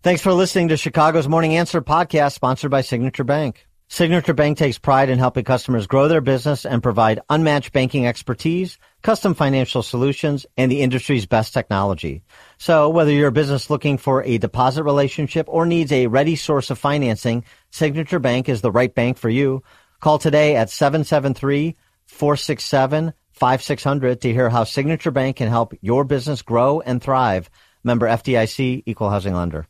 Thanks for listening to Chicago's Morning Answer podcast, sponsored by Signature Bank. Signature Bank takes pride in helping customers grow their business and provide unmatched banking expertise, custom financial solutions, and the industry's best technology. So whether you're a business looking for a deposit relationship or needs a ready source of financing, Signature Bank is the right bank for you. Call today at 773-467-5600 to hear how Signature Bank can help your business grow and thrive. Member FDIC, Equal Housing Lender.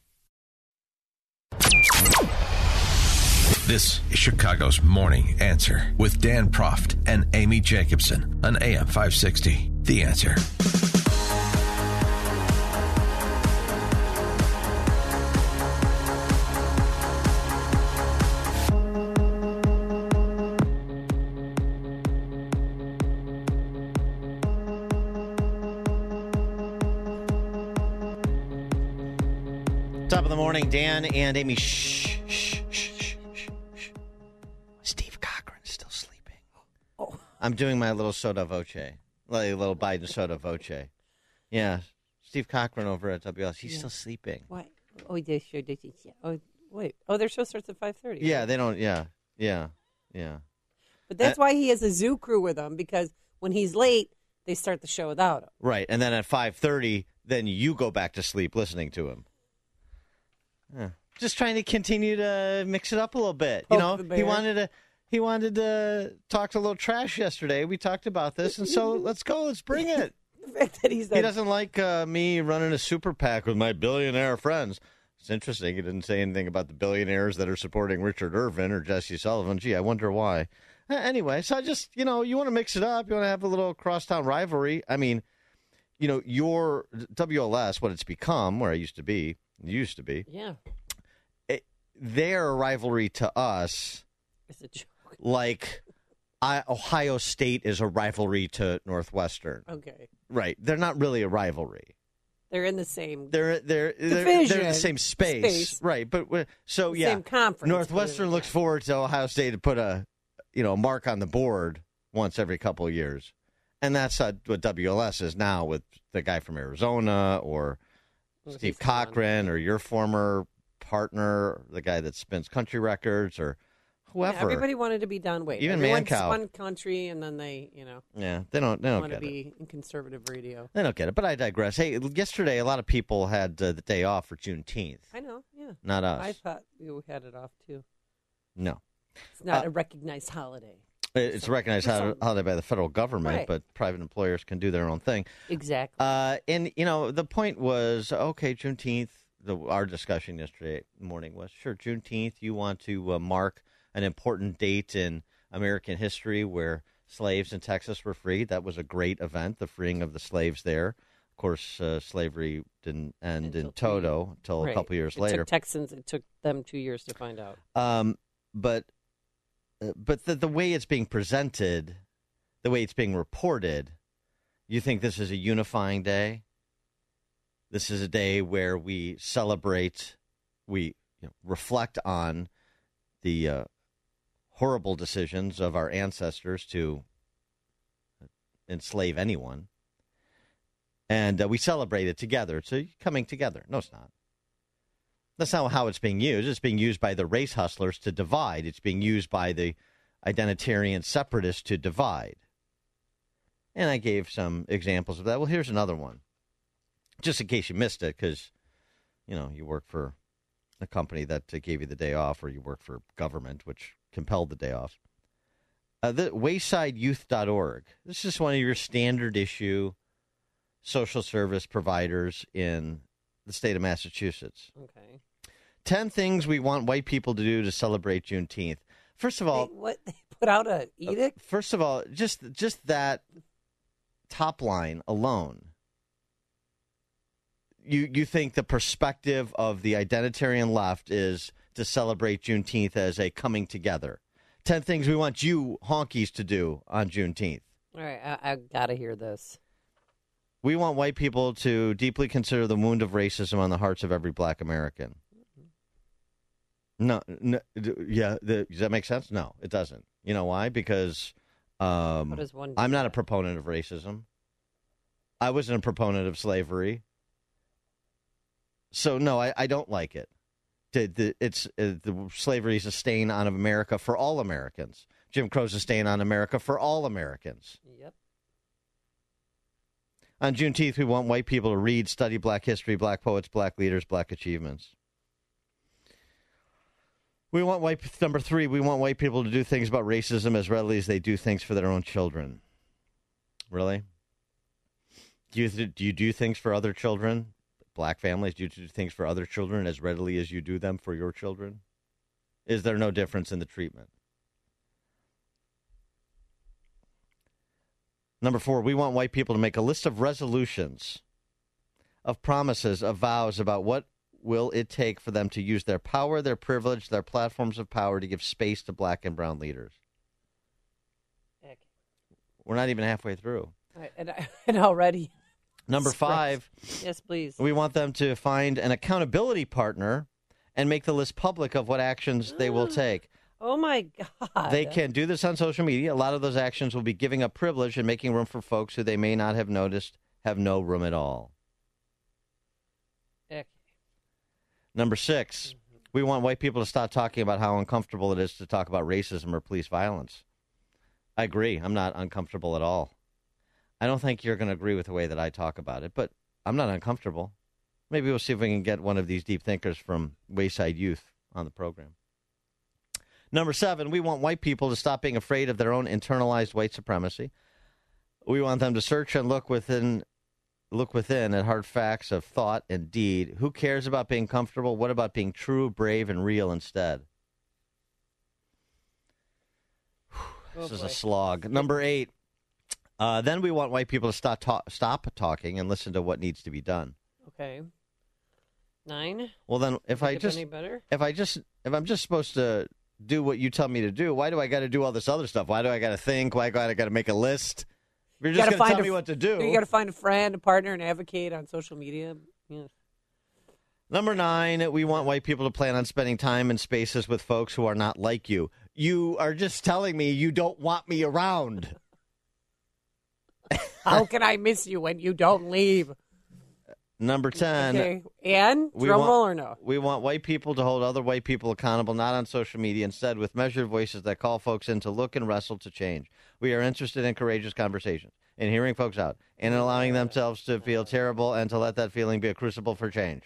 This is Chicago's Morning Answer with Dan Proft and Amy Jacobson on AM 560. The Answer. Top of the morning, Dan and Amy. Shh. Steve Cochran is still sleeping. Oh. I'm doing my little sotto voce, like a little Biden sotto voce. Yeah, Steve Cochran over at WS. He's still sleeping. Why? Oh, they sure did. Oh, wait. Oh, their show starts at 5:30. Yeah, they don't. Yeah. But that's why he has a zoo crew with him, because when he's late, they start the show without him. Right, and then at 5:30, then you go back to sleep listening to him. Yeah. Just trying to continue to mix it up a little bit. You know, he wanted to talk a little trash yesterday. We talked about this, and so let's go. Let's bring it. The fact that he doesn't like me running a super PAC with my billionaire friends. It's interesting. He didn't say anything about the billionaires that are supporting Richard Irvin or Jesse Sullivan. Gee, I wonder why. Anyway, so I just, you want to mix it up. You want to have a little crosstown rivalry. I mean, your WLS, what it's become, where I used to be, Yeah. Their rivalry to us, It's a joke. like Ohio State is a rivalry to Northwestern. Okay. Right. They're not really a rivalry. They're in the same They're in the same space. Right. But so yeah. Same conference. Northwestern looks forward to Ohio State to put a mark on the board once every couple of years. And that's what WLS is now with the guy from Arizona or Steve Cochran or your former partner, the guy that spins country records or whoever. Yeah, everybody wanted to be Don Wade. Even Everyone Mancow. spun country, and then they, Yeah, they don't want get to be it. in conservative radio. They don't get it, but I digress. Hey, yesterday a lot of people had the day off for Juneteenth. I know, yeah. Not us. I thought you had it off, too. No. It's not a recognized holiday. It's a recognized holiday by the federal government, Right. but private employers can do their own thing. Exactly. And, the point was, okay, Juneteenth, our discussion yesterday morning was, sure, Juneteenth, you want to mark an important date in American history where slaves in Texas were freed. That was a great event, the freeing of the slaves there. Of course, slavery didn't end in toto until a couple years later. It took them 2 years to find out. But the way it's being presented, the way it's being reported, you think this is a unifying day? This is a day where we celebrate, we reflect on the horrible decisions of our ancestors to enslave anyone. And we celebrate it together. It's coming together. No, it's not. That's not how it's being used. It's being used by the race hustlers to divide. It's being used by the identitarian separatists to divide. And I gave some examples of that. Well, here's another one. Just in case you missed it, because, you work for a company that gave you the day off, or you work for government, which compelled the day off. The waysideyouth.org. This is one of your standard issue social service providers in the state of Massachusetts. Okay. 10 things we want white people to do to celebrate Juneteenth. First of all, They put out an edict? First of all, just that top line alone. You think the perspective of the identitarian left is to celebrate Juneteenth as a coming together. 10 things we want you honkies to do on Juneteenth. All right, I got to hear this. We want white people to deeply consider the wound of racism on the hearts of every black American. No, does that make sense? No, it doesn't. You know why? Because I'm not a proponent of racism. I wasn't a proponent of slavery. So no, I don't like it. The slavery is a stain on America for all Americans. Jim Crow's a stain on America for all Americans. Yep. On Juneteenth, we want white people to read, study black history, black poets, black leaders, black achievements. Number 3, we want white people to do things about racism as readily as they do things for their own children. Really? Do you do things for other children? Black families, do you do things for other children as readily as you do them for your children? Is there no difference in the treatment? Number 4, we want white people to make a list of resolutions, of promises, of vows about what will it take for them to use their power, their privilege, their platforms of power to give space to black and brown leaders. Heck. We're not even halfway through. And already. Number 5. Yes, please. We want them to find an accountability partner and make the list public of what actions they will take. Oh, my God. They can do this on social media. A lot of those actions will be giving up privilege and making room for folks who they may not have noticed have no room at all. Heck. Number 6, we want white people to stop talking about how uncomfortable it is to talk about racism or police violence. I agree. I'm not uncomfortable at all. I don't think you're going to agree with the way that I talk about it, but I'm not uncomfortable. Maybe we'll see if we can get one of these deep thinkers from Wayside Youth on the program. Number 7, we want white people to stop being afraid of their own internalized white supremacy. We want them to search and look within at hard facts of thought and deed. Who cares about being comfortable? What about being true, brave, and real instead? This is a slog. Number 8, then we want white people to stop talking and listen to what needs to be done. Okay. 9. Well, then if I'm just supposed to do what you tell me to do, why do I got to do all this other stuff? Why do I got to think? Why do I got to make a list? If you're just going to tell me what to do. You got to find a friend, a partner, and advocate on social media. Yes. Number 9, we want white people to plan on spending time in spaces with folks who are not like you. You are just telling me you don't want me around. How can I miss you when you don't leave? Number 10. Okay. And? Drum roll or no? We want white people to hold other white people accountable, not on social media, instead with measured voices that call folks in to look and wrestle to change. We are interested in courageous conversations, in hearing folks out, and in allowing themselves to feel terrible and to let that feeling be a crucible for change.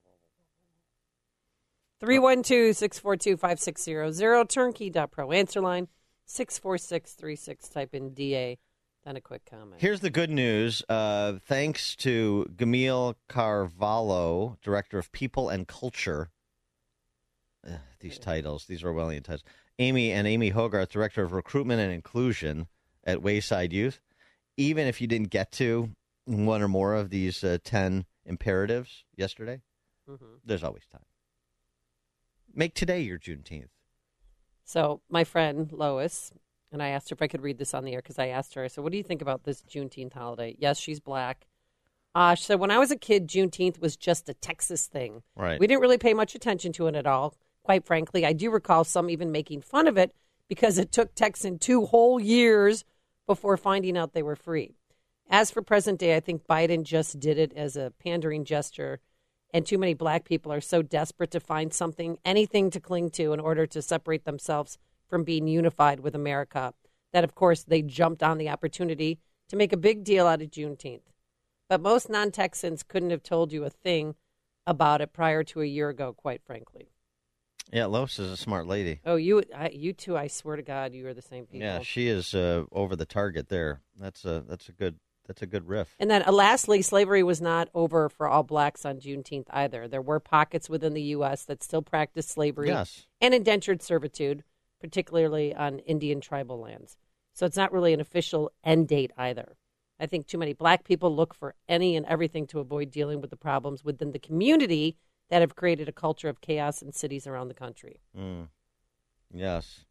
312-642-5600, turnkey.pro. Answer line 64636. Type in DA. Then a quick comment. Here's the good news. Thanks to Gamil Carvalho, Director of People and Culture. These titles, these are Orwellian titles. Amy Hogarth, Director of Recruitment and Inclusion at Wayside Youth. Even if you didn't get to one or more of these 10 imperatives yesterday, there's always time. Make today your Juneteenth. So my friend Lois, and I asked her if I could read this on the air because I asked her, I said, what do you think about this Juneteenth holiday? Yes, she's black. She said, when I was a kid, Juneteenth was just a Texas thing. Right. We didn't really pay much attention to it at all. Quite frankly, I do recall some even making fun of it because it took Texans 2 whole years before finding out they were free. As for present day, I think Biden just did it as a pandering gesture, and too many black people are so desperate to find something, anything to cling to in order to separate themselves from being unified with America, that, of course, they jumped on the opportunity to make a big deal out of Juneteenth. But most non-Texans couldn't have told you a thing about it prior to a year ago, quite frankly. Yeah, Lois is a smart lady. Oh, you two, I swear to God, you are the same people. Yeah, she is over the target there. That's a good riff. And then lastly, slavery was not over for all blacks on Juneteenth either. There were pockets within the U.S. that still practiced slavery and indentured servitude, particularly on Indian tribal lands. So it's not really an official end date either. I think too many black people look for any and everything to avoid dealing with the problems within the community that have created a culture of chaos in cities around the country. Yes.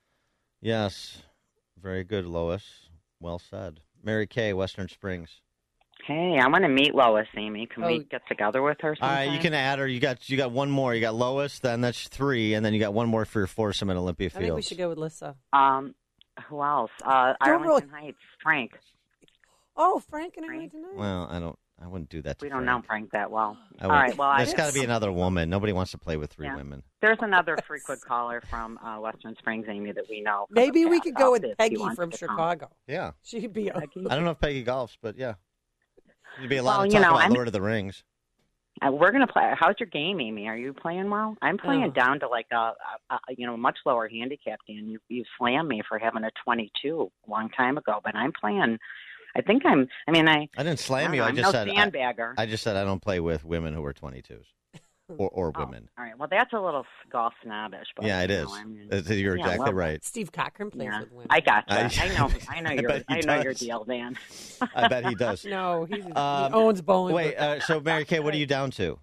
Very good, Lois. Well said. Mary Kay, Western Springs. Hey, I want to meet Lois, Amy. Can we get together with her sometime? All right, you can add her. You got one more. You got Lois, then that's 3, and then you got one more for your foursome at Olympia Fields. I think we should go with Lissa. Who else? Arlington Heights. Frank. Oh, Frank and Arlington Heights. Well, I wouldn't do that to We don't Frank. know Frank that well. I All wouldn't. right, well, There's got to be another woman. Nobody wants to play with three Yeah. women. There's another frequent caller from Western Springs, Amy, that we know. from Maybe the we past could go with if he Peggy wants from to come. Chicago. Yeah. She'd be. I don't know if Peggy golfs, but yeah. There'd be a lot Well, of you talk know, about I'm- Lord of the Rings. We're going to play. How's your game, Amy? Are you playing well? I'm playing Oh. down to like a much lower handicap, Dan. You slammed me for having a 22 a long time ago, but I'm playing. I didn't slam you. I I'm just no said sandbagger. I just said I don't play with women who are 22s or Oh, women. all right. Well, that's a little golf snobbish. But, Yeah, it you is. know, I mean, You're yeah, exactly well, right. Steve Cochran plays Yeah, with women. I got you. I I know bet he your does. deal, Dan. I bet he does. No, he Um, owns bowling. Wait, so Mary Kay, what are you down to?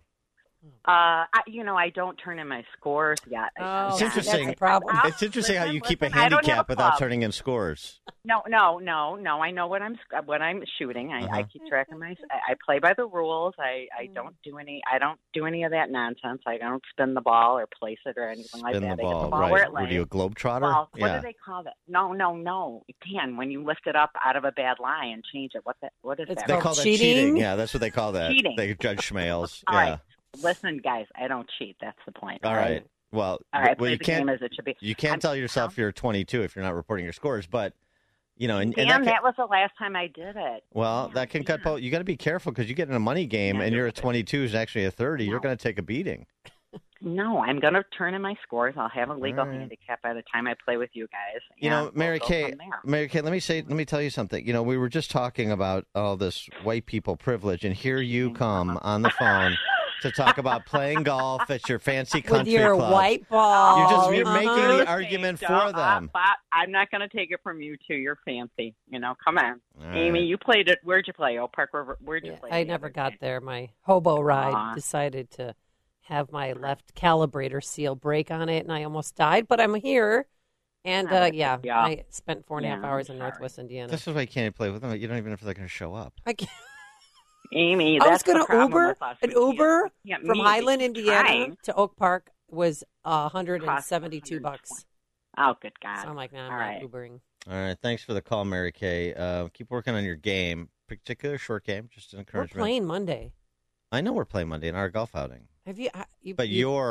I don't turn in my scores yet. Oh, It's that's interesting. a problem. It's interesting how you keep a Listen, I don't have handicap a without club. turning in scores. No. I know what I'm shooting. I keep track of my. I play by the rules. I don't do any of that nonsense. I don't spin the ball or place it or anything like Spin that. the I get ball, where right? it Were you a lays. globetrotter? Well, what yeah. do they call that? No. Dan, when you lift it up out of a bad lie and change it, what is It's that? They called call that cheating? Yeah, that's what they call that. Cheating. They judge schmales. All yeah. right. Listen, guys, I don't cheat. That's the point. All right. Well, All right. I well, play you the can't. game as it should be. You can't tell yourself you're 22 if you're not reporting your scores, but and Dan, that that was the last time I did it. well, Yeah, that can cut both. You got to be careful because you get in a money game Yeah, and you're you're a 22 is actually a 30. You're No. going to take a beating. No, I'm going to turn in my scores. I'll have a legal All right. handicap by the time I play with you guys. You know, and Mary we'll go Kay. from there. Mary Kay, let me tell you something. We were just talking about all this white people privilege, and here you come on the phone to talk about playing golf at your fancy country with your club. white ball. You're making Uh-huh. the argument for them. But I'm not going to take it from you two. You're fancy. Come on. All Amy, right. you played it. Where'd you play? Oak Park River. Where'd you Yeah, play? I the never other got day? there. My hobo ride Aw. decided to have my left calibrator seal break on it, and I almost died. But I'm here, and Yeah. I spent 4.5 Yeah, hours I'm in sorry. Northwest Indiana. This is why you can't play with them. You don't even know if they're going to show up. I can't. Amy, I was that's the going to problem Uber. with us. An We can't- Uber we can't from meet. Highland, We keep Indiana trying. to Oak Park was $172. $120. Oh, good God. So I'm like, nah, I'm All not right. Ubering. All right. Thanks for the call, Mary Kay. Keep working on your game, particular short game, just an We're encouragement. playing Monday. I know we're playing Monday in our golf outing. Have you? But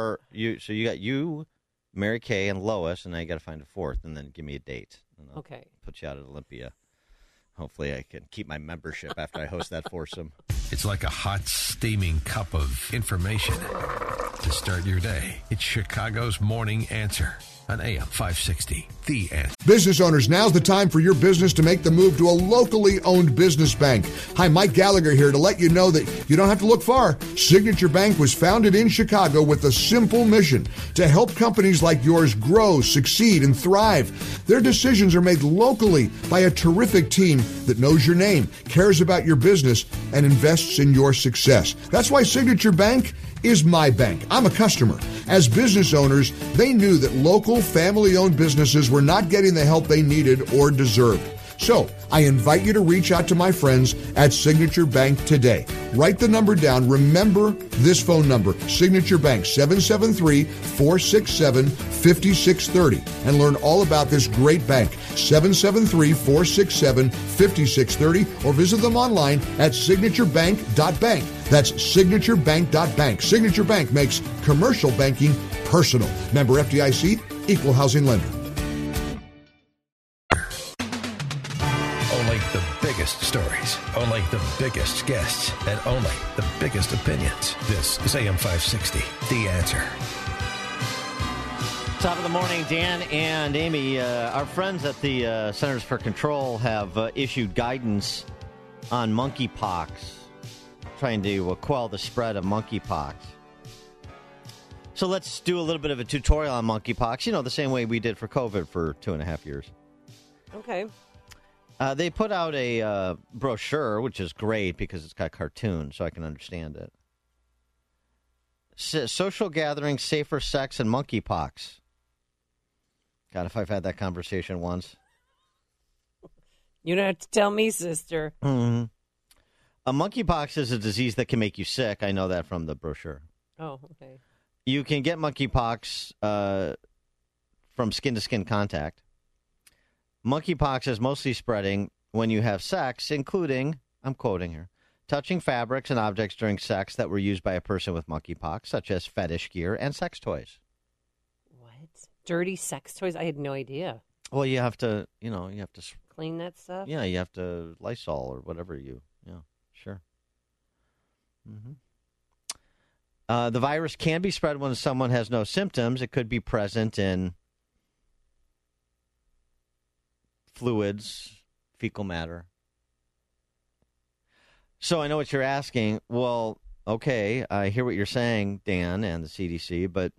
so you got you, Mary Kay, and Lois, and now you got to find a fourth, and then give me a date. And I'll Okay. put you out at Olympia. Hopefully, I can keep my membership after I host that foursome. It's like a hot, steaming cup of information to start your day. It's Chicago's Morning Answer on AM 560. The Answer. Business owners, now's the time for your business to make the move to a locally owned business bank. Hi, Mike Gallagher here to let you know that you don't have to look far. Signature Bank was founded in Chicago with a simple mission to help companies like yours grow, succeed, and thrive. Their decisions are made locally by a terrific team that knows your name, cares about your business, and invests in your success. That's why Signature Bank is my bank. I'm a customer. As business owners, they knew that local family-owned businesses were not getting the help they needed or deserved. So, I invite you to reach out to my friends at Signature Bank today. Write the number down. Remember this phone number, Signature Bank, 773-467-5630, and learn all about this great bank, 773-467-5630, or visit them online at signaturebank.bank. That's signaturebank.bank. Signature Bank makes commercial banking personal. Member FDIC, equal housing lender. Only the biggest stories, only the biggest guests, and only the biggest opinions. This is AM 560, The Answer. Top of the morning, Dan and Amy. Our friends at the Centers for Control have issued guidance on monkeypox, trying to quell the spread of monkeypox. So let's do a little bit of a tutorial on monkeypox, the same way we did for COVID for 2.5 years. Okay. They put out a brochure, which is great because it's got cartoons, so I can understand it. Social gatherings, safer sex, and monkeypox. God, if I've had that conversation once. You don't have to tell me, sister. Mm-hmm. Monkeypox is a disease that can make you sick. I know that from the brochure. Oh, okay. You can get monkeypox from skin-to-skin contact. Monkeypox is mostly spreading when you have sex, including, I'm quoting here, touching fabrics and objects during sex that were used by a person with monkeypox, such as fetish gear and sex toys. What? Dirty sex toys? I had no idea. Well, you have to, Clean that stuff? yeah, you have to Lysol or whatever sure. Mm-hmm. The virus can be spread when someone has no symptoms. It could be present in fluids, fecal matter. So I know what you're asking. Well, okay, I hear what you're saying, Dan, and the CDC, but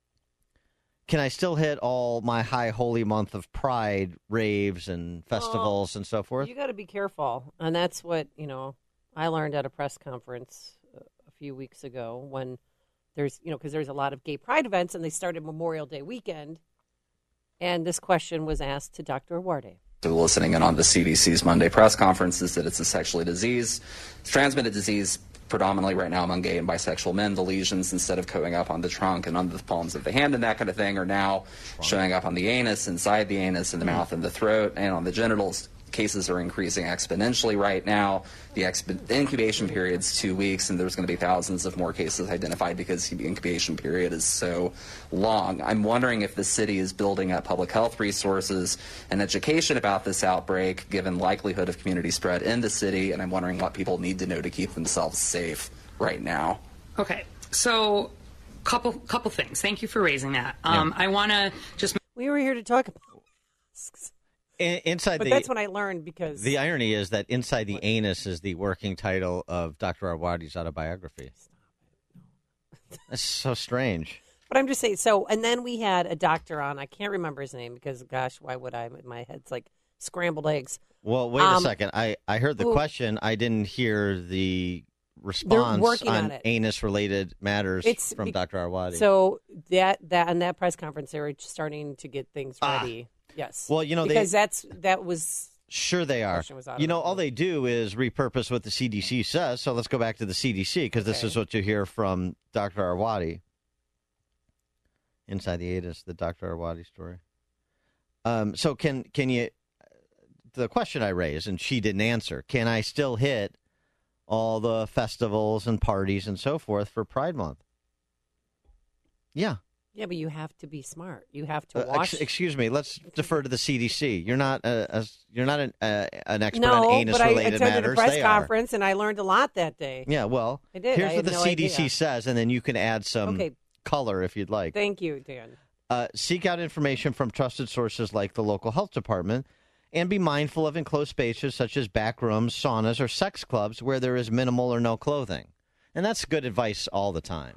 can I still hit all my high holy month of pride raves and festivals and so forth? You got to be careful. And that's what, I learned at a press conference a few weeks ago when there's, because there's a lot of gay pride events and they started Memorial Day weekend. And this question was asked to Dr. Awarde. Listening in on the CDC's Monday press conference is that it's a sexually transmitted disease predominantly right now among gay and bisexual men. The lesions, instead of going up on the trunk and under the palms of the hand and that kind of thing, are now showing up on the anus, inside the anus, in the mouth and the throat, and on the genitals. Cases are increasing exponentially right now. The incubation period's 2 weeks, and there's going to be thousands of more cases identified because the incubation period is so long. I'm wondering if the city is building up public health resources and education about this outbreak, given likelihood of community spread in the city, and I'm wondering what people need to know to keep themselves safe right now. Okay, so couple things. Thank you for raising that. I want to just... We were here to talk about masks. But that's when I learned, because the irony is that Inside the Anus is the working title of Dr. Awarde's autobiography. That's so strange. But I'm just saying, and then we had a doctor on. I can't remember his name because, gosh, why would I? My head's like scrambled eggs. Well, wait a second. I heard the question. I didn't hear the response on anus-related matters from Dr. Awarde. So that on that press conference, they were starting to get things ready. Yes. Well, because that was... Sure they are. All they do is repurpose what the CDC says. So let's go back to the CDC, because this is what you hear from Dr. Awarde. Inside the Anus, the Dr. Awarde story. So can you... The question I raised, and she didn't answer, can I still hit all the festivals and parties and so forth for Pride Month? Yeah. Yeah, but you have to be smart. You have to watch. Excuse me. Let's defer to the CDC. You're not an expert on anus-related matters. I attended a press conference, and I learned a lot that day. Yeah, well, I did. Here's what the CDC says, and then you can add some color if you'd like. Thank you, Dan. Seek out information from trusted sources like the local health department, and be mindful of enclosed spaces such as back rooms, saunas, or sex clubs where there is minimal or no clothing. And that's good advice all the time.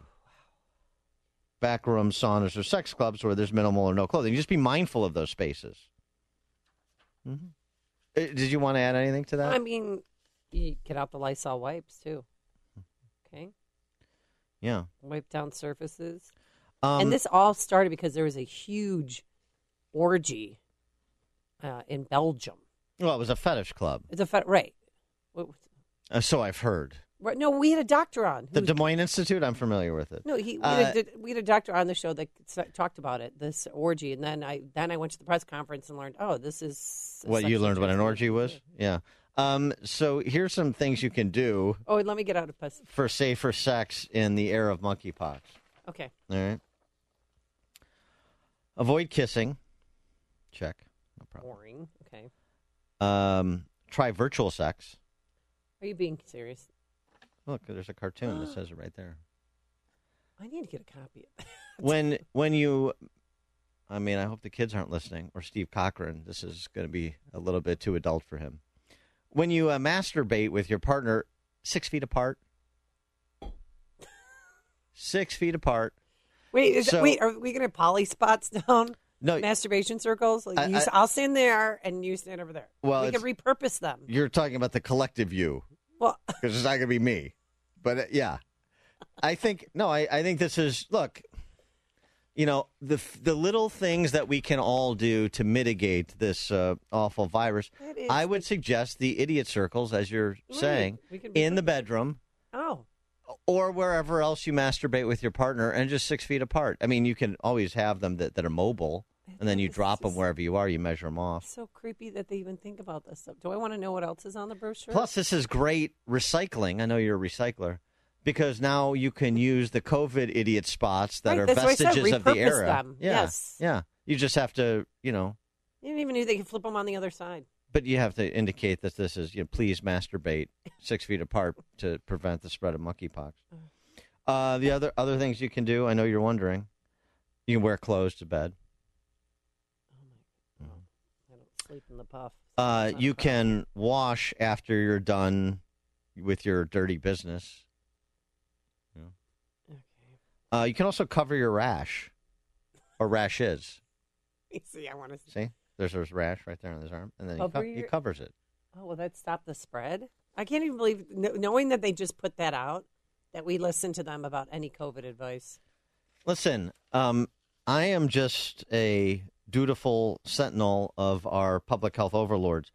Back rooms, saunas, or sex clubs where there's minimal or no clothing. Just be mindful of those spaces. Mm-hmm. Did you want to add anything to that? I mean, you get out the Lysol wipes, too. Okay? Yeah. Wipe down surfaces. And this all started because there was a huge orgy in Belgium. Well, it was a fetish club. It's a right. So I've heard. Right. No, we had a doctor on. The Des Moines Institute? I'm familiar with it. No, we had a doctor on the show that talked about it, this orgy. And then I went to the press conference and learned, this is... What, you learned what an orgy was? Yeah. So here's some things you can do. Oh, let me get out of pus. For safer sex in the era of monkeypox. Okay. All right. Avoid kissing. Check. No problem. Boring. Okay. Try virtual sex. Are you being serious? Look, there's a cartoon that says it right there. I need to get a copy of that. When you, I hope the kids aren't listening, or Steve Cochran. This is going to be a little bit too adult for him. When you masturbate with your partner, 6 feet apart. 6 feet apart. Wait, are we going to poly spots down? No. Masturbation circles? I'll stand there, and you stand over there. Well, we can repurpose them. You're talking about the collective you. Well, because it's not going to be me. But, yeah. I think this is, look, the little things that we can all do to mitigate this awful virus, I would suggest the idiot circles, as you're saying, in the bedroom. Oh. Or wherever else you masturbate with your partner, and just 6 feet apart. I mean, you can always have them that are mobile. and then you drop them wherever you are. You measure them off. It's so creepy that they even think about this stuff. Do I want to know what else is on the brochure? Plus, this is great recycling. I know you're a recycler. Because now you can use the COVID idiot spots that are vestiges of the era. Them. Yeah, yes. Yeah. You just have to, You didn't even know they could flip them on the other side. But you have to indicate that this is, please masturbate 6 feet apart to prevent the spread of monkeypox. The other things you can do, I know you're wondering, you can wear clothes to bed. Oh, my God. I don't sleep in the puff. You can wash after you're done with your dirty business. Okay. You can also cover your rash or rashes. See, I want to see. There's a rash right there on his arm, and then he covers it. Oh, will that stop the spread? I can't even believe, knowing that they just put that out, that we listen to them about any COVID advice. Listen, I am just a dutiful sentinel of our public health overlords.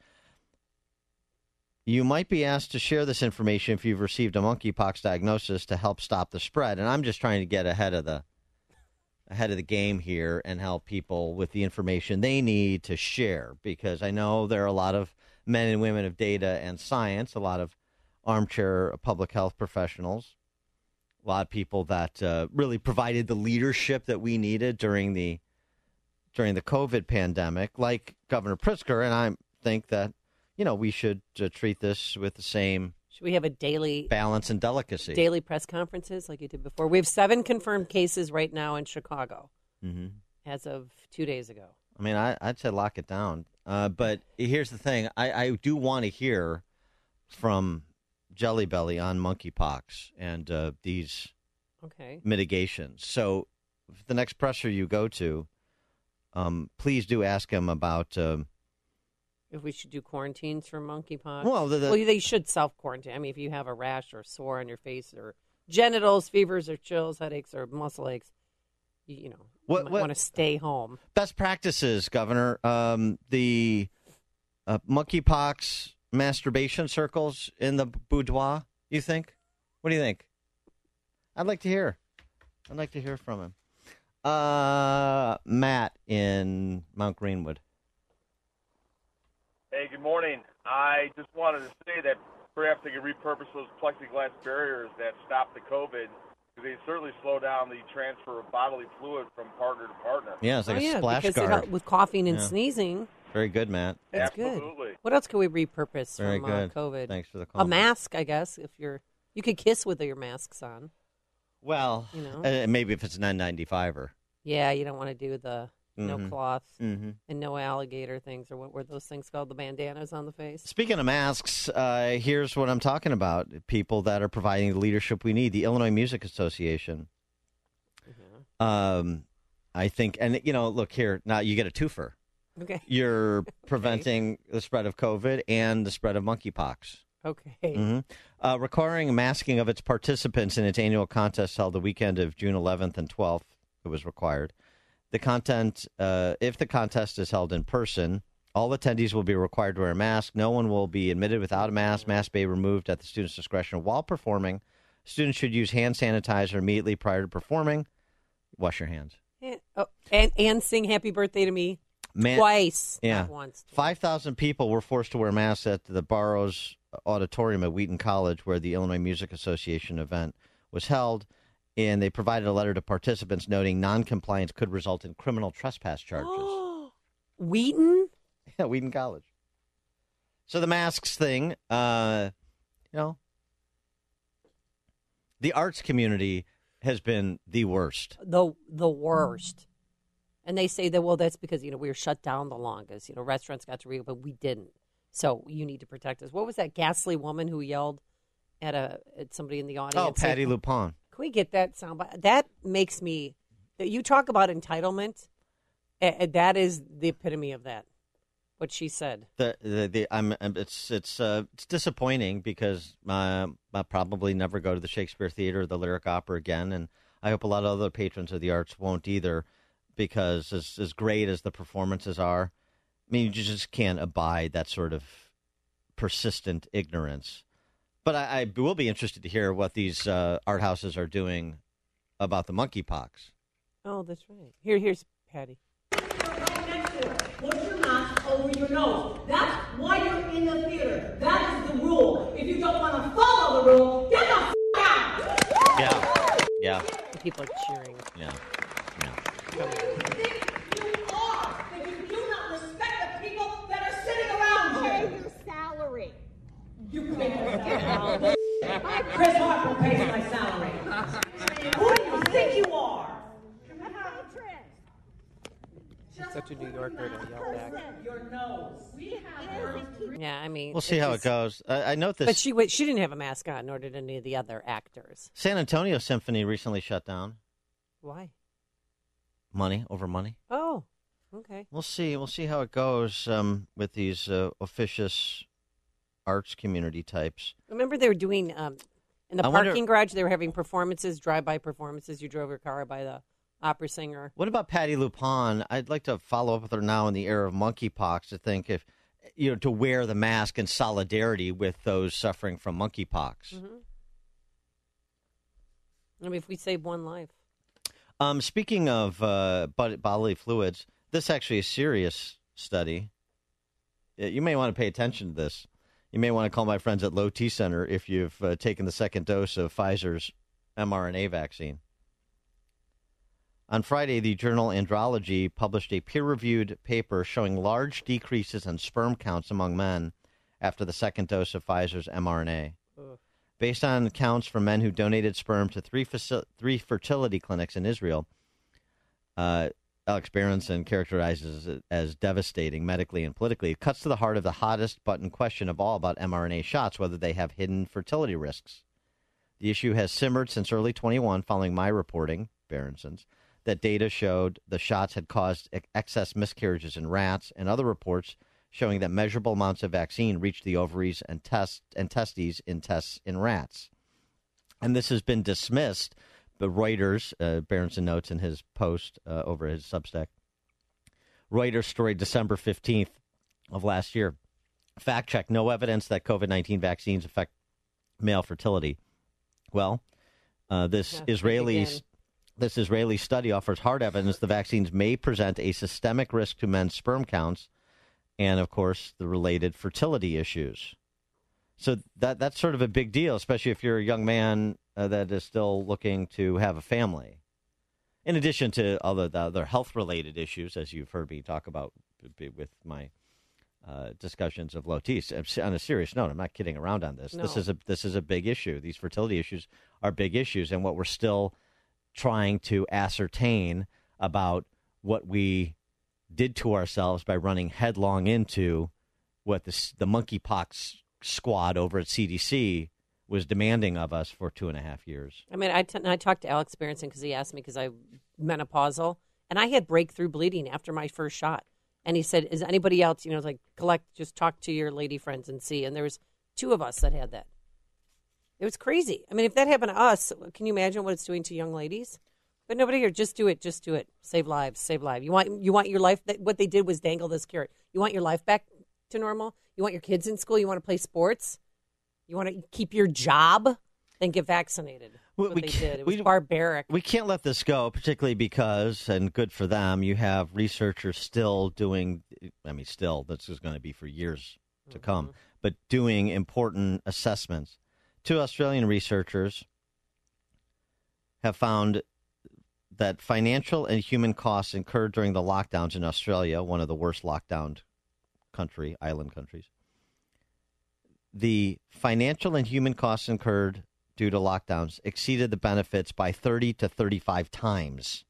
You might be asked to share this information if you've received a monkeypox diagnosis to help stop the spread, and I'm just trying to get ahead of the game here and help people with the information they need to share, because I know there are a lot of men and women of data and science, a lot of armchair public health professionals, a lot of people that really provided the leadership that we needed during the COVID pandemic, like Governor Pritzker, and I think that we should treat this with the same. Should we have a daily balance and delicacy? Daily press conferences like you did before. We have 7 confirmed cases right now in Chicago as of 2 days ago. I mean, I'd say lock it down. But here's the thing. I do want to hear from Jelly Belly on monkeypox and these mitigations. So the next presser you go to, please do ask him about if we should do quarantines for monkeypox. Well, they should self-quarantine. I mean, if you have a rash or a sore on your face or genitals, fevers or chills, headaches or muscle aches, you want to stay home. Best practices, Governor. The monkeypox masturbation circles in the boudoir, you think? What do you think? I'd like to hear from him. Matt in Mount Greenwood. Hey, good morning. I just wanted to say that perhaps they could repurpose those plexiglass barriers that stop the COVID, because they certainly slow down the transfer of bodily fluid from partner to partner. Yeah, it's like a splash guard. With coughing and sneezing. Very good, Matt. That's Absolutely. Good. What else can we repurpose Very from good. COVID? Thanks for the call. A mask, I guess, if you could kiss with your masks on. Well, maybe if it's an N95er. Yeah, you don't want to do the no cloth and no alligator things, or what were those things called, the bandanas on the face? Speaking of masks, here's what I'm talking about. People that are providing the leadership we need. The Illinois Music Association. I think, and look here, now you get a twofer. Okay. You're preventing the spread of COVID and the spread of monkeypox. Okay. Requiring masking of its participants in its annual contest held the weekend of June 11th and 12th, it was required. The content, if the contest is held in person, all attendees will be required to wear a mask. No one will be admitted without a mask. Mask may be removed at the student's discretion. While performing, students should use hand sanitizer immediately prior to performing. Wash your hands. And sing Happy Birthday to Me twice, not once. 5,000 people were forced to wear masks at the Barrows Auditorium at Wheaton College, where the Illinois Music Association event was held. And they provided a letter to participants noting noncompliance could result in criminal trespass charges. Wheaton? Yeah, Wheaton College. So the masks thing, the arts community has been the worst. The worst. And they say that, that's because, we were shut down the longest. Restaurants got to reopen, but we didn't. So you need to protect us. What was that ghastly woman who yelled at somebody in the audience? Oh, Patty Lupon. Can we get that soundbite? That makes me. You talk about entitlement. That is the epitome of that. What she said. It's disappointing because I'll probably never go to the Shakespeare Theater or the Lyric Opera again, and I hope a lot of other patrons of the arts won't either, because as great as the performances are, I mean, you just can't abide that sort of persistent ignorance. But I will be interested to hear what these art houses are doing about the monkeypox. Oh, that's right. Here's Patty. next to it. Put your mask over your nose. That's why you're in the theater. That is the rule. If you don't want to follow the rule, get the f*** out. Yeah. People are cheering. Yeah. Who do you think you are that you do not respect the people that are sitting around you? Pay your salary. You pay my salary. Chris Harper pays my salary. Who do you think you are? Such a New Yorker to yell back. Your nose. Yeah, I mean, We'll see how it goes. I note this. But she didn't have a mask on, nor did any of the other actors. San Antonio Symphony recently shut down. Why? Money over money. Oh, okay. We'll see. We'll see how it goes with these officious arts community types. Remember they were doing in the parking garage. They were having performances, drive-by performances. You drove your car by the opera singer. What about Patty LuPone? I'd like to follow up with her now in the era of monkeypox to think if, to wear the mask in solidarity with those suffering from monkeypox. Mm-hmm. I mean, if we save one life. Speaking of bodily fluids, this actually is a serious study. You may want to pay attention to this. You may want to call my friends at Low T Center if you've taken the second dose of Pfizer's mRNA vaccine. On Friday, the journal Andrology published a peer-reviewed paper showing large decreases in sperm counts among men after the second dose of Pfizer's mRNA. Ugh. Based on counts from men who donated sperm to three fertility clinics in Israel, Alex Berenson characterizes it as devastating medically and politically. It cuts to the heart of the hottest button question of all about mRNA shots, whether they have hidden fertility risks. The issue has simmered since early 21 following my reporting, Berenson's, that data showed the shots had caused excess miscarriages in rats, and other reports showing that measurable amounts of vaccine reached the ovaries and testes in tests in rats. And this has been dismissed, but Reuters, Berenson notes in his post over his Substack, Reuters story December 15th of last year. Fact check, no evidence that COVID-19 vaccines affect male fertility. Well, this Israeli study offers hard evidence the vaccines may present a systemic risk to men's sperm counts and, of course, the related fertility issues. So that's sort of a big deal, especially if you're a young man that is still looking to have a family. In addition to all the other health-related issues, as you've heard me talk about with my discussions of Lotis. On a serious note, I'm not kidding around on this. No. This is a big issue. These fertility issues are big issues, and what we're still trying to ascertain about what we did to ourselves by running headlong into what the monkeypox squad over at CDC was demanding of us for 2.5 years. I mean, I talked to Alex Berenson because he asked me because I'm menopausal, and I had breakthrough bleeding after my first shot. And he said, is anybody else, just talk to your lady friends and see. And there was 2 of us that had that. It was crazy. I mean, if that happened to us, can you imagine what it's doing to young ladies? But nobody here, just do it. Save lives. You want your life, what they did was dangle this carrot. You want your life back to normal? You want your kids in school? You want to play sports? You want to keep your job? Then get vaccinated. They did. It was barbaric. We can't let this go, particularly because, and good for them, you have researchers still doing, this is going to be for years to come, but doing important assessments. 2 Australian researchers have found that financial and human costs incurred during the lockdowns in Australia, one of the worst lockdown island countries, the financial and human costs incurred due to lockdowns exceeded the benefits by 30 to 35 times.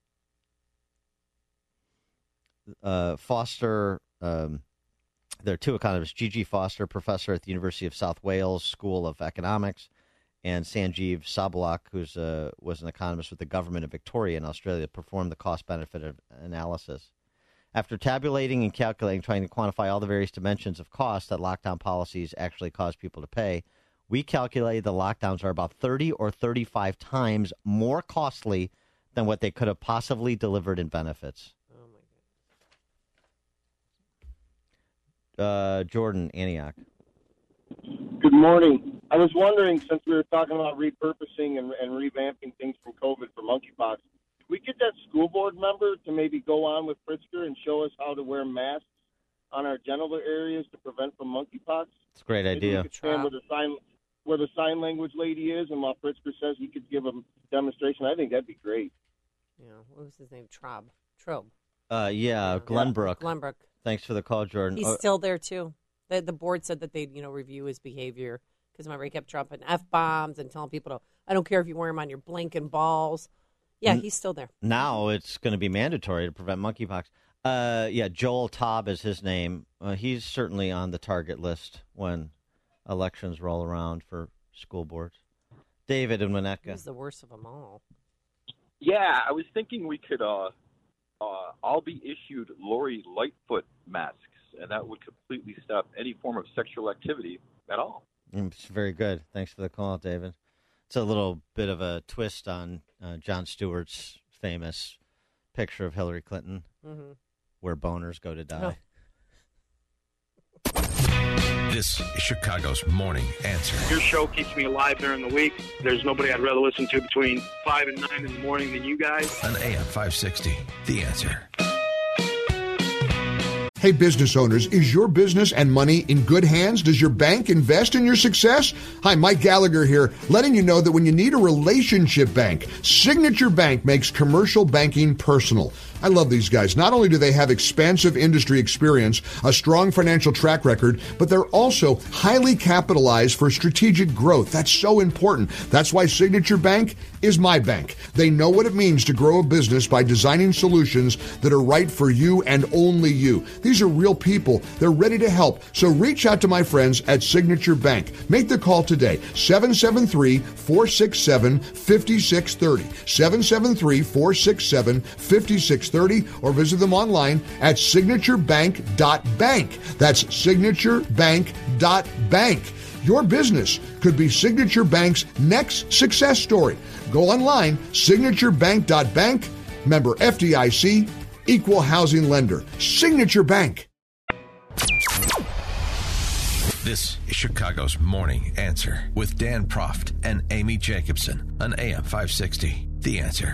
Foster, there are 2 economists, Gigi Foster, professor at the University of South Wales School of Economics, and Sanjeev Sabalak, who was an economist with the government of Victoria in Australia, performed the cost-benefit analysis. After tabulating and calculating, trying to quantify all the various dimensions of cost that lockdown policies actually cause people to pay, we calculated the lockdowns are about 30 or 35 times more costly than what they could have possibly delivered in benefits. Oh, my God. Jordan Antioch. Good morning. I was wondering, since we were talking about repurposing and revamping things from COVID for monkeypox, we get that school board member to maybe go on with Pritzker and show us how to wear masks on our genital areas to prevent from monkeypox? It's a great Maybe idea. we could stand where the sign language lady is, and while Pritzker says he could give a demonstration, I think that'd be great. Yeah, what was his name? Trobe. Glenbrook. Glenbrook. Thanks for the call, Jordan. He's still there, too. The board said that they'd, review his behavior. Because remember, he kept dropping F-bombs and telling people I don't care if you wear them on your blinking balls. Yeah, he's still there. Now it's going to be mandatory to prevent monkeypox. Joel Taub is his name. He's certainly on the target list when elections roll around for school boards. David and Winnetka. He's the worst of them all. Yeah, I was thinking we could all be issued Lori Lightfoot masks, and that would completely stop any form of sexual activity at all. It's very good. Thanks for the call, David. It's a little bit of a twist on Jon Stewart's famous picture of Hillary Clinton, where boners go to die. This is Chicago's Morning Answer. Your show keeps me alive during the week. There's nobody I'd rather listen to between 5 and 9 in the morning than you guys. On AM 560, The Answer. Hey, business owners, is your business and money in good hands? Does your bank invest in your success? Hi, Mike Gallagher here, letting you know that when you need a relationship bank, Signature Bank makes commercial banking personal. I love these guys. Not only do they have expansive industry experience, a strong financial track record, but they're also highly capitalized for strategic growth. That's so important. That's why Signature Bank is my bank. They know what it means to grow a business by designing solutions that are right for you and only you. These are real people. They're ready to help. So reach out to my friends at Signature Bank. Make the call today, 773-467-5630, 773-467-5630, or visit them online at signaturebank.bank. That's signaturebank.bank. Your business could be Signature Bank's next success story. Go online, signaturebank.bank, member FDIC, equal housing lender. Signature Bank. This is Chicago's Morning Answer with Dan Proft and Amy Jacobson on AM 560, The Answer.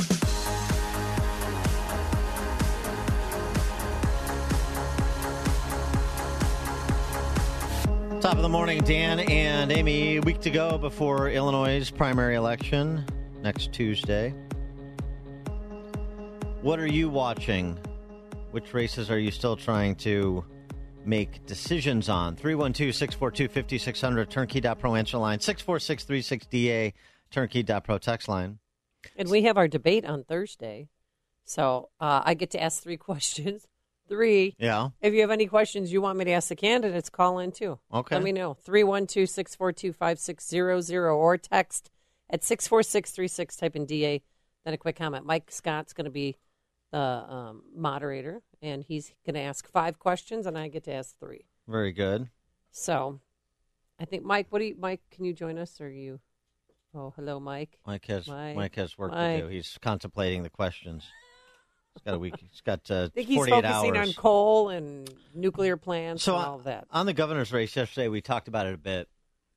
Top of the morning, Dan and Amy. A week to go before Illinois' primary election next Tuesday. What are you watching? Which races are you still trying to make decisions on? 312-642-5600, turnkey.pro answer line, 64636DA, turnkey.pro text line. And we have our debate on Thursday. So I get to ask 3 questions. 3. Yeah. If you have any questions you want me to ask the candidates, call in too. Okay. Let me know. 312-642-5600 or text at 64636. Type in DA, then a quick comment. Mike Scott's going to be the moderator, and he's going to ask 5 questions, and I get to ask 3. Very good. So I think, Mike, Mike, can you join us? Or you? Oh, hello, Mike. Mike has work to do. He's contemplating the questions. He's got a week. He's got 48 hours. I think he's focusing on coal and nuclear plants and all of that. On the governor's race yesterday, we talked about it a bit.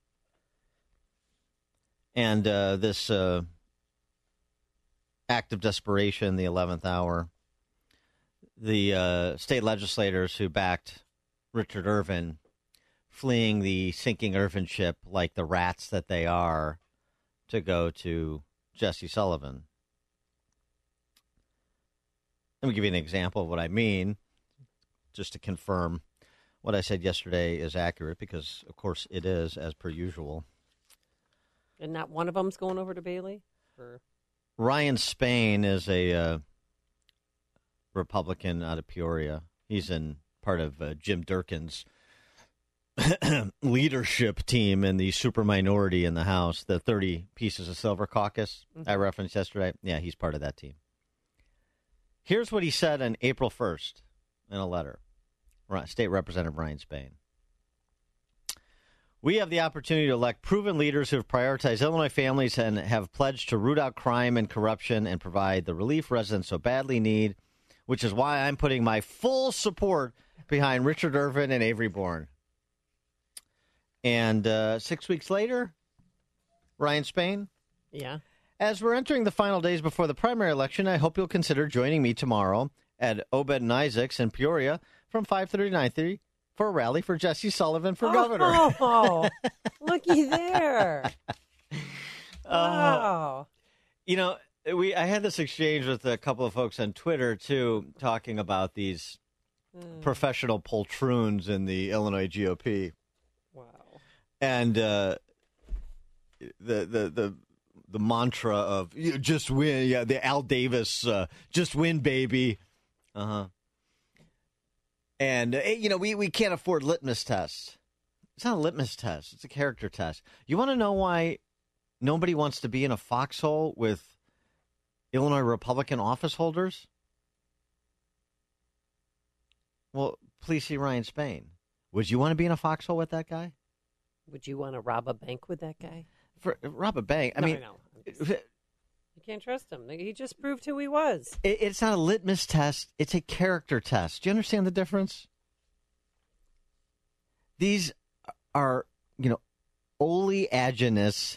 And this act of desperation, the 11th hour, the state legislators who backed Richard Irvin fleeing the sinking Irvin ship like the rats that they are to go to Jesse Sullivan. Let me give you an example of what I mean, just to confirm what I said yesterday is accurate, because, of course, it is, as per usual. And not one of them's going over to Bailey? Ryan Spain is a Republican out of Peoria. He's in part of Jim Durkin's leadership team in the super minority in the House, the 30 Pieces of Silver caucus I referenced yesterday. Yeah, he's part of that team. Here's what he said on April 1st in a letter. State Representative Ryan Spain. We have the opportunity to elect proven leaders who have prioritized Illinois families and have pledged to root out crime and corruption and provide the relief residents so badly need, which is why I'm putting my full support behind Richard Irvin and Avery Bourne. And 6 weeks later, Ryan Spain. Yeah. As we're entering the final days before the primary election, I hope you'll consider joining me tomorrow at Obed and Isaac's in Peoria from 5:30 to 9:30 for a rally for Jesse Sullivan for governor. Oh, looky there. Wow. I had this exchange with a couple of folks on Twitter, too, talking about these professional poltroons in the Illinois GOP. Wow. And the mantra of just win, the Al Davis, just win, baby. Uh-huh. And, we can't afford litmus tests. It's not a litmus test. It's a character test. You want to know why nobody wants to be in a foxhole with Illinois Republican office holders? Well, please see Ryan Spain. Would you want to be in a foxhole with that guy? Would you want to rob a bank with that guy? Rob a bank? No. You can't trust him. He just proved who he was. It's not a litmus test. It's a character test. Do you understand the difference? These are, oleaginous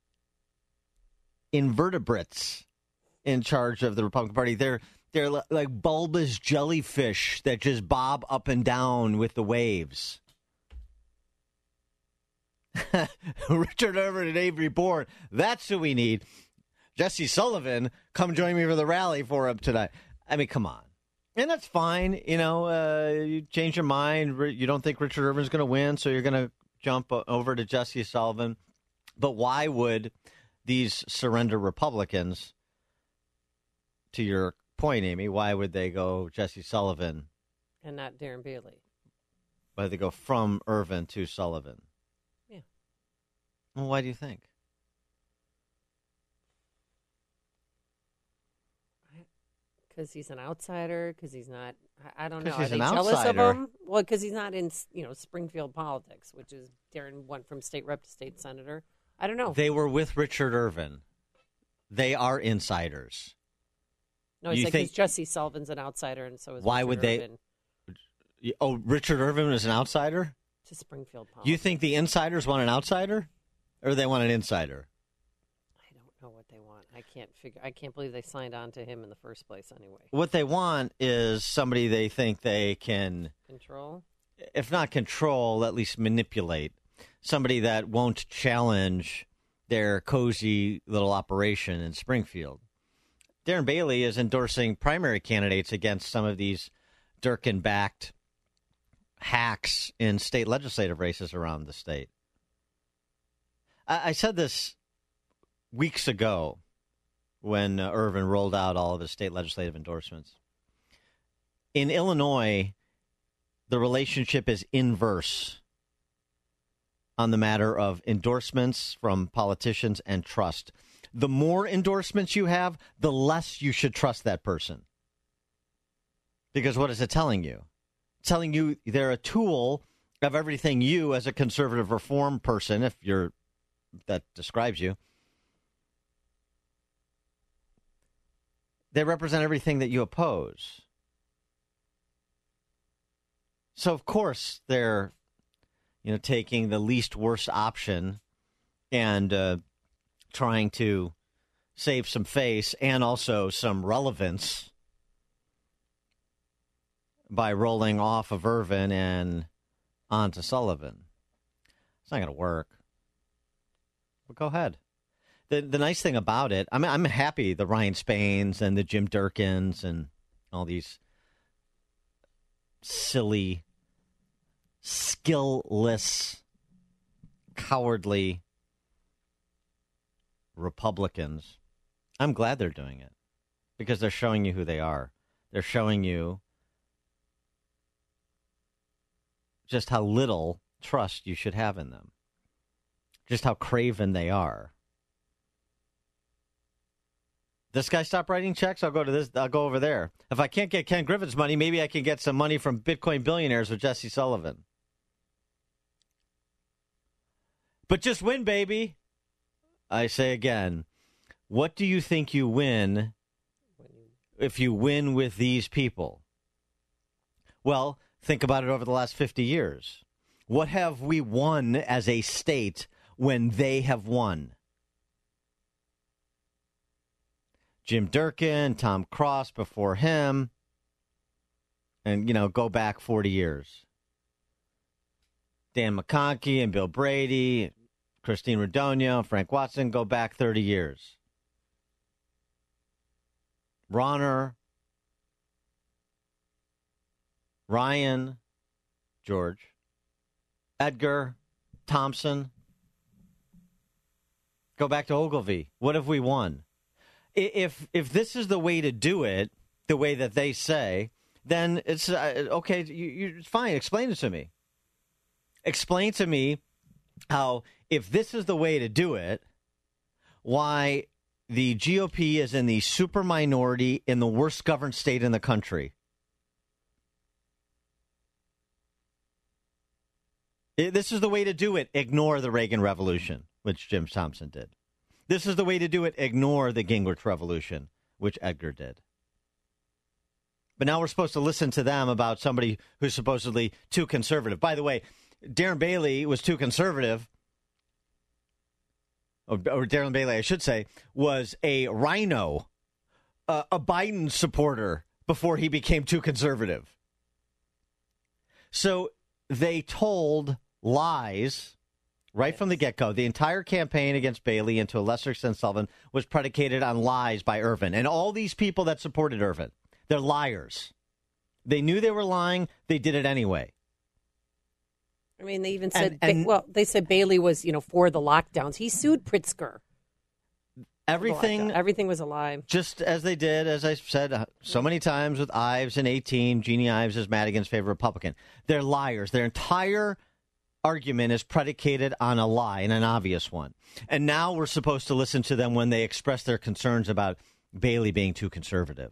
invertebrates in charge of the Republican Party. They're like bulbous jellyfish that just bob up and down with the waves. Richard Irvin and Avery Bourne. That's who we need. Jesse Sullivan, come join me for the rally for him tonight. I mean, come on. And that's fine. You change your mind. You don't think Richard Irvin's going to win, so you're going to jump over to Jesse Sullivan. But why would these surrender Republicans, to your point, Amy, why would they go Jesse Sullivan? And not Darren Bailey. Why would they go from Irvin to Sullivan? Yeah. Well, why do you think? Because he's an outsider, because he's not, I don't know. He's Are they an jealous outsider. of him? Well, because he's not in, Springfield politics, which is Darren went from state rep to state senator. I don't know. They were with Richard Irvin. They are insiders. No, it's because Jesse Sullivan's an outsider, and so is why Richard would they? Irvin. Oh, Richard Irvin is an outsider? To Springfield politics. You think the insiders want an outsider, or they want an insider? I don't know what they want. I can't believe they signed on to him in the first place anyway. What they want is somebody they think they can control. If not control, at least manipulate. Somebody that won't challenge their cozy little operation in Springfield. Darren Bailey is endorsing primary candidates against some of these Durkin-backed hacks in state legislative races around the state. I said this weeks ago when Irvin rolled out all of his state legislative endorsements. In Illinois, the relationship is inverse on the matter of endorsements from politicians and trust. The more endorsements you have, the less you should trust that person. Because what is it telling you? It's telling you they're a tool of everything you, as a conservative reform person, if that describes you, they represent everything that you oppose. So, of course, they're taking the least worst option and trying to save some face and also some relevance by rolling off of Irvin and onto Sullivan. It's not going to work. But go ahead. The nice thing about it, I'm happy the Ryan Spains and the Jim Durkins and all these silly, skillless, cowardly Republicans. I'm glad they're doing it because they're showing you who they are. They're showing you just how little trust you should have in them, just how craven they are. This guy stopped writing checks, I'll go to this. I'll go over there. If I can't get Ken Griffin's money, maybe I can get some money from Bitcoin billionaires with Jesse Sullivan. But just win, baby. I say again, what do you think you win if you win with these people? Well, think about it over the last 50 years. What have we won as a state when they have won? Jim Durkin, Tom Cross before him, and, go back 40 years. Dan McConkey and Bill Brady, Christine Radogno, Frank Watson, go back 30 years. Ronner, Ryan, George, Edgar, Thompson. Go back to Ogilvy. What have we won? If this is the way to do it, the way that they say, then it's okay. It's fine. Explain it to me. Explain to me how, if this is the way to do it, why the GOP is in the super minority in the worst governed state in the country. This is the way to do it. Ignore the Reagan Revolution, which Jim Thompson did. This is the way to do it. Ignore the Gingrich Revolution, which Edgar did. But now we're supposed to listen to them about somebody who's supposedly too conservative. By the way, Darren Bailey was too conservative. Or Darren Bailey, I should say, was a rhino, a Biden supporter before he became too conservative. So they told lies right from the get-go. The entire campaign against Bailey, and to a lesser extent Sullivan, was predicated on lies by Irvin. And all these people that supported Irvin, they're liars. They knew they were lying. They did it anyway. I mean, they even said, they said Bailey was, for the lockdowns. He sued Pritzker. Everything was a lie. Just as they did, as I said so many times with Ives in 18, Jeannie Ives is Madigan's favorite Republican. They're liars. Their entire argument is predicated on a lie, and an obvious one. And now we're supposed to listen to them when they express their concerns about Bailey being too conservative.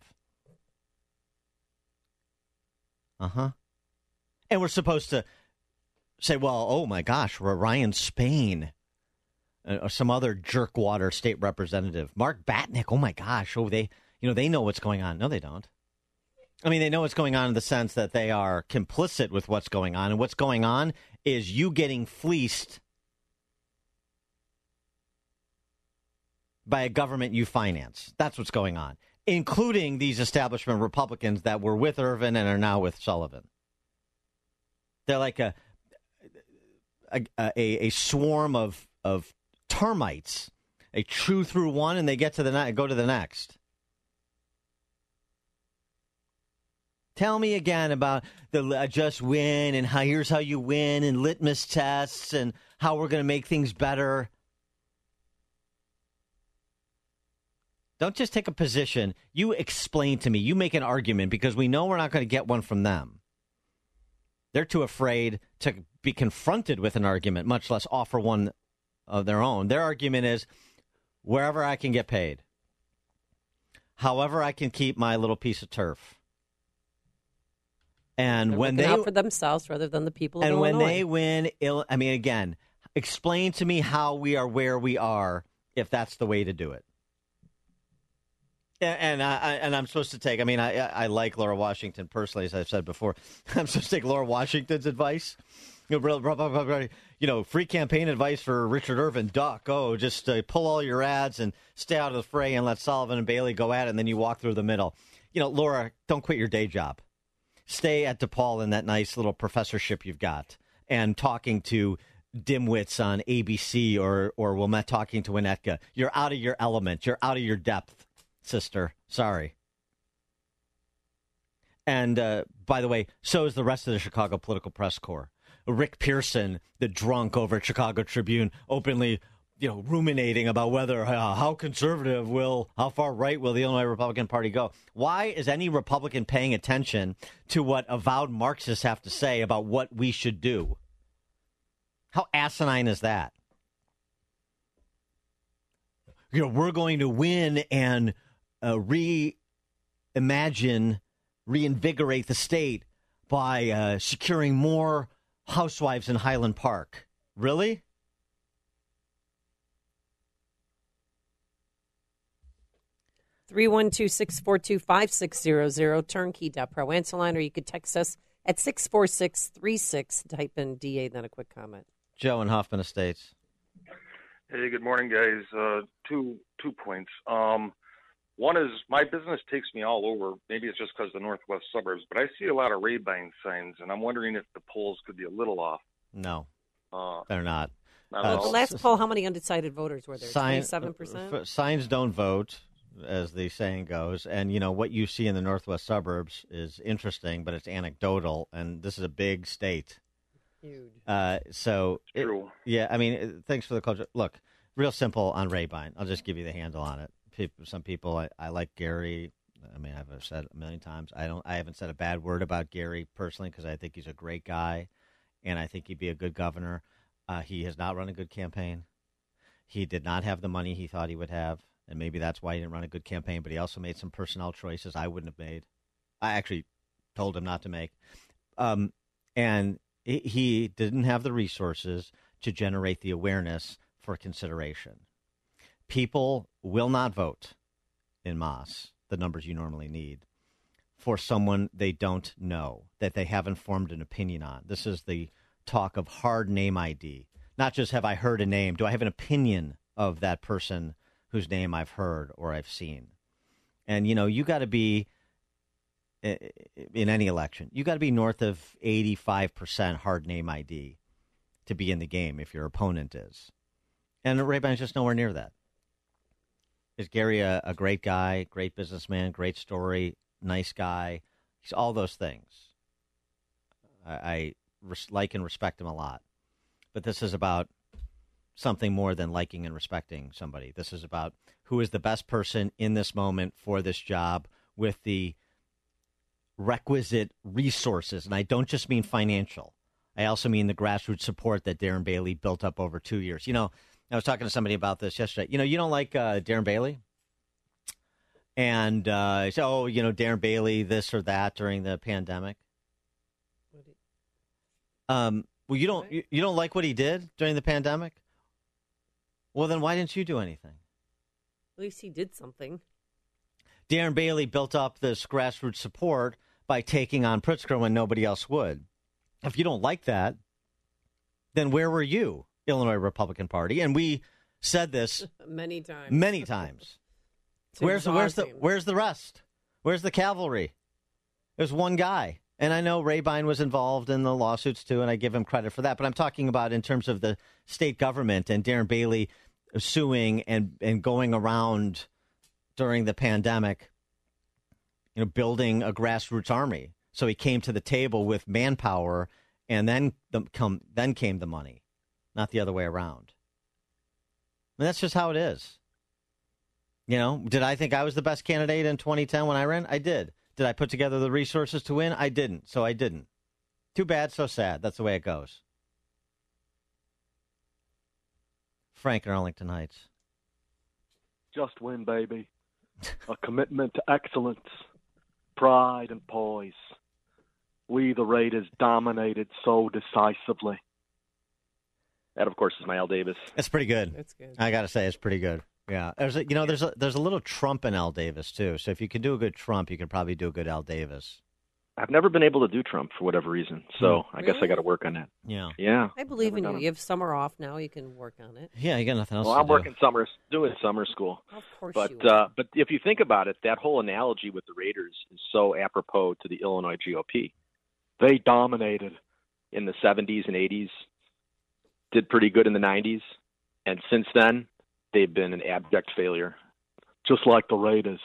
And we're supposed to say, well, oh my gosh, Ryan Spain, or some other jerkwater state representative, Mark Batnick. Oh my gosh, they know what's going on. No, they don't. I mean, they know what's going on in the sense that they are complicit with what's going on, and what's going on is you getting fleeced by a government you finance. That's what's going on, including these establishment Republicans that were with Irvin and are now with Sullivan. They're like a swarm of termites. They chew through one and they go to the next. Tell me again about the just win and here's how you win and litmus tests and how we're going to make things better. Don't just take a position. You explain to me. You make an argument, because we know we're not going to get one from them. They're too afraid to be confronted with an argument, much less offer one of their own. Their argument is wherever I can get paid, however I can keep my little piece of turf. And they're when looking out for themselves rather than the people of Illinois. And when they win, again, explain to me how we are where we are if that's the way to do it. And I'm supposed to take, I like Laura Washington personally, as I've said before. I'm supposed to take Laura Washington's advice. Free campaign advice for Richard Irvin. Duck. Oh, just pull all your ads and stay out of the fray and let Sullivan and Bailey go at it, and then you walk through the middle. Laura, don't quit your day job. Stay at DePaul in that nice little professorship you've got, and talking to dimwits on ABC or Wilmette talking to Winnetka. You're out of your element. You're out of your depth. Sister, sorry. And by the way, so is the rest of the Chicago Political Press Corps. Rick Pearson, the drunk over at Chicago Tribune, openly, ruminating about whether how conservative how far right will the Illinois Republican Party go. Why is any Republican paying attention to what avowed Marxists have to say about what we should do? How asinine is that? We're going to win and reinvigorate the state by securing more housewives in Highland Park. Really? (312-642-5600) turnkey.pro answer line, or you could text us at 64636. Type in DA, then a quick comment. Joe in Hoffman Estates. Hey, good morning, guys. Two points. One is my business takes me all over. Maybe it's just because of the northwest suburbs, but I see a lot of Ray-Ban signs, and I'm wondering if the polls could be a little off. No, they're not. The last poll, how many undecided voters were there? 27%? Signs don't vote, as the saying goes. And, what you see in the northwest suburbs is interesting, but it's anecdotal, and this is a big state. Huge. True. Thanks for the culture. Look, real simple on Ray-Ban. I'll just give you the handle on it. Some people, I like Gary. I've said it a million times. I haven't said a bad word about Gary personally because I think he's a great guy, and I think he'd be a good governor. He has not run a good campaign. He did not have the money he thought he would have, and maybe that's why he didn't run a good campaign, but he also made some personnel choices I wouldn't have made. I actually told him not to make. And he didn't have the resources to generate the awareness for consideration. People will not vote in mass, the numbers you normally need, for someone they don't know, that they haven't formed an opinion on. This is the talk of hard name ID. Not just have I heard a name, do I have an opinion of that person whose name I've heard or I've seen? And, you got to be, in any election, you got to be north of 85% hard name ID to be in the game if your opponent is. And Ray-Ban's just nowhere near that. Is Gary a great guy, great businessman, great story, nice guy? He's all those things. I like and respect him a lot. But this is about something more than liking and respecting somebody. This is about who is the best person in this moment for this job with the requisite resources. And I don't just mean financial. I also mean the grassroots support that Darren Bailey built up over 2 years. I was talking to somebody about this yesterday. You don't like Darren Bailey? And he said, Darren Bailey, this or that during the pandemic. Well, you don't like what he did during the pandemic? Well, then why didn't you do anything? At least he did something. Darren Bailey built up this grassroots support by taking on Pritzker when nobody else would. If you don't like that, then where were you, Illinois Republican Party? And we said this many times. Many times. Where's the rest? Where's the cavalry? There's one guy. And I know Ray-Ban was involved in the lawsuits, too, and I give him credit for that. But I'm talking about in terms of the state government and Darren Bailey suing and going around during the pandemic, building a grassroots army. So he came to the table with manpower, and then came the money, not the other way around. That's just how it is. Did I think I was the best candidate in 2010 when I ran? I did. Did I put together the resources to win? I didn't, so I didn't. Too bad, so sad. That's the way it goes. Frank in Arlington Heights. Just win, baby. A commitment to excellence, pride, and poise. We, the Raiders, dominated so decisively. That, of course, is my Al Davis. That's pretty good. That's good. I got to say, it's pretty good. Yeah. There's a little Trump in Al Davis, too. So if you can do a good Trump, you can probably do a good Al Davis. I've never been able to do Trump for whatever reason, so I guess I got to work on that. Yeah. Yeah. I believe in you. You have summer off now. You can work on it. Yeah, you got nothing else to do. I'm working doing summer school. Of course but, you are. But if you think about it, that whole analogy with the Raiders is so apropos to the Illinois GOP. They dominated in the 70s and 80s, did pretty good in the 90s, and since then, they've been an abject failure, just like the Raiders.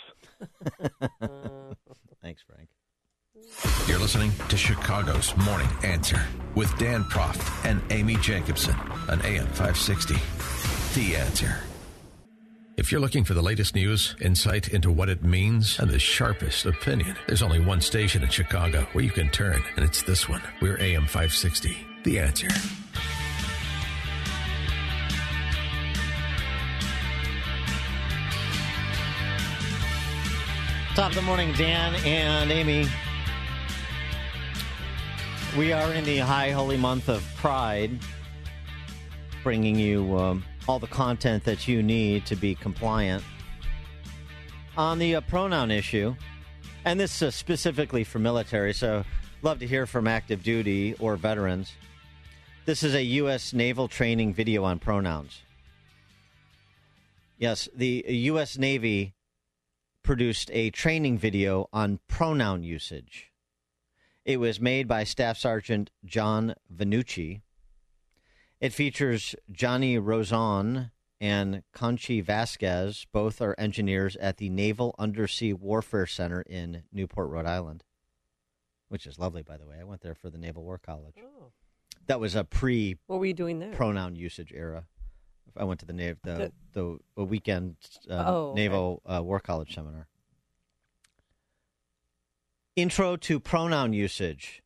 Thanks, Frank. You're listening to Chicago's Morning Answer with Dan Proft and Amy Jacobson on AM 560. The Answer. If you're looking for the latest news, insight into what it means, and the sharpest opinion, there's only one station in Chicago where you can turn, and it's this one. We're AM 560. The Answer. Top of the morning, Dan and Amy. We are in the high holy month of Pride, bringing you all the content that you need to be compliant. On the pronoun issue, and this is specifically for military, so love to hear from active duty or veterans. This is a U.S. Naval training video on pronouns. Yes, the U.S. Navy produced a training video on pronoun usage. It was made by Staff Sergeant John Vanucci. It features Johnny Rozon and Conchi Vasquez. Both are engineers at the Naval Undersea Warfare Center in Newport, Rhode Island, which is lovely, by the way. I went there for the Naval War College. Oh. That was a What were you doing there? Pronoun usage era. I went to the weekend okay. Naval War College seminar. Intro to pronoun usage.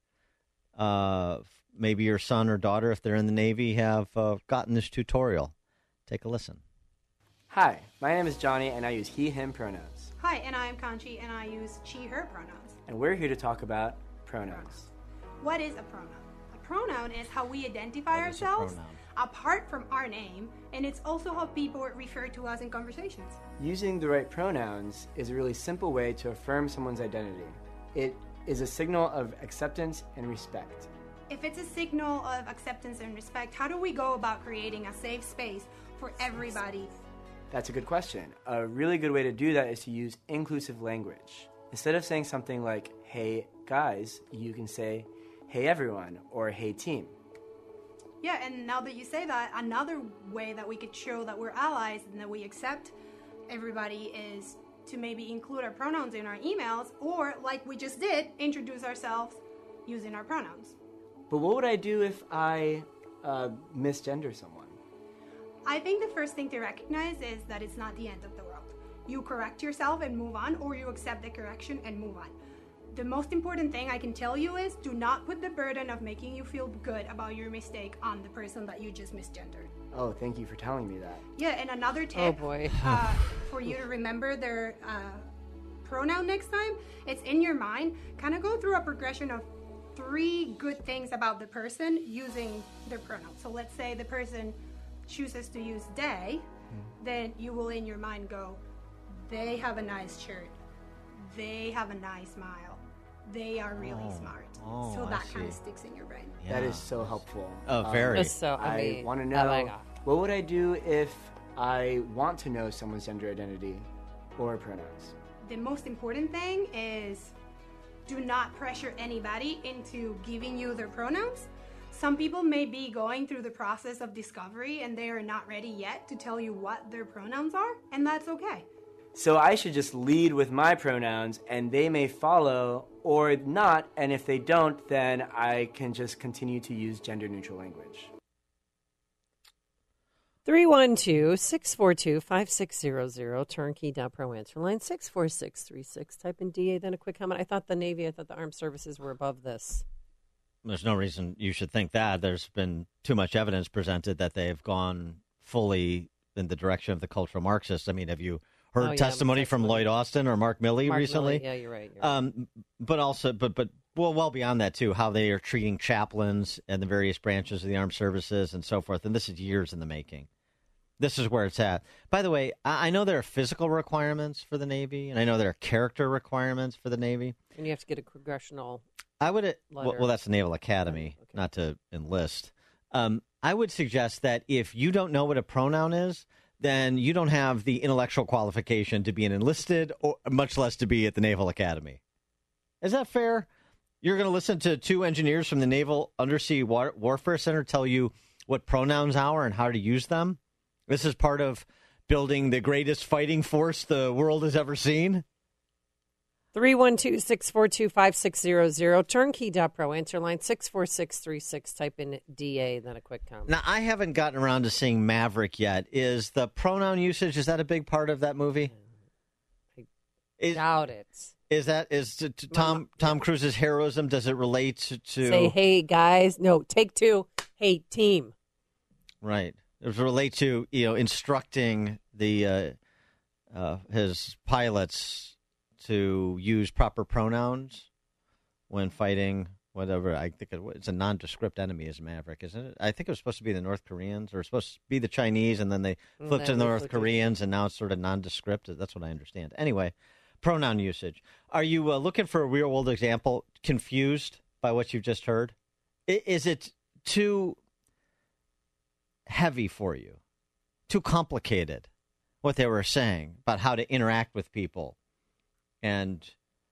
Maybe your son or daughter, if they're in the Navy, have gotten this tutorial. Take a listen. Hi, my name is Johnny, and I use he, him pronouns. Hi, and I am Conchi, and I use she, her pronouns. And we're here to talk about pronouns. What is a pronoun? A pronoun is how we identify ourselves apart from our name, and it's also how people refer to us in conversations. Using the right pronouns is a really simple way to affirm someone's identity. It is a signal of acceptance and respect. If it's a signal of acceptance and respect, how do we go about creating a safe space for everybody? That's a good question. A really good way to do that is to use inclusive language. Instead of saying something like, hey guys, you can say, hey everyone, or hey team. Yeah, and now that you say that, another way that we could show that we're allies and that we accept everybody is to maybe include our pronouns in our emails, or like we just did, introduce ourselves using our pronouns. But what would I do if I misgender someone? I think the first thing to recognize is that it's not the end of the world. You correct yourself and move on, or you accept the correction and move on. The most important thing I can tell you is do not put the burden of making you feel good about your mistake on the person that you just misgendered. Oh, thank you for telling me that. Yeah, and another tip Oh, boy. for you to remember their pronoun next time, it's in your mind. Kind of go through a progression of 3 good things about the person using their pronoun. So let's say the person chooses to use they, then you will in your mind go, they have a nice shirt, they have a nice smile, they are really smart. So that kind of sticks in your brain. That is so helpful. Oh, very. I want to know, what would I do if I want to know someone's gender identity or pronouns? The most important thing is do not pressure anybody into giving you their pronouns. Some people may be going through the process of discovery and they are not ready yet to tell you what their pronouns are, and that's okay. So I should just lead with my pronouns and they may follow or not, and if they don't, then I can just continue to use gender-neutral language. 312-642-5600, turnkey.pro answer line 64636. Type in DA, then a quick comment. I thought the armed services were above this. There's no reason you should think that. There's been too much evidence presented that they've gone fully in the direction of the cultural Marxists. I mean, have you heard testimony from Lloyd Austin or Mark Milley recently? Yeah, you're right. But also, well beyond that, too, how they are treating chaplains and the various branches of the armed services and so forth. And this is years in the making. This is where it's at. By the way, I know there are physical requirements for the Navy, and I know there are character requirements for the Navy. And you have to get a congressional letter. Well, that's the Naval Academy, not to enlist. I would suggest that if you don't know what a pronoun is, then you don't have the intellectual qualification to be an enlisted, or much less to be at the Naval Academy. Is that fair? You're going to listen to 2 engineers from the Naval Undersea Warfare Center tell you what pronouns are and how to use them? This is part of building the greatest fighting force the world has ever seen? 312-642-5600, turnkey.pro answer line 64636. Type in DA, then a quick comment. Now, I haven't gotten around to seeing Maverick yet. Is the pronoun usage, is that a big part of that movie? I doubt it. Is Tom Cruise's heroism, does it relate to... Say, hey, guys. No, take 2. Hey, team. Right. It relate to, instructing the his pilots to use proper pronouns when fighting whatever. I think it's a nondescript enemy is Maverick, isn't it? I think it was supposed to be the North Koreans, or supposed to be the Chinese, and then they flipped to the North Koreans, and now it's sort of nondescript. That's what I understand. Anyway, pronoun usage. Are you looking for a real-world example, confused by what you've just heard? Is it too heavy for you, too complicated, what they were saying about how to interact with people and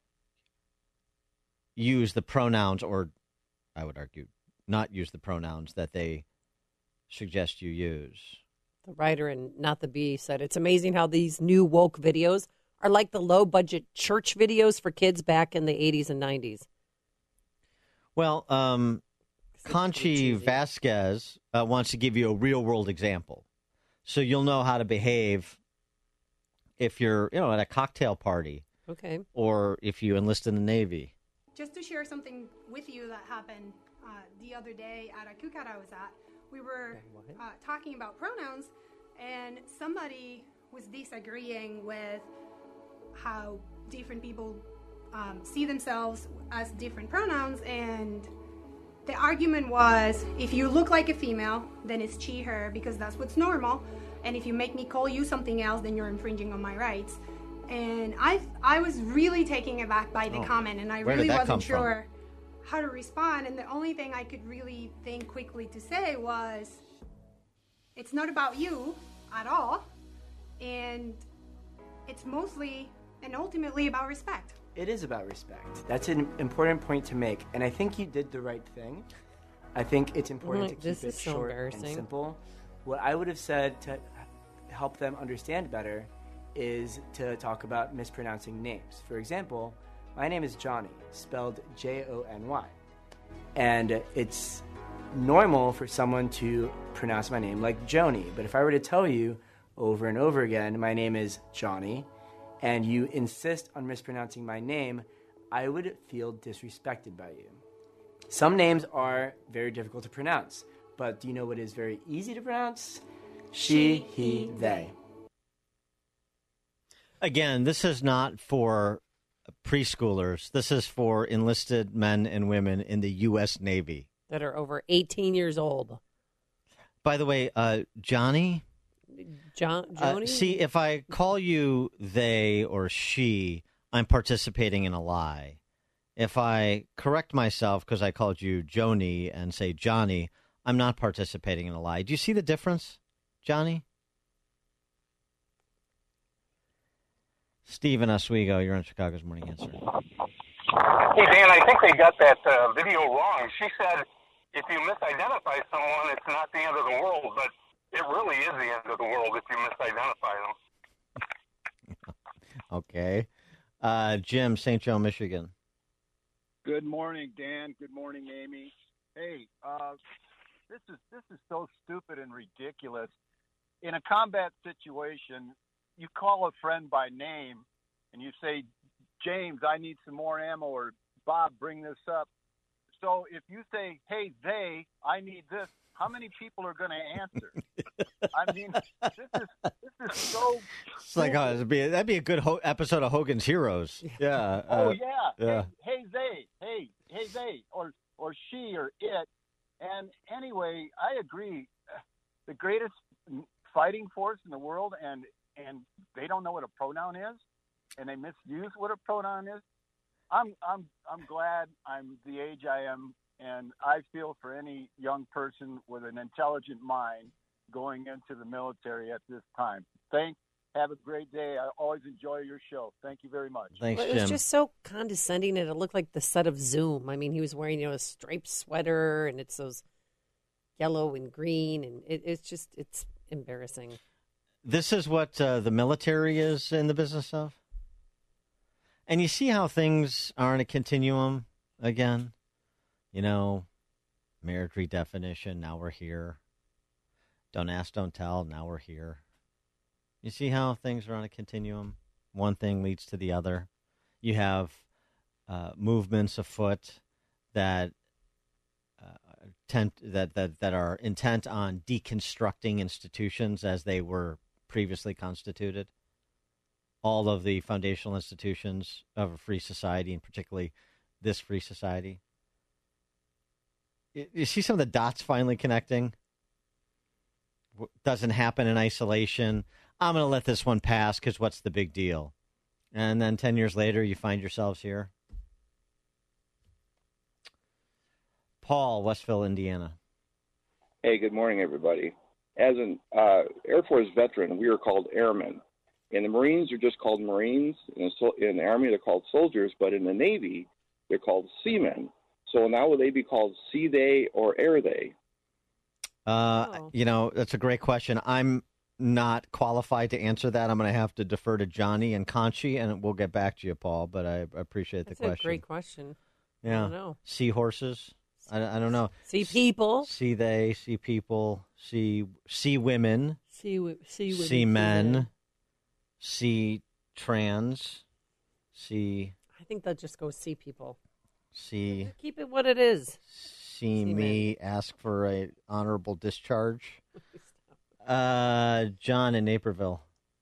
use the pronouns, or I would argue not use the pronouns that they suggest you use. The writer in Not the Bee said, it's amazing how these new woke videos are like the low-budget church videos for kids back in the 80s and 90s. Well, Conchi Vasquez wants to give you a real-world example. So you'll know how to behave if you're, at a cocktail party. Okay. Or if you enlist in the Navy. Just to share something with you that happened the other day at a cookout I was at, we were talking about pronouns, and somebody was disagreeing with how different people see themselves as different pronouns, and the argument was, if you look like a female, then it's she, her, because that's what's normal, and if you make me call you something else, then you're infringing on my rights. And I was really taken aback by the comment, and I really wasn't sure how to respond, and the only thing I could really think quickly to say was, it's not about you at all, and it's mostly and ultimately about respect. It is about respect. That's an important point to make, and I think you did the right thing. I think it's important to keep it short and simple. What I would have said to help them understand better is to talk about mispronouncing names. For example, my name is Johnny, spelled Jony. And it's normal for someone to pronounce my name like Joni. But if I were to tell you over and over again, my name is Johnny, and you insist on mispronouncing my name, I would feel disrespected by you. Some names are very difficult to pronounce, but do you know what is very easy to pronounce? She, he, they. Again, this is not for preschoolers. This is for enlisted men and women in the U.S. Navy. That are over 18 years old. By the way, Johnny? Joni? See, if I call you they or she, I'm participating in a lie. If I correct myself because I called you Joni and say Johnny, I'm not participating in a lie. Do you see the difference, Johnny? Steve in Oswego, you're on Chicago's Morning Answer. Hey, Dan, I think they got that video wrong. She said if you misidentify someone, it's not the end of the world, but it really is the end of the world if you misidentify them. Okay. Jim, St. Joe, Michigan. Good morning, Dan. Good morning, Amy. Hey, this is so stupid and ridiculous. In a combat situation, you call a friend by name and you say, James, I need some more ammo, or Bob, bring this up. So if you say, hey, they, I need this, how many people are going to answer? I mean, this is so. It's like that'd be a good episode of Hogan's Heroes. Yeah. Yeah. Hey, they, or she, or it. And anyway, I agree. The greatest fighting force in the world, and they don't know what a pronoun is, and they misuse what a pronoun is. I'm glad I'm the age I am, and I feel for any young person with an intelligent mind going into the military at this time. Have a great day. I always enjoy your show. Thank you very much. Thanks, Jim. It was just so condescending, and it looked like the set of Zoom. I mean, he was wearing, a striped sweater, and it's those yellow and green, and it's embarrassing. This is what the military is in the business of. And you see how things are in a continuum again? Marriage redefinition, now we're here. Don't ask, don't tell, now we're here. You see how things are on a continuum? One thing leads to the other. You have movements afoot that that are intent on deconstructing institutions as they were previously constituted. All of the foundational institutions of a free society, and particularly this free society. You see some of the dots finally connecting? Doesn't happen in isolation. I'm going to let this one pass because what's the big deal? And then 10 years later, you find yourselves here. Paul, Westville, Indiana. Hey, good morning, everybody. As an Air Force veteran, we are called airmen. In the Marines, they're just called Marines. In the Army, they're called soldiers. But in the Navy, they're called seamen. So now will they be called sea they or air they? That's a great question. I'm not qualified to answer that. I'm going to have to defer to Johnny and Conchi, and we'll get back to you, Paul. But I appreciate the question. That's a great question. Yeah. I don't know. Seahorses? I don't know. Sea people? Sea they, sea people, sea women. Sea women. Sea men. Sea trans. Sea. I think they'll just go sea people. Sea. Keep it what it is. See me ask for a honorable discharge. John in Naperville.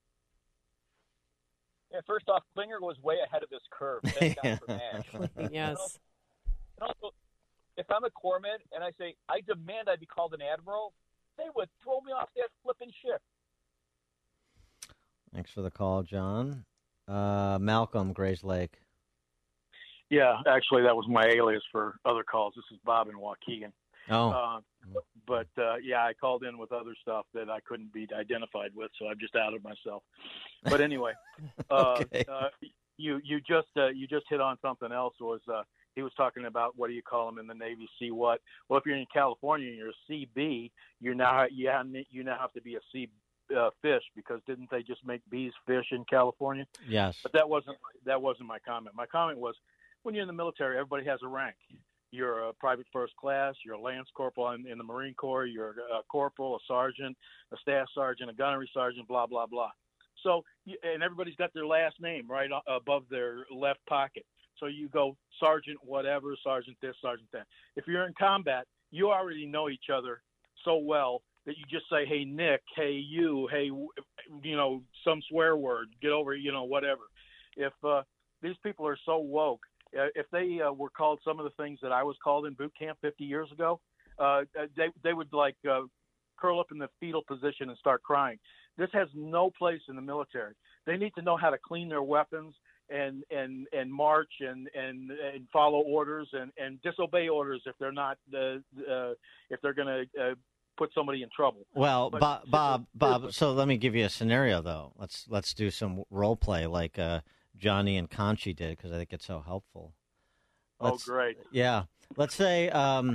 Yeah, first off, Klinger was way ahead of this curve. Thank God for that. Yes. And also, if I'm a corpsman and I say, I demand I be called an admiral, they would throw me off that flipping ship. Thanks for the call, John. Malcolm, Grays Lake. Yeah, actually, that was my alias for other calls. This is Bob in Waukegan. Oh. But I called in with other stuff that I couldn't be identified with, so I've just outed myself. But anyway, okay. You just hit on something else. He was talking about what do you call them in the Navy? Sea what? Well, if you're in California and you're a CB, you now have to be a sea fish, because didn't they just make bees fish in California? Yes. But that wasn't my comment. My comment was, when you're in the military, everybody has a rank. You're a private first class, you're a lance corporal in the Marine Corps, you're a corporal, a sergeant, a staff sergeant, a gunnery sergeant, blah, blah, blah. So, and everybody's got their last name right above their left pocket. So you go sergeant whatever, sergeant this, sergeant that. If you're in combat, you already know each other so well that you just say, hey, Nick, hey, you, hey, some swear word, get over, whatever. If these people are so woke, if they were called some of the things that I was called in boot camp 50 years ago, they would curl up in the fetal position and start crying. This has no place in the military. They need to know how to clean their weapons and march and follow orders and disobey orders if they're not if they're going to put somebody in trouble. Well, Bob. So let me give you a scenario though. Let's do some role play like Johnny and Conchi did, because I think it's so helpful. Great. Yeah. Let's say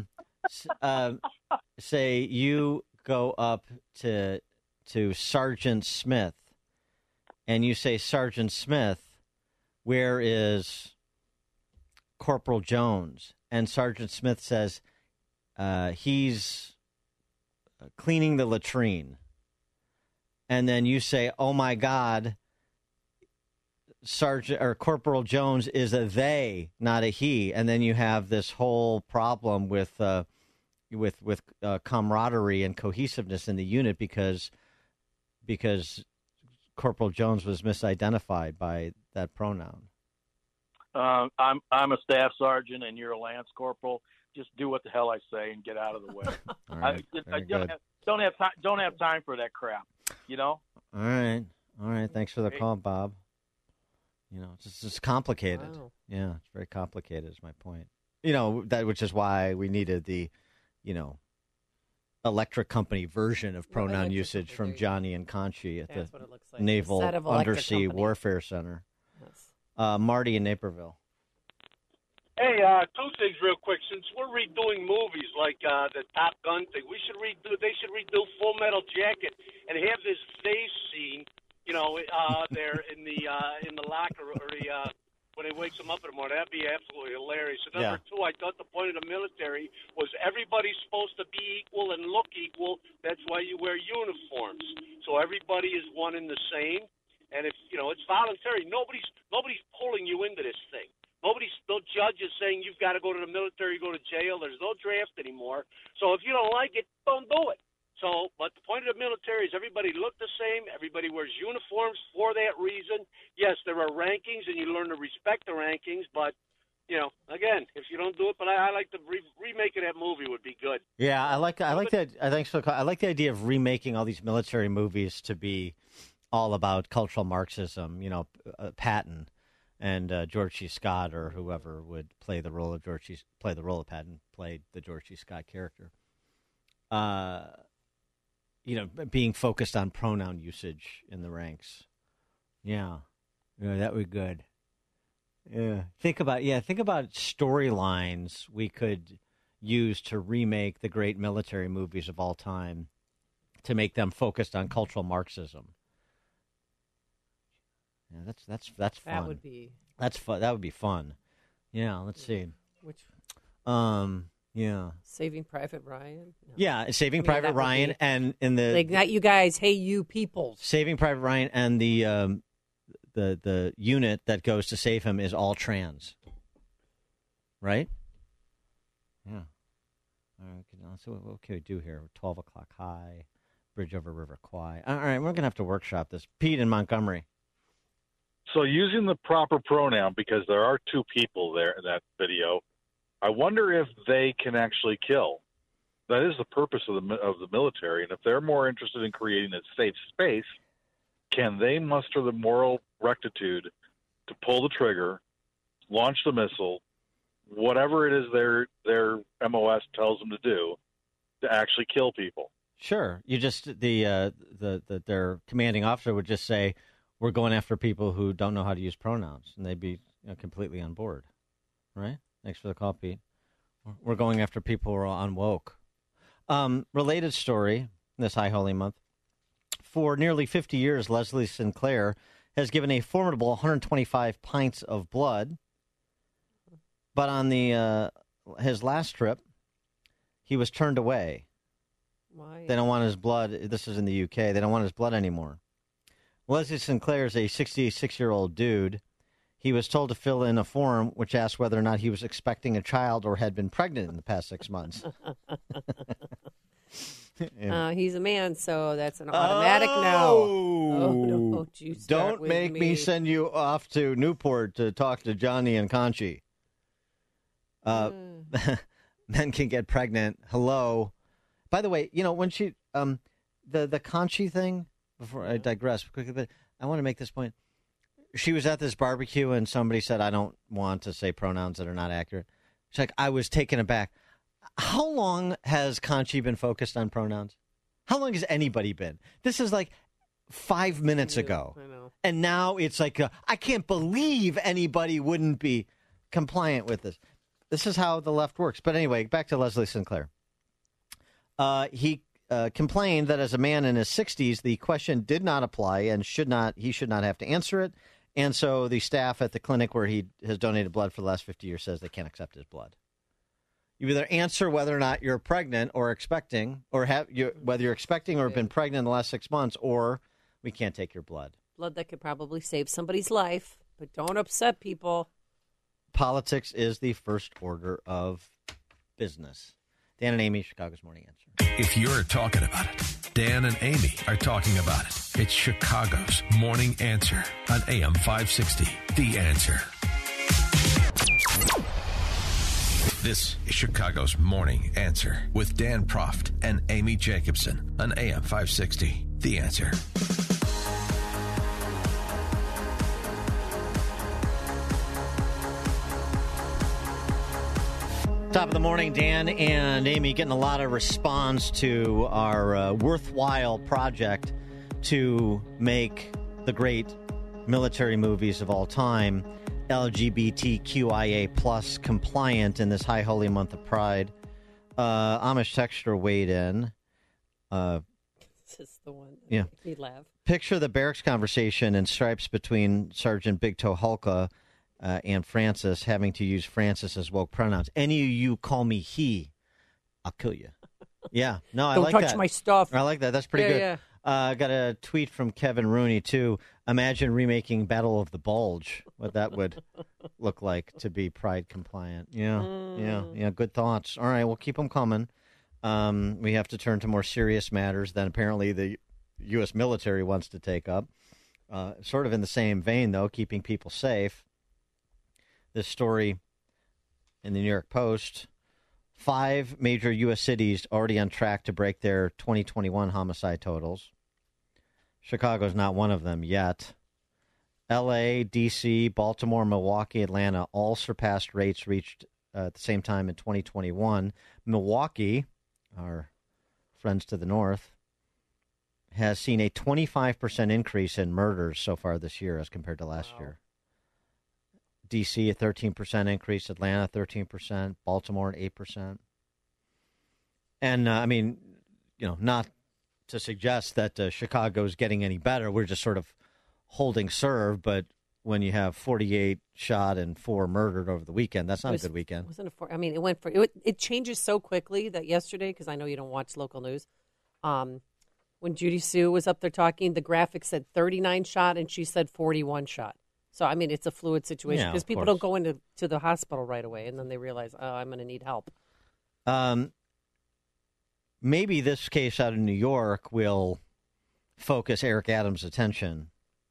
say you go up to Sergeant Smith and you say, Sergeant Smith, where is Corporal Jones? And Sergeant Smith says, he's cleaning the latrine. And then you say, oh my God, Sergeant or Corporal Jones is a they, not a he, and then you have this whole problem with camaraderie and cohesiveness in the unit because Corporal Jones was misidentified by that pronoun. I'm a staff sergeant and you're a lance corporal. Just do what the hell I say and get out of the way. All right. I don't have time for that crap. All right. Thanks for the call, Bob. It's just complicated. Wow. Yeah, it's very complicated is my point. Which is why we needed the, electric company version of pronoun usage from Johnny and Conchi at the Naval Undersea Warfare Center. Yes. Marty in Naperville. Hey, two things real quick. Since we're redoing movies like the Top Gun thing, they should redo Full Metal Jacket and have this safe scene. There in the locker or when he wakes him up in the morning. That'd be absolutely hilarious. And number two, I thought the point of the military was everybody's supposed to be equal and look equal. That's why you wear uniforms. So everybody is one and the same. And if it's voluntary, nobody's pulling you into this thing. No judge is saying you've got to go to the military, go to jail. There's no draft anymore. So if you don't like it, don't do it. So, but the point of the military is everybody look the same. Everybody wears uniforms for that reason. Yes, there are rankings, and you learn to respect the rankings. But, again, if you don't do it, but I like the remake of that movie would be good. Yeah, I like that. I like the idea of remaking all these military movies to be all about cultural Marxism. Patton and George C. Scott or whoever would play the role of Patton, played the George C. Scott character. Being focused on pronoun usage in the ranks. Yeah, that would be good. Yeah, think about storylines we could use to remake the great military movies of all time, to make them focused on cultural Marxism. Yeah, that's fun. That would be. That's fun. That would be fun. Yeah, let's see. Which? Yeah. Saving Private Ryan. No. Yeah, Saving Private Ryan, and in the like not you guys. Hey, you people. Saving Private Ryan, and the unit that goes to save him is all trans. Right. Yeah. All right. Let's see what can we do here. 12 o'clock high, bridge over River Kwai. All right, we're gonna have to workshop this. Pete in Montgomery. So using the proper pronoun, because there are two people there in that video, I wonder if they can actually kill. That is the purpose of the military, and if they're more interested in creating a safe space, can they muster the moral rectitude to pull the trigger, launch the missile, whatever it is their MOS tells them to do, to actually kill people? Sure. You just their commanding officer would just say, "We're going after people who don't know how to use pronouns," and they'd be completely on board. Right? Thanks for the call, Pete. We're going after people who are unwoke. Related story this High Holy Month. For nearly 50 years, Leslie Sinclair has given a formidable 125 pints of blood. But on his last trip, he was turned away. Why? They don't want his blood. This is in the UK. They don't want his blood anymore. Leslie Sinclair is a 66-year-old dude. He was told to fill in a form which asked whether or not he was expecting a child or had been pregnant in the past 6 months. Yeah. He's a man, so that's an automatic no. Oh, don't you start Don't with make me send you off to Newport to talk to Johnny and Conchi. Men can get pregnant. Hello. By the way, when she the Conchi thing, before I digress quickly, but I want to make this point. She was at this barbecue and somebody said, "I don't want to say pronouns that are not accurate." She's like, I was taken aback. How long has Conchi been focused on pronouns? How long has anybody been? This is like 5 minutes ago. I know. And now it's like, I can't believe anybody wouldn't be compliant with this. This is how the left works. But anyway, back to Leslie Sinclair. He complained that as a man in his 60s, the question did not apply and he should not have to answer it. And so the staff at the clinic where he has donated blood for the last 50 years says they can't accept his blood. You either answer whether or not you're pregnant or expecting, or whether you're expecting or have been pregnant in the last 6 months, or we can't take your blood. Blood that could probably save somebody's life, but don't upset people. Politics is the first order of business. Dan and Amy, Chicago's Morning Answer. If you're talking about it, Dan and Amy are talking about it. It's Chicago's Morning Answer on AM 560. The Answer. This is Chicago's Morning Answer with Dan Proft and Amy Jacobson on AM 560. The Answer. Top of the morning, Dan and Amy getting a lot of response to our worthwhile project to make the great military movies of all time LGBTQIA plus compliant in this high holy month of Pride. Amish Texture weighed in. This is the one that made me laugh. Picture the barracks conversation in stripes between Sergeant Big Toe Hulka and Francis having to use Francis as woke pronouns. Any of you call me he, I'll kill you. Yeah, no, I like that. Don't touch my stuff. I like that. That's pretty good. Yeah. Got a tweet from Kevin Rooney, too. Imagine remaking Battle of the Bulge, what that would look like to be Pride compliant. Yeah, good thoughts. All right, we'll keep them coming. We have to turn to more serious matters than apparently the U.S. military wants to take up. Sort of in the same vein, though, keeping people safe. This story in the New York Post, 5 major U.S. cities already on track to break their 2021 homicide totals. Chicago's not one of them yet. L.A., D.C., Baltimore, Milwaukee, Atlanta all surpassed rates reached at the same time in 2021. Milwaukee, our friends to the north, has seen a 25% increase in murders so far this year as compared to last year. D.C. a 13% increase, Atlanta 13%, Baltimore at 8%. And, I mean, not to suggest that Chicago's getting any better. We're just sort of holding serve. But when you have 48 shot and 4 murdered over the weekend, that's not a good weekend. Wasn't it changes so quickly that yesterday, because I know you don't watch local news, when Judy Sue was up there talking, the graphic said 39 shot and she said 41 shot. So, I mean, it's a fluid situation because people don't go into the hospital right away, and then they realize, I'm going to need help. Maybe this case out of New York will focus Eric Adams' attention.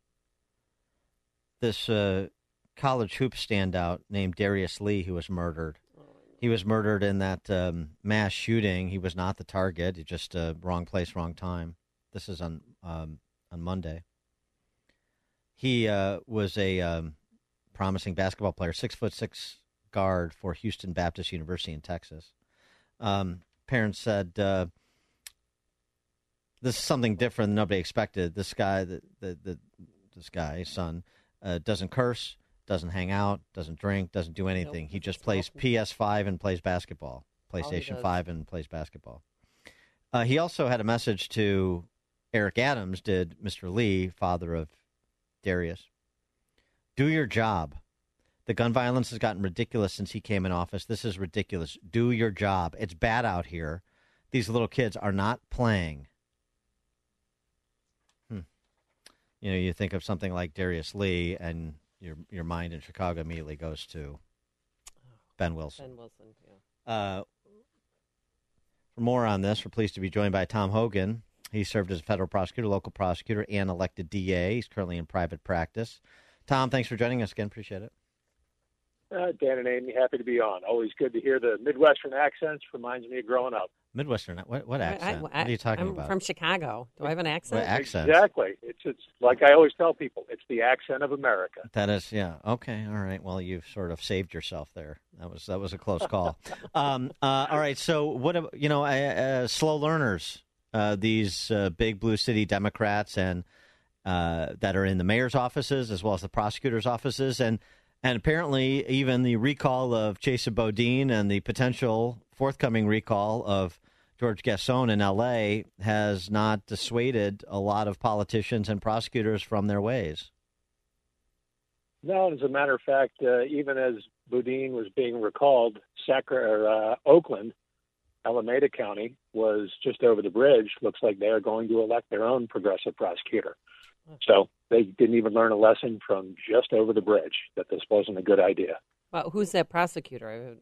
This college hoop standout named Darius Lee, who was murdered. He was murdered in that mass shooting. He was not the target. It's just wrong place, wrong time. This is on Monday. He was a promising basketball player, 6'6" guard for Houston Baptist University in Texas. Parents said this is something different than nobody expected. This guy, this guy's son, doesn't curse, doesn't hang out, doesn't drink, doesn't do anything. Nope. He just plays PS5 and plays basketball, PlayStation 5 and plays basketball. He also had a message to Eric Adams, did Mr. Lee, father of Darius. Do your job. The gun violence has gotten ridiculous since he came in office. This is ridiculous. Do your job. It's bad out here. These little kids are not playing. You think of something like Darius Lee, and your mind in Chicago immediately goes to Ben Wilson. Ben Wilson, yeah. For more on this, we're pleased to be joined by Tom Hogan. He served as a federal prosecutor, local prosecutor, and elected DA. He's currently in private practice. Tom, thanks for joining us again. Appreciate it. Dan and Amy, happy to be on. Always good to hear the Midwestern accents. Reminds me of growing up. Midwestern? What accent? What are you talking about? I'm from Chicago. Do I have an accent? What accent? Exactly. It's like I always tell people, it's the accent of America. That is, yeah. Okay, all right. Well, you've sort of saved yourself there. That was a close call. All right. So what? Slow learners. These big blue city Democrats and that are in the mayor's offices as well as the prosecutor's offices, and apparently even the recall of Chesa Boudin and the potential forthcoming recall of George Gascon in L.A. has not dissuaded a lot of politicians and prosecutors from their ways. No, as a matter of fact, even as Boudin was being recalled, Oakland, Alameda County, was just over the bridge. Looks like they are going to elect their own progressive prosecutor. So they didn't even learn a lesson from just over the bridge that this wasn't a good idea. Well, who's that prosecutor?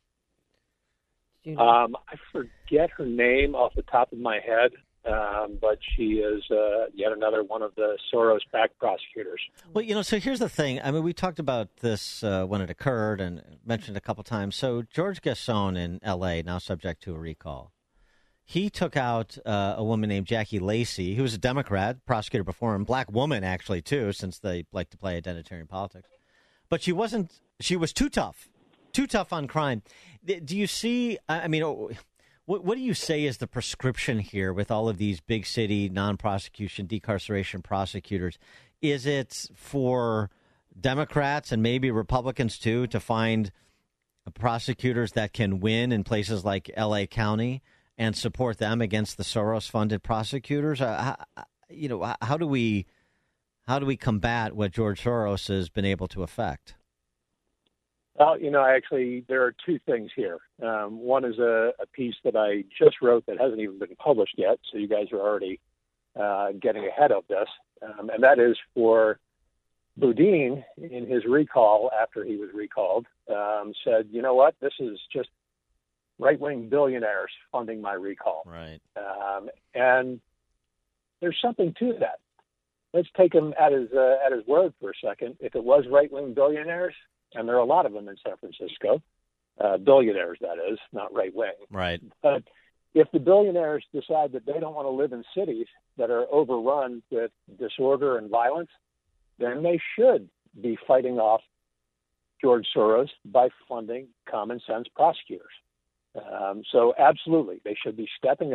I forget her name off the top of my head, but she is yet another one of the Soros-backed prosecutors. Well, so here's the thing. I mean, we talked about this when it occurred and mentioned a couple times. So George Gascon in L.A., now subject to a recall. He took out a woman named Jackie Lacey, who was a Democrat, prosecutor before him, black woman actually, too, since they like to play identitarian politics. But she was too tough on crime. Do you see, what do you say is the prescription here with all of these big city non-prosecution, decarceration prosecutors? Is it for Democrats and maybe Republicans, too, to find prosecutors that can win in places like L.A. County and support them against the Soros-funded prosecutors? How do we combat what George Soros has been able to affect? Well, actually, there are two things here. One is a piece that I just wrote that hasn't even been published yet, so you guys are already getting ahead of this. And that is for Boudin, in his recall, after he was recalled, said, you know what, this is just right-wing billionaires funding my recall. Right. And there's something to that. Let's take him at his word for a second. If it was right-wing billionaires, and there are a lot of them in San Francisco, billionaires, that is, not right-wing. Right. But if the billionaires decide that they don't want to live in cities that are overrun with disorder and violence, then they should be fighting off George Soros by funding common-sense prosecutors. So absolutely, they should be stepping up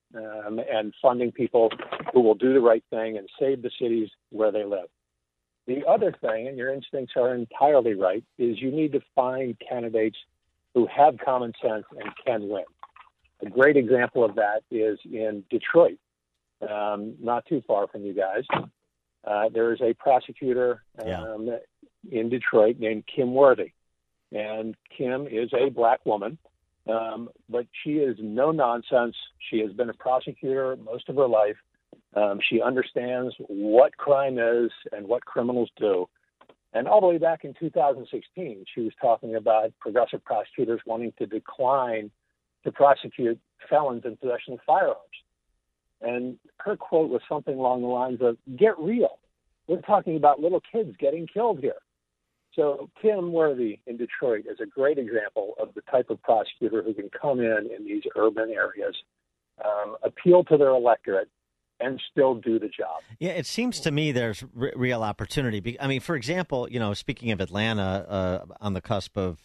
and funding people who will do the right thing and save the cities where they live. The other thing, and your instincts are entirely right, is you need to find candidates who have common sense and can win. A great example of that is in Detroit, not too far from you guys. There is a prosecutor in Detroit named Kim Worthy. And Kim is a black woman, but she is no nonsense. She has been a prosecutor most of her life. She understands what crime is and what criminals do. And all the way back in 2016, she was talking about progressive prosecutors wanting to decline to prosecute felons in possession of firearms. And her quote was something along the lines of, "Get real. We're talking about little kids getting killed here." So Kim Worthy in Detroit is a great example of the type of prosecutor who can come in these urban areas, appeal to their electorate, and still do the job. Yeah, it seems to me there's real opportunity. I mean, for example, speaking of Atlanta, on the cusp of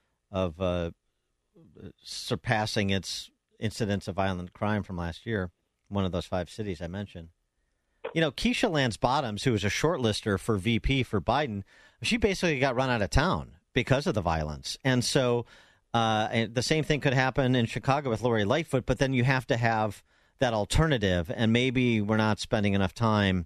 surpassing its incidents of violent crime from last year, one of those 5 cities I mentioned. Keisha Lance Bottoms, who was a shortlister for VP for Biden, she basically got run out of town because of the violence. And so and the same thing could happen in Chicago with Lori Lightfoot, but then you have to have that alternative. And maybe we're not spending enough time,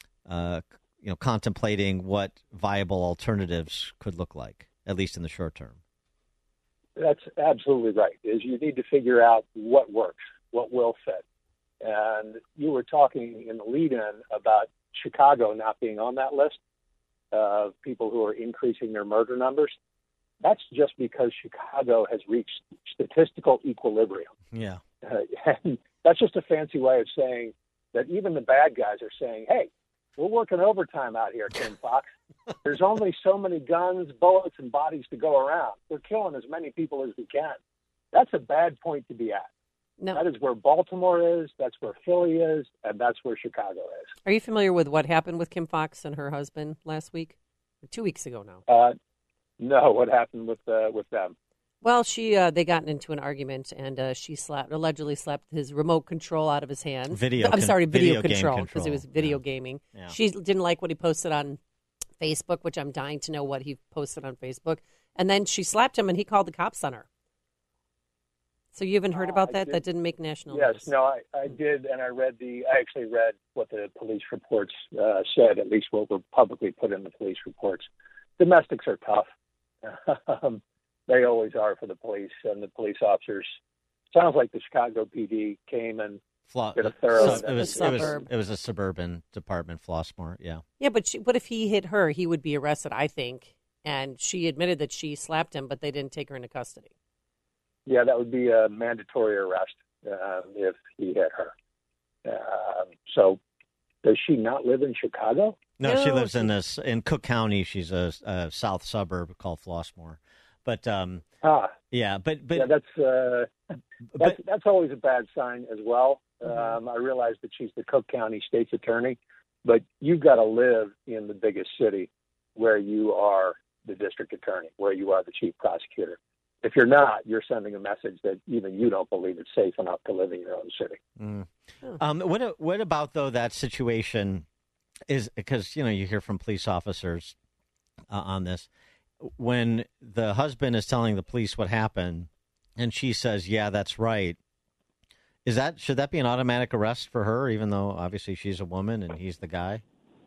contemplating what viable alternatives could look like, at least in the short term. That's absolutely right. Is you need to figure out what works, what will fit. And you were talking in the lead-in about Chicago not being on that list of people who are increasing their murder numbers. That's just because Chicago has reached statistical equilibrium. Yeah. And that's just a fancy way of saying that even the bad guys are saying, hey, we're working overtime out here, Kim Fox. There's only so many guns, bullets, and bodies to go around. We're killing as many people as we can. That's a bad point to be at. No. That is where Baltimore is, that's where Philly is, and that's where Chicago is. Are you familiar with what happened with Kim Fox and her husband last week? 2 weeks ago now. No, what happened with them? Well, they got into an argument, and she allegedly slapped his remote control out of his hand. Video control, because he was video gaming. Yeah. She didn't like what he posted on Facebook, which I'm dying to know what he posted on Facebook. And then she slapped him, and he called the cops on her. So you haven't heard about that? That didn't make national news. Yes, no, I did, and I actually read what the police reports said, at least what were publicly put in the police reports. Domestics are tough. They always are for the police and the police officers. Sounds like the Chicago PD came and did a thorough. It was a suburban department, Flossmoor. Yeah. Yeah, but if he hit her, he would be arrested, I think. And she admitted that she slapped him, but they didn't take her into custody. Yeah, that would be a mandatory arrest if he hit her. So, does she not live in Chicago? No, she lives in Cook County. She's a south suburb called Flossmoor. But that's always a bad sign as well. I realize that she's the Cook County State's attorney, but you've got to live in the biggest city where you are the district attorney, where you are the chief prosecutor. If you're not, you're sending a message that even you don't believe it's safe enough to live in your own city. What about, though, that situation is, because, you hear from police officers on this, when the husband is telling the police what happened and she says, yeah, that's right. Should that be an automatic arrest for her, even though obviously she's a woman and he's the guy?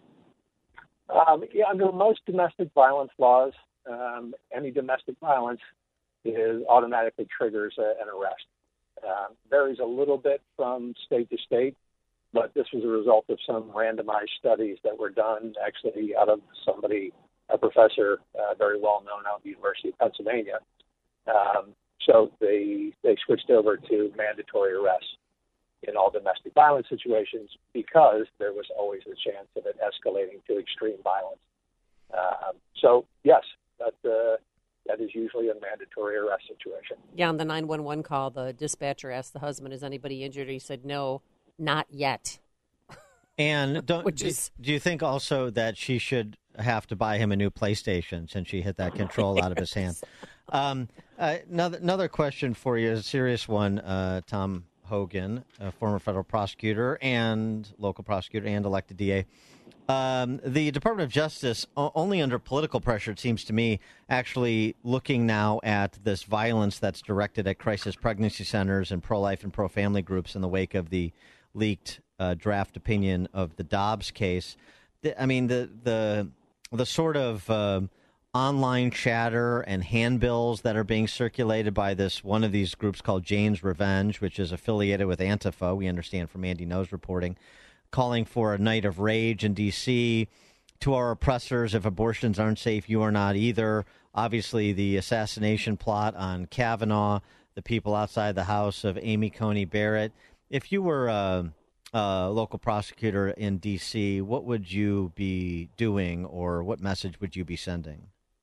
Under most domestic violence laws, any domestic violence automatically triggers an arrest. Varies a little bit from state to state, but this was a result of some randomized studies that were done actually out of a professor very well known out at the University of Pennsylvania. So they switched over to mandatory arrests in all domestic violence situations because there was always a chance of it escalating to extreme violence. So yes, that is usually a mandatory arrest situation. Yeah, on the 911 call, the dispatcher asked the husband, is anybody injured? He said, no, not yet. And do you think also that she should have to buy him a new PlayStation since she hit that control out of his hand? Another question for you, a serious one, Tom Hogan, a former federal prosecutor and local prosecutor and elected DA. The Department of Justice, only under political pressure, it seems to me, actually looking now at this violence that's directed at crisis pregnancy centers and pro-life and pro-family groups in the wake of the leaked draft opinion of the Dobbs case. I mean, the sort of online chatter and handbills that are being circulated by one of these groups called Jane's Revenge, which is affiliated with Antifa, we understand from Andy No's reporting, calling for a night of rage in D.C. To our oppressors, if abortions aren't safe, you are not either. Obviously, the assassination plot on Kavanaugh, the people outside the house of Amy Coney Barrett. If you were a local prosecutor in D.C., what would you be doing, or what message would you be sending?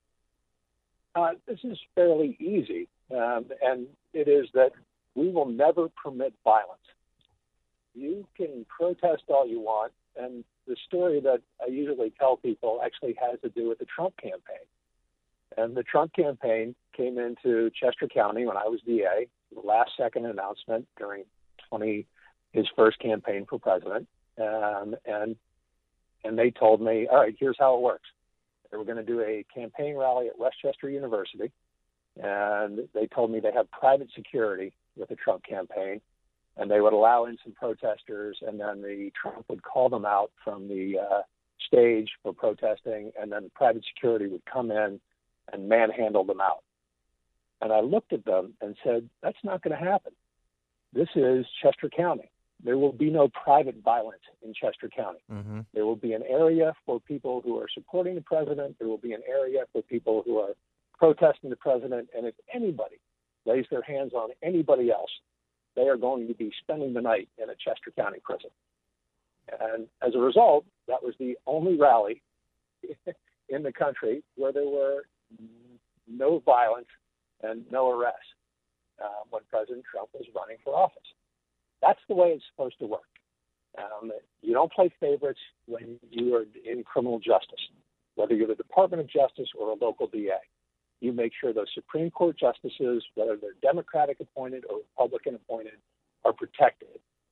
This is fairly easy, and it is that we will never permit violence. You can protest all you want, and the story that I usually tell people actually has to do with the Trump campaign. And the Trump campaign came into Chester County when I was DA, the last-second announcement during his first campaign for president, and they told me, all right, here's how it works. They were going to do a campaign rally at Westchester University, and they told me they have private security with the Trump campaign, and they would allow in some protesters, and then the Trump would call them out from the stage for protesting, and then the private security would come in and manhandle them out. And I looked at them and said, that's not going to happen. This is Chester County. There will be no private violence in Chester County. Mm-hmm. There will be an area for people who are supporting the president. There will be an area for people who are protesting the president. And if anybody lays their hands on anybody else, they are going to be spending the night in a Chester County prison. And as a result, that was the only rally in the country where there were no violence and no arrests when President Trump was running for office. That's the way it's supposed to work. You don't play favorites when you are in criminal justice, whether you're the Department of Justice or a local DA. You make sure those Supreme Court justices, whether they're Democratic appointed or Republican appointed, are protected.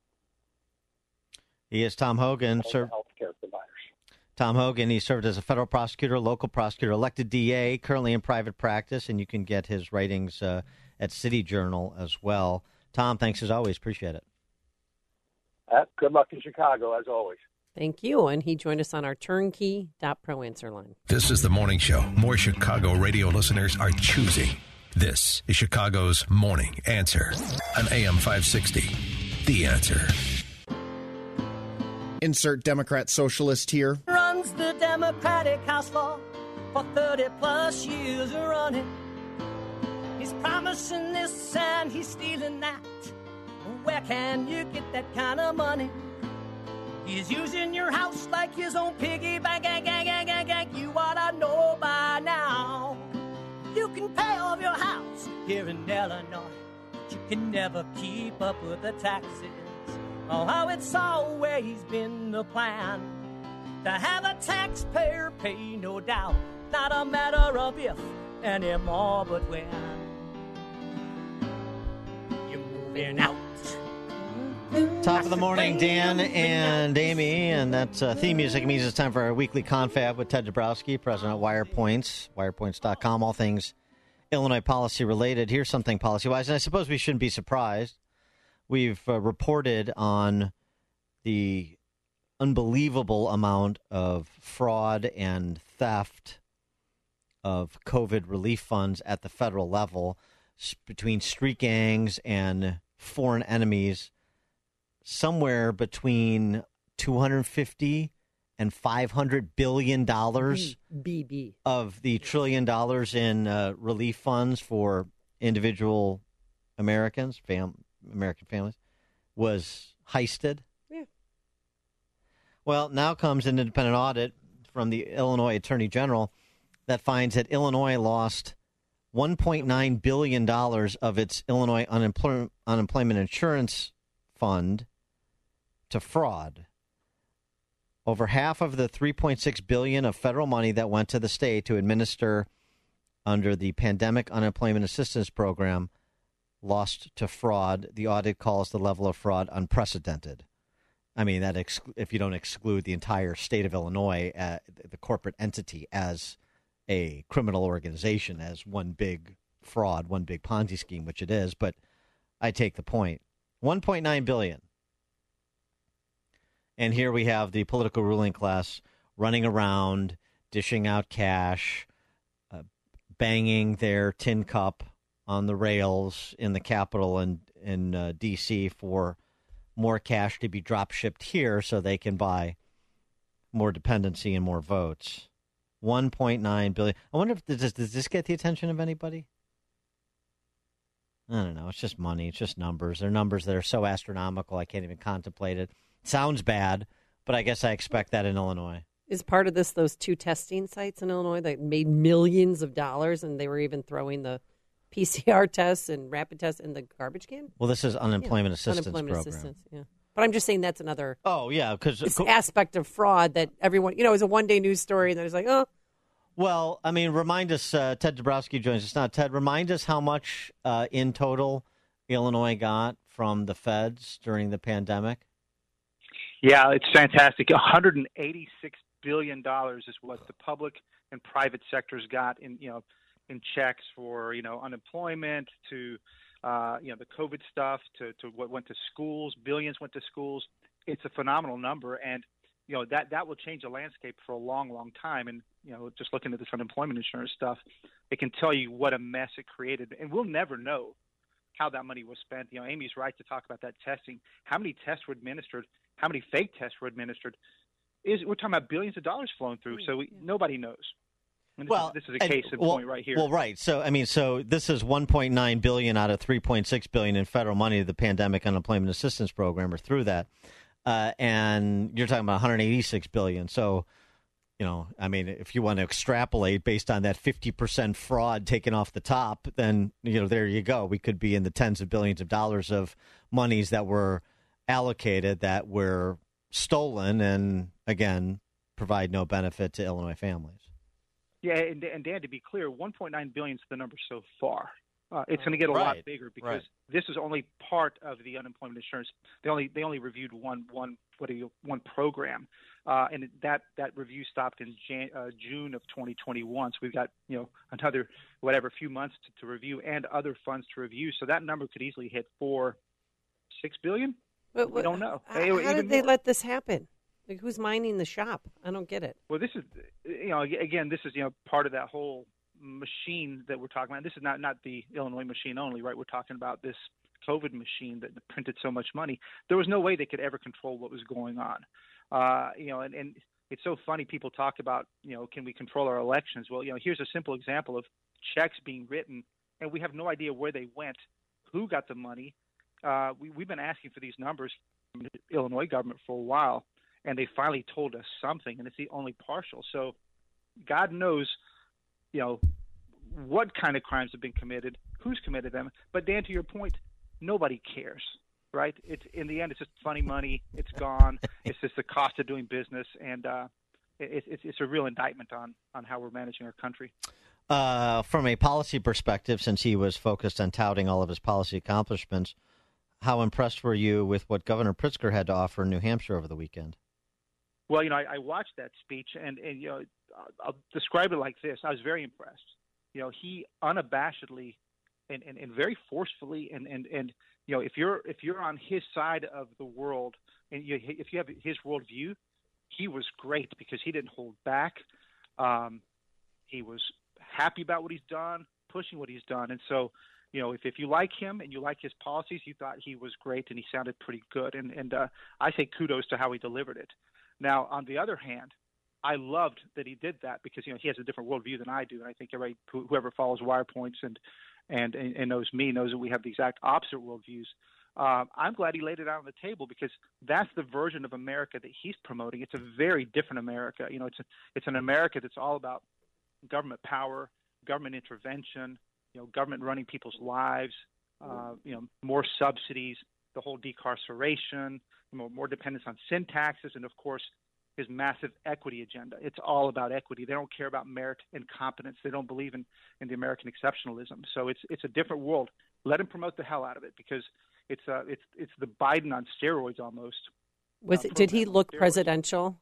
He is Tom Hogan, sir. Healthcare providers. Tom Hogan, he served as a federal prosecutor, local prosecutor, elected DA, currently in private practice, and you can get his writings at City Journal as well. Tom, thanks as always. Appreciate it. Good luck in Chicago, as always. Thank you. And he joined us on our turnkey.pro answer line. This is the morning show more Chicago radio listeners are choosing. This is Chicago's Morning Answer on AM 560. The Answer. Insert Democrat socialist here. Runs the Democratic House floor for 30 plus years running. He's promising this and he's stealing that. Where can you get that kind of money? He's using your house like his own piggy bank. You ought to know by now. You can pay off your house here in Illinois, but you can never keep up with the taxes. Oh, how it's always been the plan to have a taxpayer pay, no doubt. Not a matter of if anymore, but when. You're moving out. Top of the morning, Dan and Amy, and that theme music means it's time for our weekly confab with Ted Dabrowski, president of WirePoints, wirepoints.com, all things Illinois policy related. Here's something policy-wise, and I suppose we shouldn't be surprised. We've reported on the unbelievable amount of fraud and theft of COVID relief funds at the federal level between street gangs and foreign enemies. Somewhere between $250 and $500 billion BB of the $1 trillion in relief funds for individual Americans, American families, was heisted. Yeah. Well, now comes an independent audit from the Illinois Attorney General that finds that Illinois lost $1.9 billion of its Illinois Unemployment Insurance Fund to fraud. Over half of the $3.6 billion of federal money that went to the state to administer under the Pandemic Unemployment Assistance Program lost to fraud. The audit calls the level of fraud unprecedented. I mean, that if you don't exclude the entire state of Illinois, the corporate entity as a criminal organization, as one big fraud, one big Ponzi scheme, which it is. But I take the point. $1.9 billion. And here we have the political ruling class running around, dishing out cash, banging their tin cup on the rails in the Capitol and in D.C. for more cash to be drop shipped here so they can buy more dependency and more votes. $1.9 billion. I wonder if does this get the attention of anybody? I don't know. It's just money. It's just numbers. They're numbers that are so astronomical I can't even contemplate it. Sounds bad, but I guess I expect that in Illinois. Is part of this those 2 testing sites in Illinois that made millions of dollars, and they were even throwing the PCR tests and rapid tests in the garbage can? Well, this is unemployment assistance program. Assistance, yeah. But I'm just saying that's another because aspect of fraud that everyone, is a one-day news story, and then it's like, oh. Well, I mean, remind us, Ted Dabrowski joins us now. Ted, remind us how much in total Illinois got from the feds during the pandemic. Yeah, it's fantastic. $186 billion is what the public and private sectors got in checks for unemployment to the COVID stuff to what went to schools. Billions went to schools. It's a phenomenal number, and that will change the landscape for a long, long time. And just looking at this unemployment insurance stuff, it can tell you what a mess it created, and we'll never know how that money was spent. Amy's right to talk about that testing. How many tests were administered? How many fake tests were administered? We're talking about billions of dollars flowing through, so nobody knows. And this is a case in point right here. Well, right. So this is $1.9 billion out of $3.6 billion in federal money to the Pandemic Unemployment Assistance Program, or through that, and you're talking about $186 billion. So, if you want to extrapolate based on that 50% fraud taken off the top, then there you go. We could be in the tens of billions of dollars of monies that were allocated that were stolen, and again, provide no benefit to Illinois families. Yeah, and Dan, to be clear, $1.9 billion is the number so far. It's going to get a lot bigger because this is only part of the unemployment insurance. They only reviewed one program, and that review stopped in June of 2021. So we've got another few months to review and other funds to review. So that number could easily hit $6 billion. We don't know. How did they let this happen? Like, who's minding the shop? I don't get it. Well, this is, again, this is, part of that whole machine that we're talking about. This is not the Illinois machine only, right? We're talking about this COVID machine that printed so much money. There was no way they could ever control what was going on. And it's so funny. People talk about, can we control our elections? Well, here's a simple example of checks being written, and we have no idea where they went, who got the money. We've been asking for these numbers from the Illinois government for a while, and they finally told us something, and it's the only partial. So God knows, what kind of crimes have been committed, who's committed them. But Dan, to your point, nobody cares, right? It's in the end, it's just funny money. It's gone. It's just the cost of doing business, and it's a real indictment on how we're managing our country. From a policy perspective, since he was focused on touting all of his policy accomplishments, how impressed were you with what Governor Pritzker had to offer in New Hampshire over the weekend? Well, I watched that speech, and I'll describe it like this. I was very impressed. He unabashedly and very forcefully, and if you're on his side of the world, and if you have his worldview, he was great because he didn't hold back. He was happy about what he's done, pushing what he's done, and so if you like him and you like his policies, you thought he was great and he sounded pretty good, and I say kudos to how he delivered it. Now, on the other hand, I loved that he did that because he has a different worldview than I do, and I think whoever follows Wire Points and knows me knows that we have the exact opposite worldviews. I'm glad he laid it out on the table because that's the version of America that he's promoting. It's a very different America. It's an America that's all about government power, government intervention, government running people's lives, more subsidies, the whole decarceration, more dependence on sin taxes, and of course his massive equity agenda. It's all about equity. They don't care about merit and competence. They don't believe in the American exceptionalism. So it's a different world. let him promote the hell out of it, because it's the Biden on steroids almost. Did he look presidential?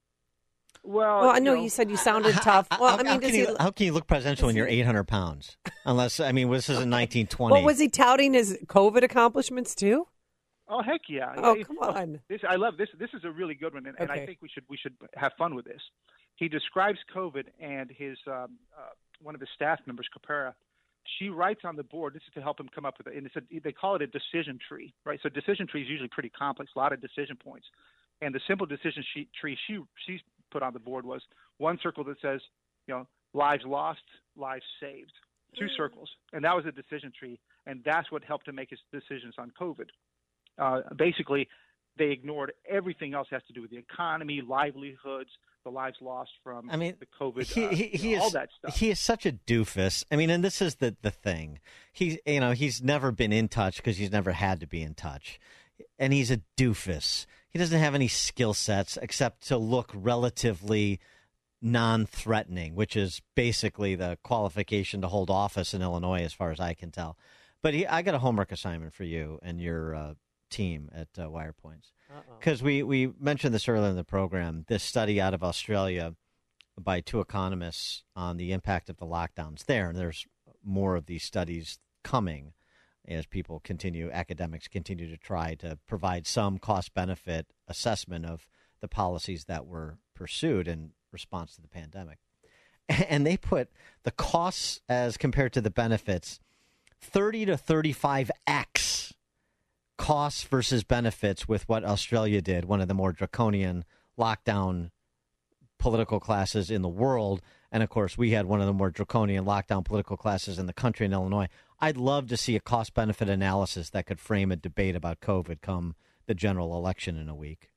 Well, I know you said you sounded tough. Well, how can you look presidential when you're 800 pounds? Unless, this isn't 1920. Well, was he touting his COVID accomplishments too? Oh, heck yeah! Oh, come on! I love this. This is a really good one, and I think we should have fun with this. He describes COVID, and his one of his staff members, Capera, she writes on the board. This is to help him come up with it, and they call it a decision tree, right? So decision tree is usually pretty complex, a lot of decision points, and the simple decision tree she put on the board was one circle that says, lives lost, lives saved, two circles, and that was a decision tree, and that's what helped him make his decisions on COVID. Basically, they ignored everything else that has to do with the economy, livelihoods, the lives lost from the COVID, all that stuff. He is such a doofus. And this is the thing. He's never been in touch because he's never had to be in touch. And he's a doofus. He doesn't have any skill sets except to look relatively non-threatening, which is basically the qualification to hold office in Illinois, as far as I can tell. But I got a homework assignment for you and your team at Wire Points, because we mentioned this earlier in the program. This study out of Australia by two economists on the impact of the lockdowns there, and there's more of these studies coming as academics continue to try to provide some cost-benefit assessment of the policies that were pursued in response to the pandemic. And they put the costs as compared to the benefits 30 to 35x costs versus benefits with what Australia did, one of the more draconian lockdown political classes in the world. And, of course, we had one of the more draconian lockdown political classes in the country in Illinois. I'd love to see a cost-benefit analysis that could frame a debate about COVID come the general election in a week.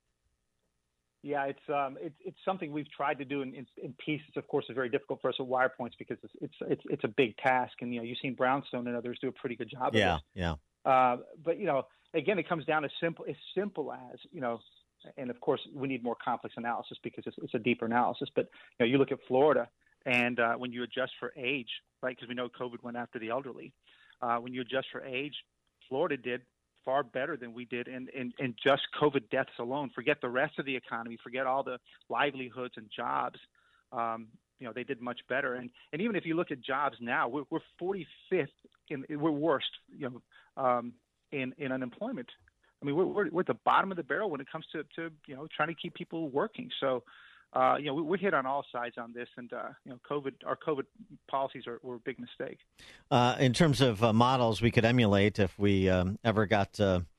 Yeah, it's something we've tried to do in pieces. Of course, it's very difficult for us at Wire Points because it's a big task, and you've seen Brownstone and others do a pretty good job of it. Yeah. But again, it comes down to simple as and of course we need more complex analysis because it's a deeper analysis. But you look at Florida, and when you adjust for age, right? Because we know COVID went after the elderly. When you adjust for age, Florida did far better than we did in just COVID deaths alone. Forget the rest of the economy. Forget all the livelihoods and jobs. They did much better. And even if you look at jobs now, we're 45th. We're worst. In unemployment. We're at the bottom of the barrel when it comes to trying to keep people working. So we hit on all sides on this, and our COVID policies were a big mistake. In terms of models we could emulate if we ever got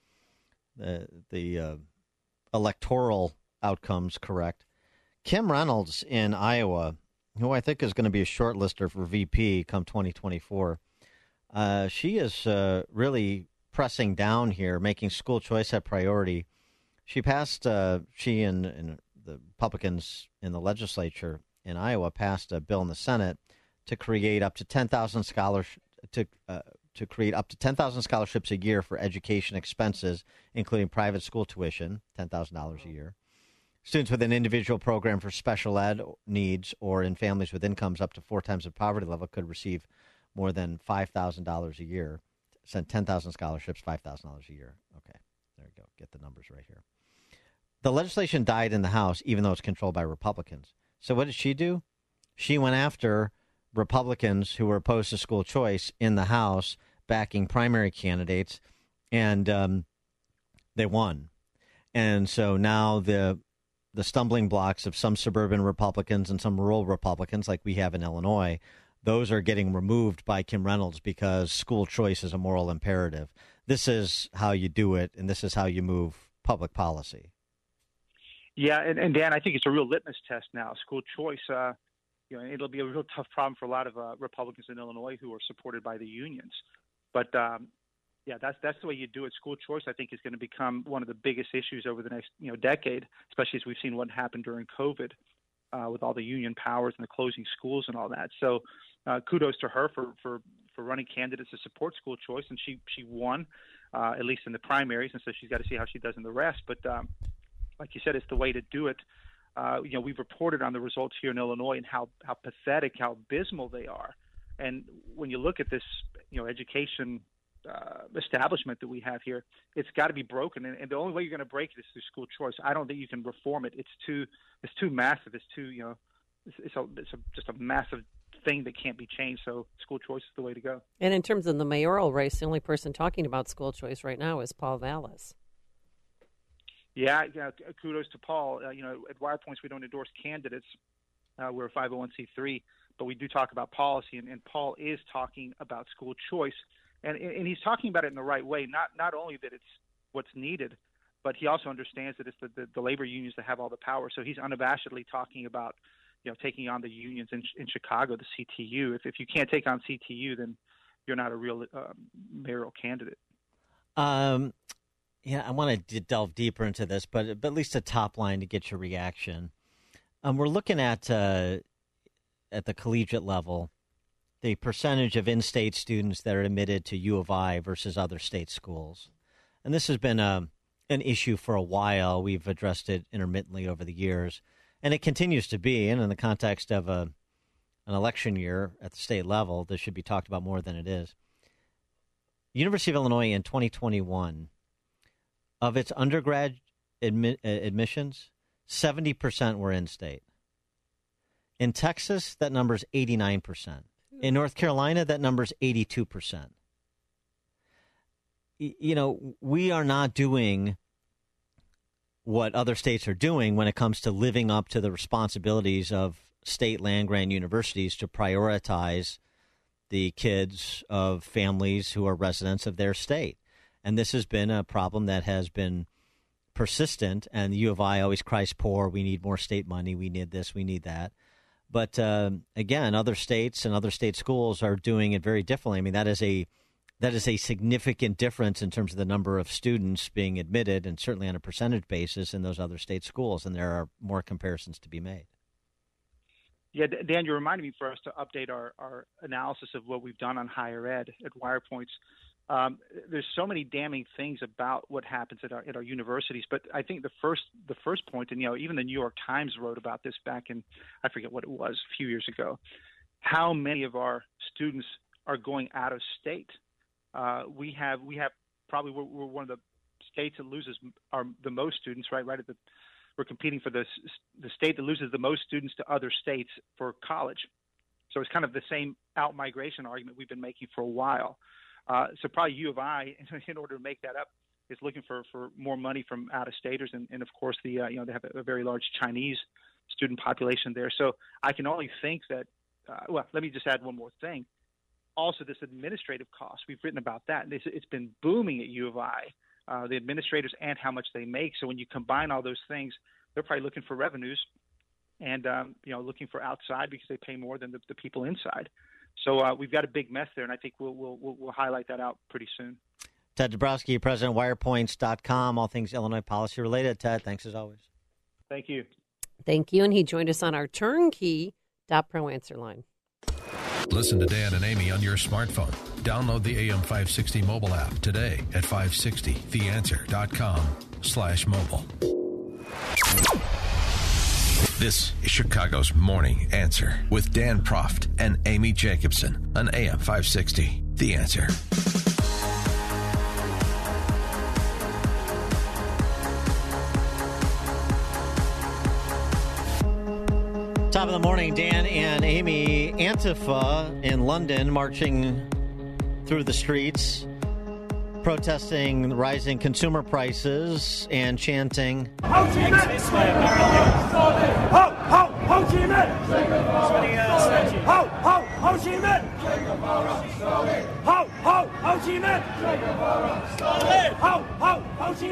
the electoral outcomes correct, Kim Reynolds in Iowa, who I think is going to be a shortlister for VP come 2024, she is really pressing down here, making school choice a priority. She passed, she and the Republicans in the legislature in Iowa passed a bill in the Senate to create up to 10,000 to create up to 10,000 scholarships a year for education expenses, including private school tuition, $10,000 a year. Students with an individual program for special ed needs or in families with incomes up to 4 times the poverty level could receive more than $5,000 a year. Sent 10,000 scholarships, $5,000 a year. Okay, there you go. Get the numbers right here. The legislation died in the House, even though it's controlled by Republicans. So what did she do? She went after Republicans who were opposed to school choice in the House, backing primary candidates, and they won. And so now the stumbling blocks of some suburban Republicans and some rural Republicans, like we have in Illinois, those are getting removed by Kim Reynolds because school choice is a moral imperative. This is how you do it, and this is how you move public policy. Yeah, and Dan, I think it's a real litmus test now. School choice, it'll be a real tough problem for a lot of Republicans in Illinois who are supported by the unions. But that's the way you do it. School choice, I think, is going to become one of the biggest issues over the next decade, especially as we've seen what happened during COVID with all the union powers and the closing schools and all that. So kudos to her for running candidates to support school choice, and she won at least in the primaries, and so she's got to see how she does in the rest. But like you said, it's the way to do it. We've reported on the results here in Illinois and how pathetic, how abysmal they are. And when you look at this, education establishment that we have here. It's got to be broken, and the only way you're going to break it is through school choice. I don't think you can reform it. It's too massive. It's too just a massive thing that can't be changed. So school choice is the way to go. And in terms of the mayoral race, the only person talking about school choice right now is Paul Vallis. Yeah, kudos to Paul. At Wire Points, we don't endorse candidates. We're a 501c3, but we do talk about policy, and Paul is talking about school choice, and he's talking about it in the right way. Not only that it's what's needed, but he also understands that it's the labor unions that have all the power. So he's unabashedly talking about taking on the unions in Chicago, the CTU. If you can't take on CTU, then you're not a real mayoral candidate. Yeah, I want to delve deeper into this, but at least a top line to get your reaction. We're looking at the collegiate level, the percentage of in-state students that are admitted to U of I versus other state schools. And this has been an issue for a while. We've addressed it intermittently over the years. And it continues to be, and in the context of an election year at the state level, this should be talked about more than it is. University of Illinois in 2021, of its undergrad admissions, 70% were in-state. In Texas, that number's 89%. In North Carolina, that number's 82%. We are not doing what other states are doing when it comes to living up to the responsibilities of state land-grant universities to prioritize the kids of families who are residents of their state. And this has been a problem that has been persistent, and the U of I always cries poor. We need more state money. We need this. We need that. But again, other states and other state schools are doing it very differently. I mean, that is a significant difference in terms of the number of students being admitted, and certainly on a percentage basis in those other state schools. And there are more comparisons to be made. Yeah, Dan, you reminded me for us to update our analysis of what we've done on higher ed at WirePoints. There's so many damning things about what happens at our universities, but I think the first point, and even the New York Times wrote about this back in, I forget what it was, a few years ago, how many of our students are going out of state. We have probably we're one of the states that loses the most students, right at the. We're competing for the state that loses the most students to other states for college. So it's kind of the same out-migration argument we've been making for a while. So probably U of I, in order to make that up, is looking for more money from out-of-staters, and of course they have a very large Chinese student population there. So I can only think that. Let me just add one more thing. Also, this administrative cost, we've written about that. It's been booming at U of I. The administrators and how much they make. So when you combine all those things, they're probably looking for revenues and looking for outside because they pay more than the people inside. So we've got a big mess there, and I think we'll highlight that out pretty soon. Ted Dabrowski, President of WirePoints.com, all things Illinois policy related. Ted, thanks as always. Thank you. Thank you, and he joined us on our turnkey.pro answer line. Listen to Dan and Amy on your smartphone. Download the AM 560 mobile app today at 560theanswer.com/mobile. This is Chicago's Morning Answer with Dan Proft and Amy Jacobson on AM 560. The Answer. Top of the morning, Dan and Amy. Antifa in London marching through the streets, protesting rising consumer prices and chanting, Ho Chi Minh! Ho, ho, Ho Chi Minh! Ho, ho, Ho Chi Minh! Ho, ho, Ho Chi Minh! Ho, ho, Ho Chi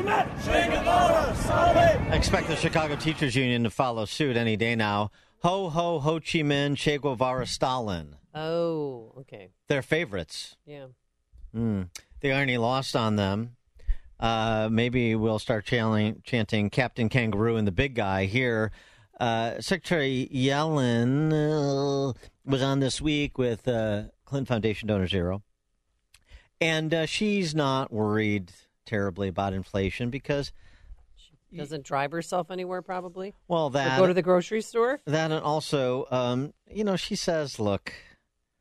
Minh! Expect the Chicago Teachers Union to follow suit any day now. Ho, ho, Ho Chi Minh, Che Guevara, Stalin. Oh, okay. They're favorites. Yeah. The irony lost on them. Maybe we'll start chanting Captain Kangaroo and the big guy here. Secretary Yellen was on this week with Clinton Foundation Donor Zero. And she's not worried terribly about inflation because she doesn't drive herself anywhere, probably. Well, that. Or go to the grocery store. That, and also, she says, look,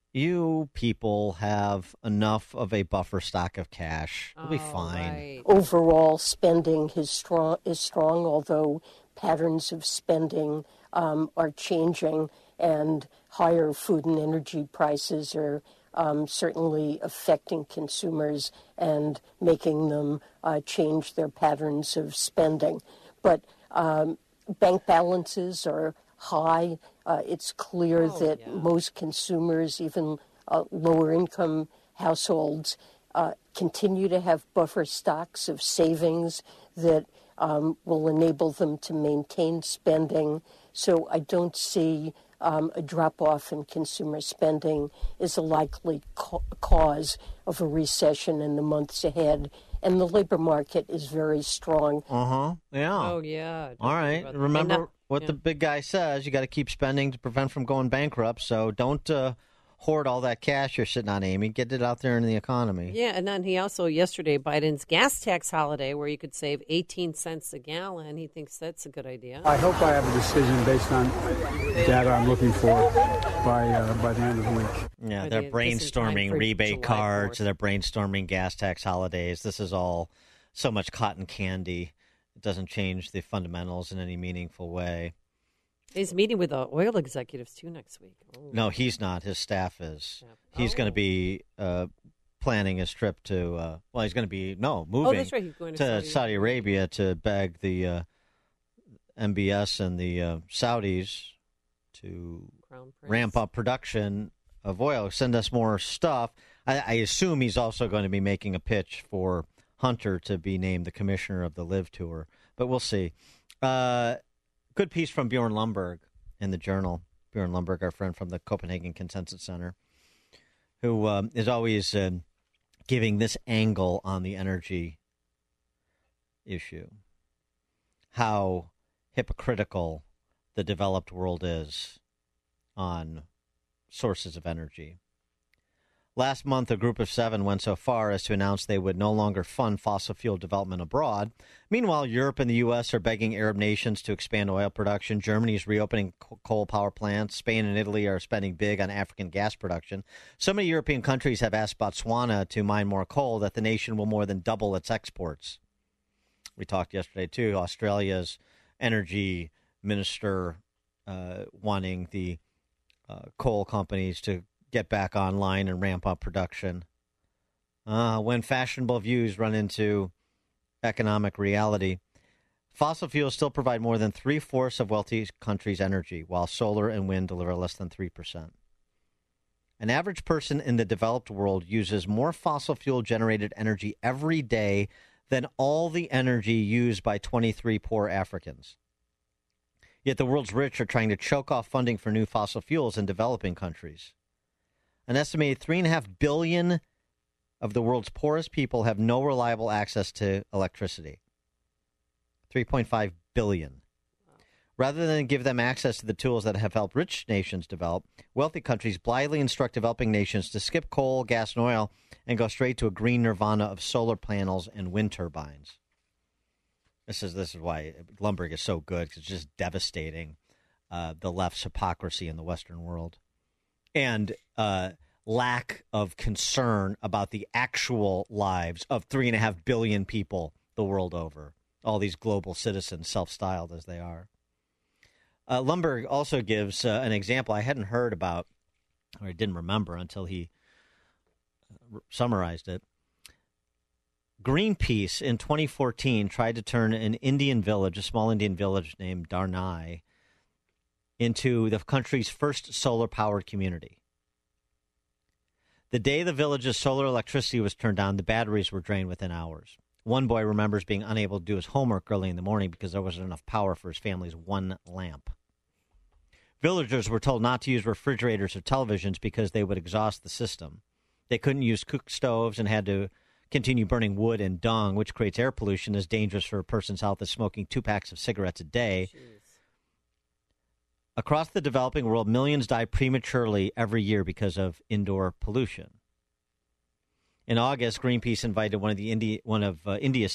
You people have enough of a buffer stock of cash. You'll be fine. Right. Overall, spending is strong, although patterns of spending are changing, and higher food and energy prices are certainly affecting consumers and making them change their patterns of spending. But bank balances are high. It's clear that most consumers, even lower-income households, continue to have buffer stocks of savings that will enable them to maintain spending. So I don't see a drop-off in consumer spending is a likely cause of a recession in the months ahead. And the labor market is very strong. Yeah. Oh, yeah. All right. Remember what the big guy says. You got to keep spending to prevent from going bankrupt. So don't hoard all that cash you're sitting on, Amy. Get it out there in the economy. Yeah, and then he also, yesterday, Biden's gas tax holiday, where you could save 18 cents a gallon. He thinks that's a good idea. I hope I have a decision based on data I'm looking for by the end of the week. Yeah, they're brainstorming rebate cards. They're brainstorming gas tax holidays. This is all so much cotton candy. It doesn't change the fundamentals in any meaningful way. He's meeting with the oil executives, too, next week. Oh. No, he's not. His staff is. Yeah. He's going to be planning his trip to, he's going to be, moving that's right. He's going to Saudi Arabia to beg the MBS and the Saudis to ramp up production of oil, send us more stuff. I assume he's also going to be making a pitch for Hunter to be named the commissioner of the Live Tour, but we'll see. Good piece from Bjorn Lomborg in the Journal. Bjorn Lomborg, our friend from the Copenhagen Consensus Center, who is always giving this angle on the energy issue, how hypocritical the developed world is on sources of energy. Last month, a group of 7 went so far as to announce they would no longer fund fossil fuel development abroad. Meanwhile, Europe and the U.S. are begging Arab nations to expand oil production. Germany is reopening coal power plants. Spain and Italy are spending big on African gas production. So many European countries have asked Botswana to mine more coal that the nation will more than double its exports. We talked yesterday, too, Australia's energy minister wanting the coal companies to get back online and ramp up production. When fashionable views run into economic reality, fossil fuels still provide more than 3/4 of wealthy countries' energy, while solar and wind deliver less than 3%. An average person in the developed world uses more fossil fuel-generated energy every day than all the energy used by 23 poor Africans. Yet the world's rich are trying to choke off funding for new fossil fuels in developing countries. An estimated 3.5 billion of the world's poorest people have no reliable access to electricity. 3.5 billion. Rather than give them access to the tools that have helped rich nations develop, wealthy countries blithely instruct developing nations to skip coal, gas, and oil and go straight to a green nirvana of solar panels and wind turbines. This is why Lomborg is so good, because it's just devastating the left's hypocrisy in the Western world. And lack of concern about the actual lives of 3.5 billion people the world over, all these global citizens, self-styled as they are. Lomborg also gives an example I hadn't heard about, or I didn't remember until he summarized it. Greenpeace in 2014 tried to turn an Indian village, a small Indian village named Darnai, into the country's first solar-powered community. The day the village's solar electricity was turned on, the batteries were drained within hours. One boy remembers being unable to do his homework early in the morning because there wasn't enough power for his family's one lamp. Villagers were told not to use refrigerators or televisions because they would exhaust the system. They couldn't use cook stoves and had to continue burning wood and dung, which creates air pollution, is dangerous for a person's health as smoking 2 packs of cigarettes a day. Jeez. Across the developing world, millions die prematurely every year because of indoor pollution. In August, Greenpeace invited the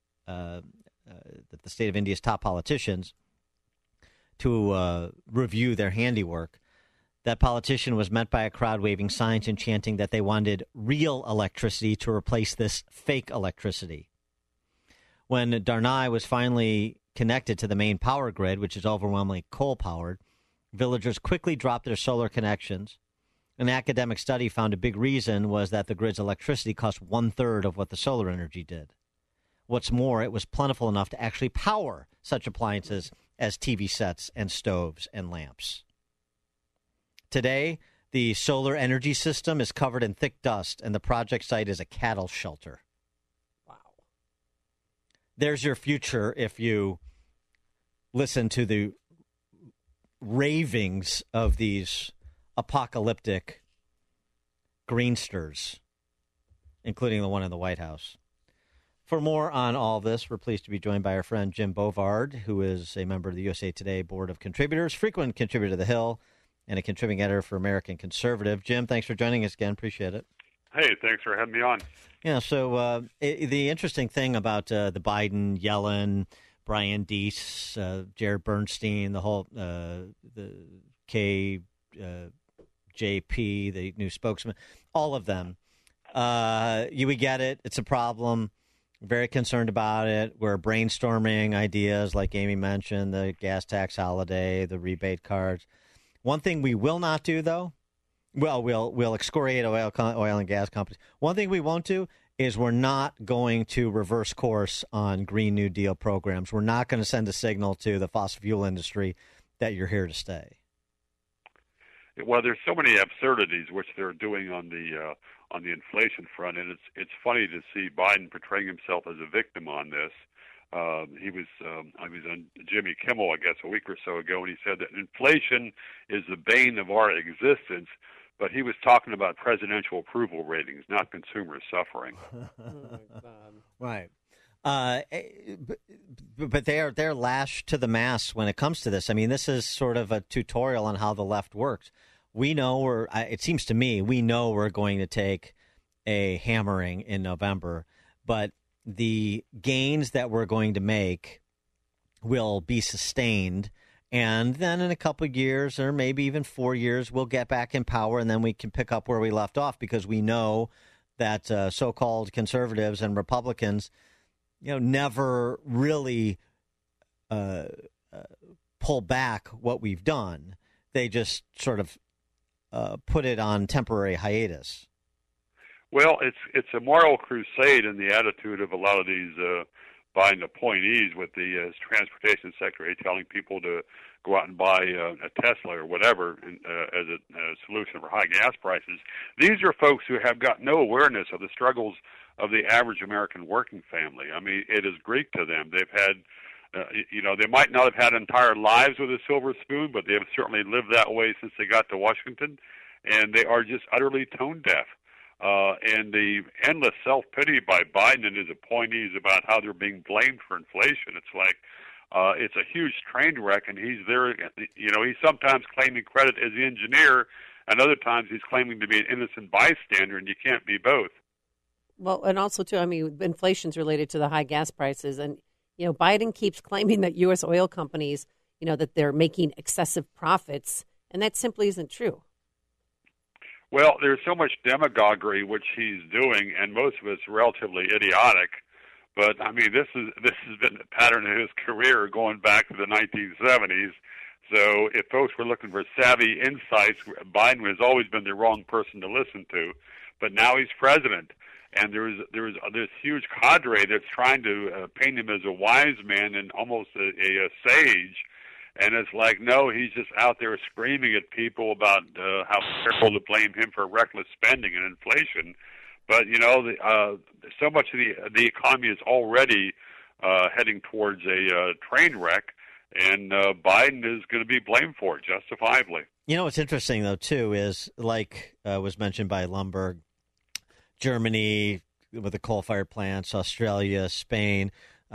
state of India's top politicians to review their handiwork. That politician was met by a crowd waving signs and chanting that they wanted real electricity to replace this fake electricity. When Darnay was finally connected to the main power grid, which is overwhelmingly coal-powered, villagers quickly dropped their solar connections. An academic study found a big reason was that the grid's electricity cost one-third of what the solar energy did. What's more, it was plentiful enough to actually power such appliances as TV sets and stoves and lamps. Today, the solar energy system is covered in thick dust, and the project site is a cattle shelter. Wow. There's your future if you listen to the ravings of these apocalyptic greensters, including the one in the White House. For more on all this, we're pleased to be joined by our friend Jim Bovard, who is a member of the USA Today Board of Contributors, frequent contributor to The Hill, and a contributing editor for American Conservative. Jim, thanks for joining us again. Appreciate it. Hey, thanks for having me on. Yeah, so the interesting thing about the Biden, Yellen, Brian Deese, Jared Bernstein, the whole the JP, the new spokesman, all of them. We get it. It's a problem. Very concerned about it. We're brainstorming ideas like Amy mentioned, the gas tax holiday, the rebate cards. One thing we will not do, though, we'll excoriate oil and gas companies. One thing we won't do is we're not going to reverse course on Green New Deal programs. We're not going to send a signal to the fossil fuel industry that you're here to stay. Well, there's so many absurdities which they're doing on the inflation front, and it's funny to see Biden portraying himself as a victim on this. I was on Jimmy Kimmel, I guess, a week or so ago, and he said that inflation is the bane of our existence, but he was talking about presidential approval ratings, not consumer suffering. Right. But they're lashed to the mast when it comes to this. I mean, this is sort of a tutorial on how the left works. We know it seems to me, we know we're going to take a hammering in November, but the gains that we're going to make will be sustained. And then in a couple of years or maybe even 4 years, we'll get back in power, and then we can pick up where we left off, because we know that so-called conservatives and Republicans, never really pull back what we've done. They just sort of put it on temporary hiatus. Well, it's a moral crusade in the attitude of a lot of these Biden appointees, with the transportation secretary telling people to go out and buy a Tesla or whatever as a solution for high gas prices. These are folks who have got no awareness of the struggles of the average American working family. I mean, it is Greek to them. They've had, they might not have had entire lives with a silver spoon, but they have certainly lived that way since they got to Washington, and they are just utterly tone deaf. And the endless self-pity by Biden and his appointees about how they're being blamed for inflation, it's like it's a huge train wreck, and he's there. He's sometimes claiming credit as the engineer, and other times he's claiming to be an innocent bystander, and you can't be both. Well, and also, too, I mean, inflation's related to the high gas prices. And, Biden keeps claiming that U.S. oil companies, that they're making excessive profits, and that simply isn't true. Well, there's so much demagoguery which he's doing, and most of it's relatively idiotic. But, I mean, this has been the pattern of his career going back to the 1970s. So if folks were looking for savvy insights, Biden has always been the wrong person to listen to. But now he's president. And there's this huge cadre that's trying to paint him as a wise man and almost a sage. And it's like, no, he's just out there screaming at people about how careful to blame him for reckless spending and inflation. But, so much of the economy is already heading towards a train wreck, and Biden is going to be blamed for it, justifiably. What's interesting, though, too, is like was mentioned by Lumberg, Germany with the coal-fired plants, Australia, Spain,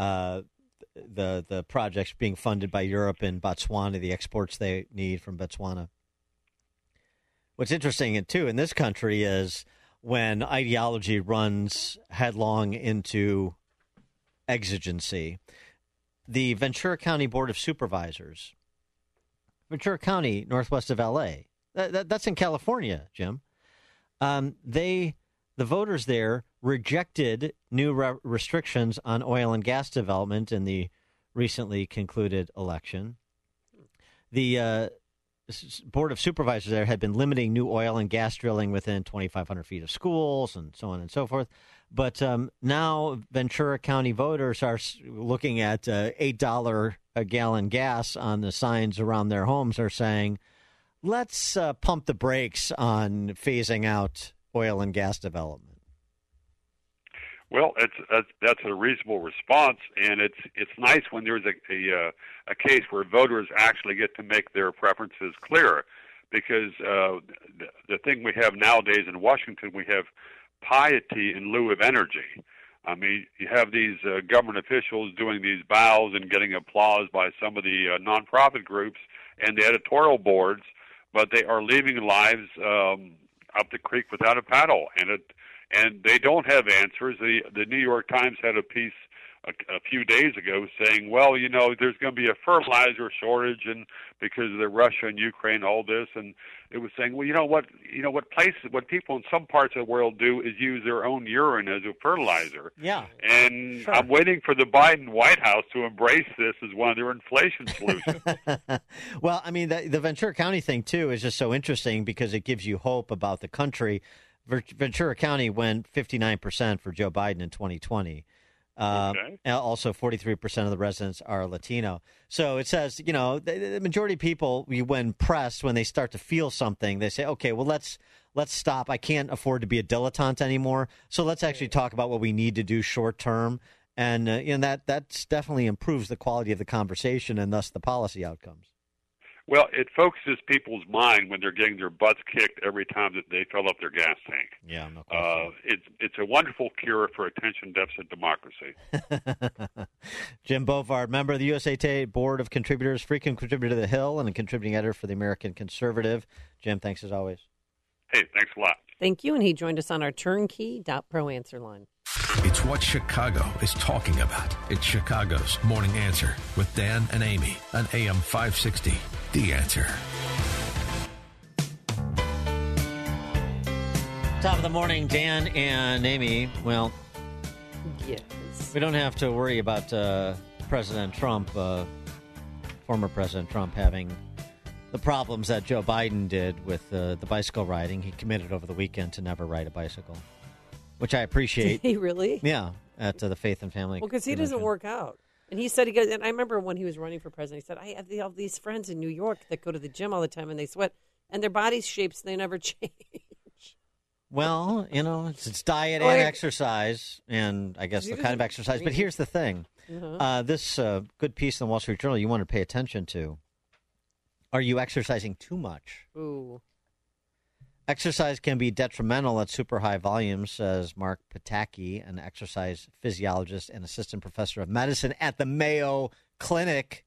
the projects being funded by Europe and Botswana, the exports they need from Botswana. What's interesting, too, in this country is when ideology runs headlong into exigency. The Ventura County Board of Supervisors, Ventura County, northwest of L.A., That's in California, Jim. The voters there rejected new restrictions on oil and gas development in the recently concluded election. The Board of Supervisors there had been limiting new oil and gas drilling within 2,500 feet of schools and so on and so forth. But now Ventura County voters are looking at $8 a gallon gas on the signs around their homes are saying, let's pump the brakes on phasing out oil and gas development. Well, that's a reasonable response, and it's nice when there's a case where voters actually get to make their preferences clear, because the thing we have nowadays in Washington, we have piety in lieu of energy. I mean, you have these government officials doing these vows and getting applause by some of the nonprofit groups and the editorial boards, but they are leaving lives up the creek without a paddle, and they don't have answers. The New York Times had a piece a few days ago saying, well, there's going to be a fertilizer shortage, and because of the Russia and Ukraine, all this, and it was saying, well, what people in some parts of the world do is use their own urine as a fertilizer. Yeah. And sure. I'm waiting for the Biden White House to embrace this as one of their inflation solutions. Well, I mean, the Ventura County thing, too, is just so interesting because it gives you hope about the country. Ventura County went 59% for Joe Biden in 2020. Okay. Also, 43% of the residents are Latino. So it says, the majority of people, when pressed, when they start to feel something, they say, okay, well, let's stop. I can't afford to be a dilettante anymore. So let's actually talk about what we need to do short term. And that definitely improves the quality of the conversation and thus the policy outcomes. Well, it focuses people's mind when they're getting their butts kicked every time that they fill up their gas tank. Yeah, no question. It's a wonderful cure for attention deficit democracy. Jim Bovard, member of the USA Today Board of Contributors, frequent contributor to The Hill, and a contributing editor for the American Conservative. Jim, thanks as always. Hey, thanks a lot. Thank you, and he joined us on our turnkey.pro answer line. It's what Chicago is talking about. It's Chicago's Morning Answer with Dan and Amy on AM 560. The Answer. Top of the morning, Dan and Amy. Well, yes. We don't have to worry about President Trump, former President Trump, having the problems that Joe Biden did with the bicycle riding. He committed over the weekend to never ride a bicycle, which I appreciate. Did he really? Yeah, at the Faith and Family. Well, because he doesn't work out. And he said, and I remember when he was running for president, he said, I have all these friends in New York that go to the gym all the time and they sweat, and their body shapes, they never change. Well, it's diet and exercise, and I guess the kind of exercise. But here's the thing. This good piece in the Wall Street Journal you want to pay attention to. Are you exercising too much? Ooh. Exercise can be detrimental at super high volumes, says Mark Pataki, an exercise physiologist and assistant professor of medicine at the Mayo Clinic.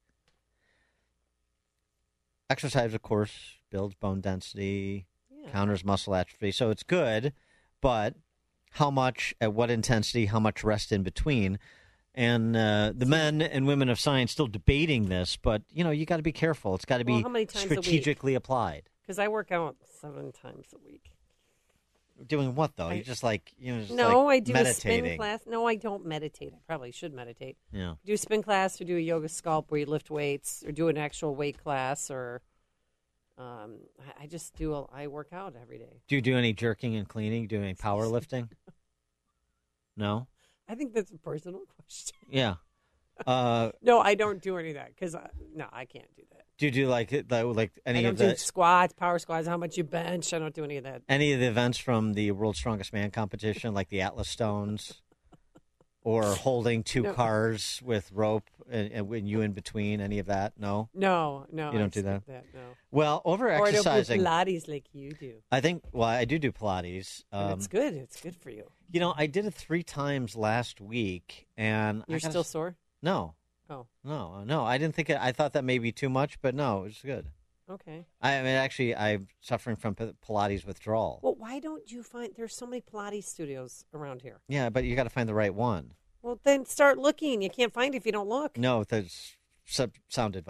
Exercise, of course, builds bone density, counters muscle atrophy, so it's good, but how much, at what intensity, how much rest in between? And the men and women of science still debating this, but, you got to be careful. It's got to be strategically applied. Because I work out 7 times a week. Doing what, though? You just like, no, like I do meditating. A spin class. No, I don't meditate. I probably should meditate. Yeah. Do a spin class or do a yoga sculpt where you lift weights or do an actual weight class or I just I work out every day. Do you do any jerking and cleaning? Do any powerlifting? No? I think that's a personal question. Yeah. No, I don't do any of that because I can't do that. Do you do like any of the I don't do squats, power squats, how much you bench? I don't do any of that. Any of the events from the World's Strongest Man competition, like the Atlas Stones, or holding 2 cars with rope and when you in between? Any of that? No. No, you don't do that. No. Well, over exercising. Or I don't do Pilates like you do. I think. Well, I do Pilates. It's good. It's good for you. I did it 3 times last week, and you're still sore? No. Oh. No. I didn't think I thought that may be too much, but no, it was good. Okay. I mean, actually, I'm suffering from Pilates withdrawal. Well, why don't you find there's so many Pilates studios around here? Yeah, but you got to find the right one. Well, then start looking. You can't find it if you don't look. No, that's sound advice.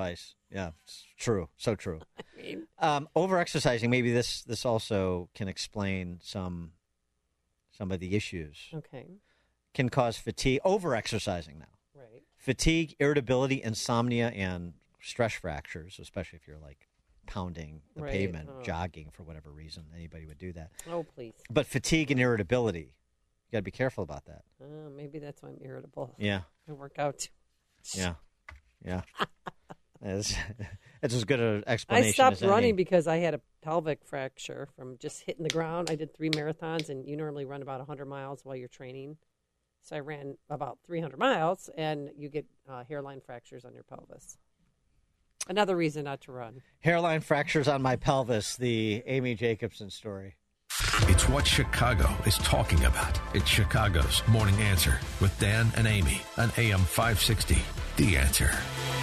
Yeah, it's true. So true. I mean, over-exercising, maybe this also can explain some of the issues. Okay. Can cause fatigue. Over-exercising now. Right. Fatigue, irritability, insomnia, and stress fractures, especially if you're like pounding the pavement, jogging for whatever reason. Anybody would do that. Oh, please. But fatigue and irritability, you got to be careful about that. Maybe that's why I'm irritable. Yeah. I work out too much. Yeah. It's as good an explanation I stopped as any. running because I had a pelvic fracture from just hitting the ground. I did 3 marathons, and you normally run about 100 miles while you're training. So I ran about 300 miles, and you get hairline fractures on your pelvis. Another reason not to run. Hairline fractures on my pelvis, the Amy Jacobson story. It's what Chicago is talking about. It's Chicago's Morning Answer with Dan and Amy on AM 560. The Answer.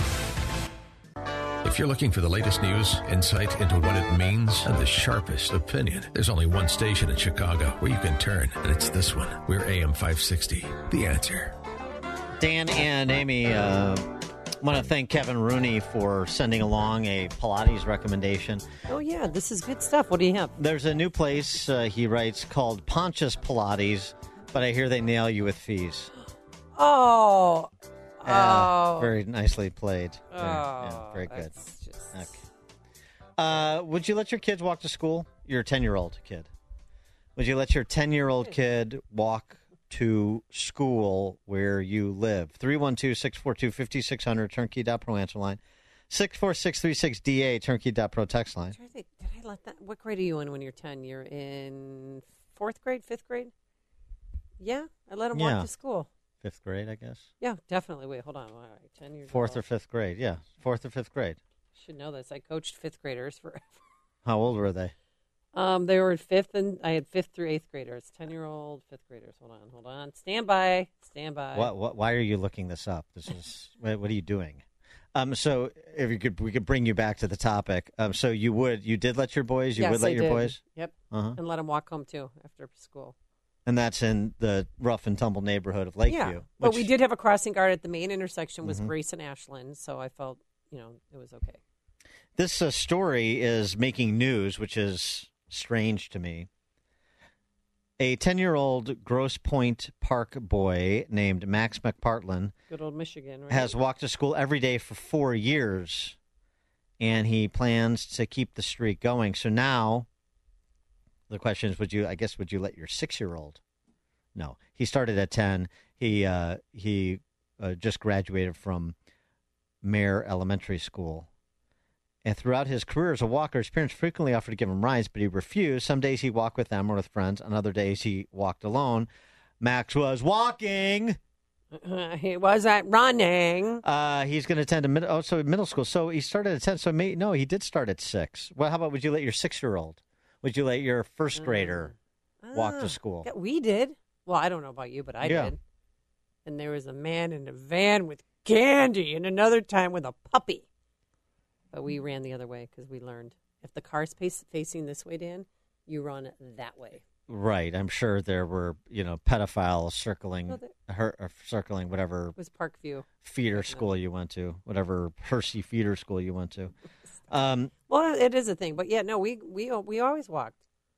If you're looking for the latest news, insight into what it means, and the sharpest opinion, there's only one station in Chicago where you can turn, and it's this one. We're AM 560. The Answer. Dan and Amy, want to thank Kevin Rooney for sending along a Pilates recommendation. Oh, yeah, this is good stuff. What do you have? There's a new place, he writes, called Pontius Pilates, but I hear they nail you with fees. Oh, very nicely played. Oh, very good. Just... Okay. Would you let your kids walk to school? Your 10-year-old kid. Would you let your 10-year-old kid walk to school where you live? 312-642-5600, turnkey.pro answer line. 64636DA, turnkey.pro text line. Did I let that? What grade are you in when you're 10? You're in 4th grade, 5th grade? Yeah, I let them walk to school. 5th grade, I guess. Yeah, definitely. Wait, hold on. All right, 10 years 4th or 5th grade, yeah. 4th or 5th grade. Should know this. I coached 5th graders forever. How old were they? They were in 5th, and I had 5th through 8th graders. 10-year-old 5th graders. Hold on. Stand by. What? Why are you looking this up? This is what are you doing? So if we could bring you back to the topic. So you did let your boys? You would let your boys? Yep. Uh-huh. And let them walk home too after school. And that's in the rough and tumble neighborhood of Lakeview. Yeah, but we did have a crossing guard at the main intersection with Grace and Ashland, so I felt, it was okay. This story is making news, which is strange to me. A 10-year-old Grosse Pointe Park boy named Max McPartland, good old Michigan, right? has walked to school every day for 4 years, and he plans to keep the streak going. So now the question is, would you let your 6-year-old? No. He started at 10. He just graduated from Mare Elementary School. And throughout his career as a walker, his parents frequently offered to give him rides, but he refused. Some days he walked with them or with friends. On other days he walked alone. Max was walking. He wasn't running. He's going to attend middle school. So he started at 10. So he did start at 6. Well, how about would you let your 6-year-old? Would you let your first grader walk to school? Yeah, we did. Well, I don't know about you, but I did. And there was a man in a van with candy and another time with a puppy. But we ran the other way because we learned if the car's facing this way, Dan, you run that way. Right. I'm sure there were, pedophiles circling circling whatever. It was Parkview. Feeder school you went to, whatever Hershey feeder school you went to. Well, it is a thing, but yeah, no, we always walked.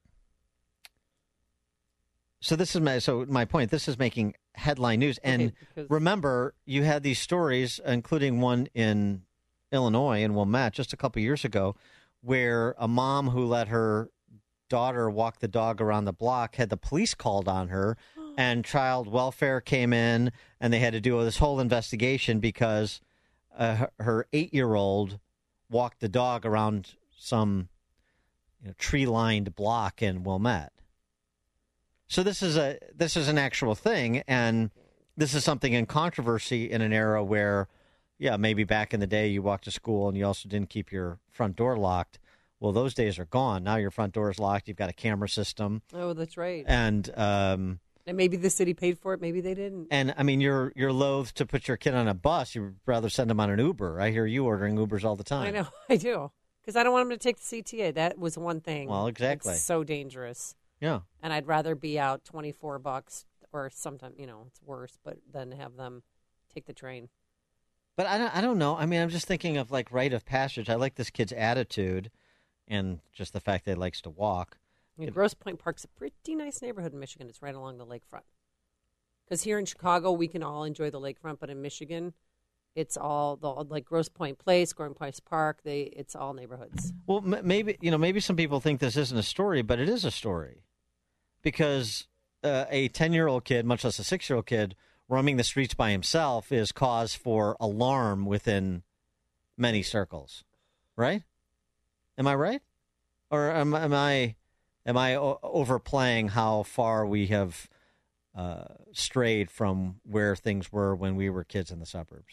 So my point. This is making headline news, and remember, you had these stories, including one in Illinois in Wilmette just a couple years ago, where a mom who let her daughter walk the dog around the block had the police called on her, and child welfare came in, and they had to do this whole investigation because her 8-year-old walked the dog around some tree-lined block in Wilmette. So this is an actual thing, and this is something in controversy in an era where, maybe back in the day you walked to school and you also didn't keep your front door locked. Well, those days are gone. Now your front door is locked. You've got a camera system. Oh, that's right. And maybe the city paid for it. Maybe they didn't. And I mean, you're loath to put your kid on a bus. You'd rather send him on an Uber. I hear you ordering Ubers all the time. I know, I do, because I don't want him to take the CTA. That was one thing. Well, exactly. It's so dangerous. Yeah. And I'd rather be out $24 or sometimes, it's worse, but than have them take the train. But I don't know. I mean, I'm just thinking of like rite of passage. I like this kid's attitude and just the fact that he likes to walk. I mean, Grosse Pointe Park's a pretty nice neighborhood in Michigan. It's right along the lakefront. Because here in Chicago, we can all enjoy the lakefront, but in Michigan, it's all like Grosse Pointe Place, Grosse Pointe Park. It's all neighborhoods. Well, maybe some people think this isn't a story, but it is a story, because a 10-year-old kid, much less a 6-year-old kid, roaming the streets by himself is cause for alarm within many circles, right? Am I right, or am I overplaying how far we have strayed from where things were when we were kids in the suburbs?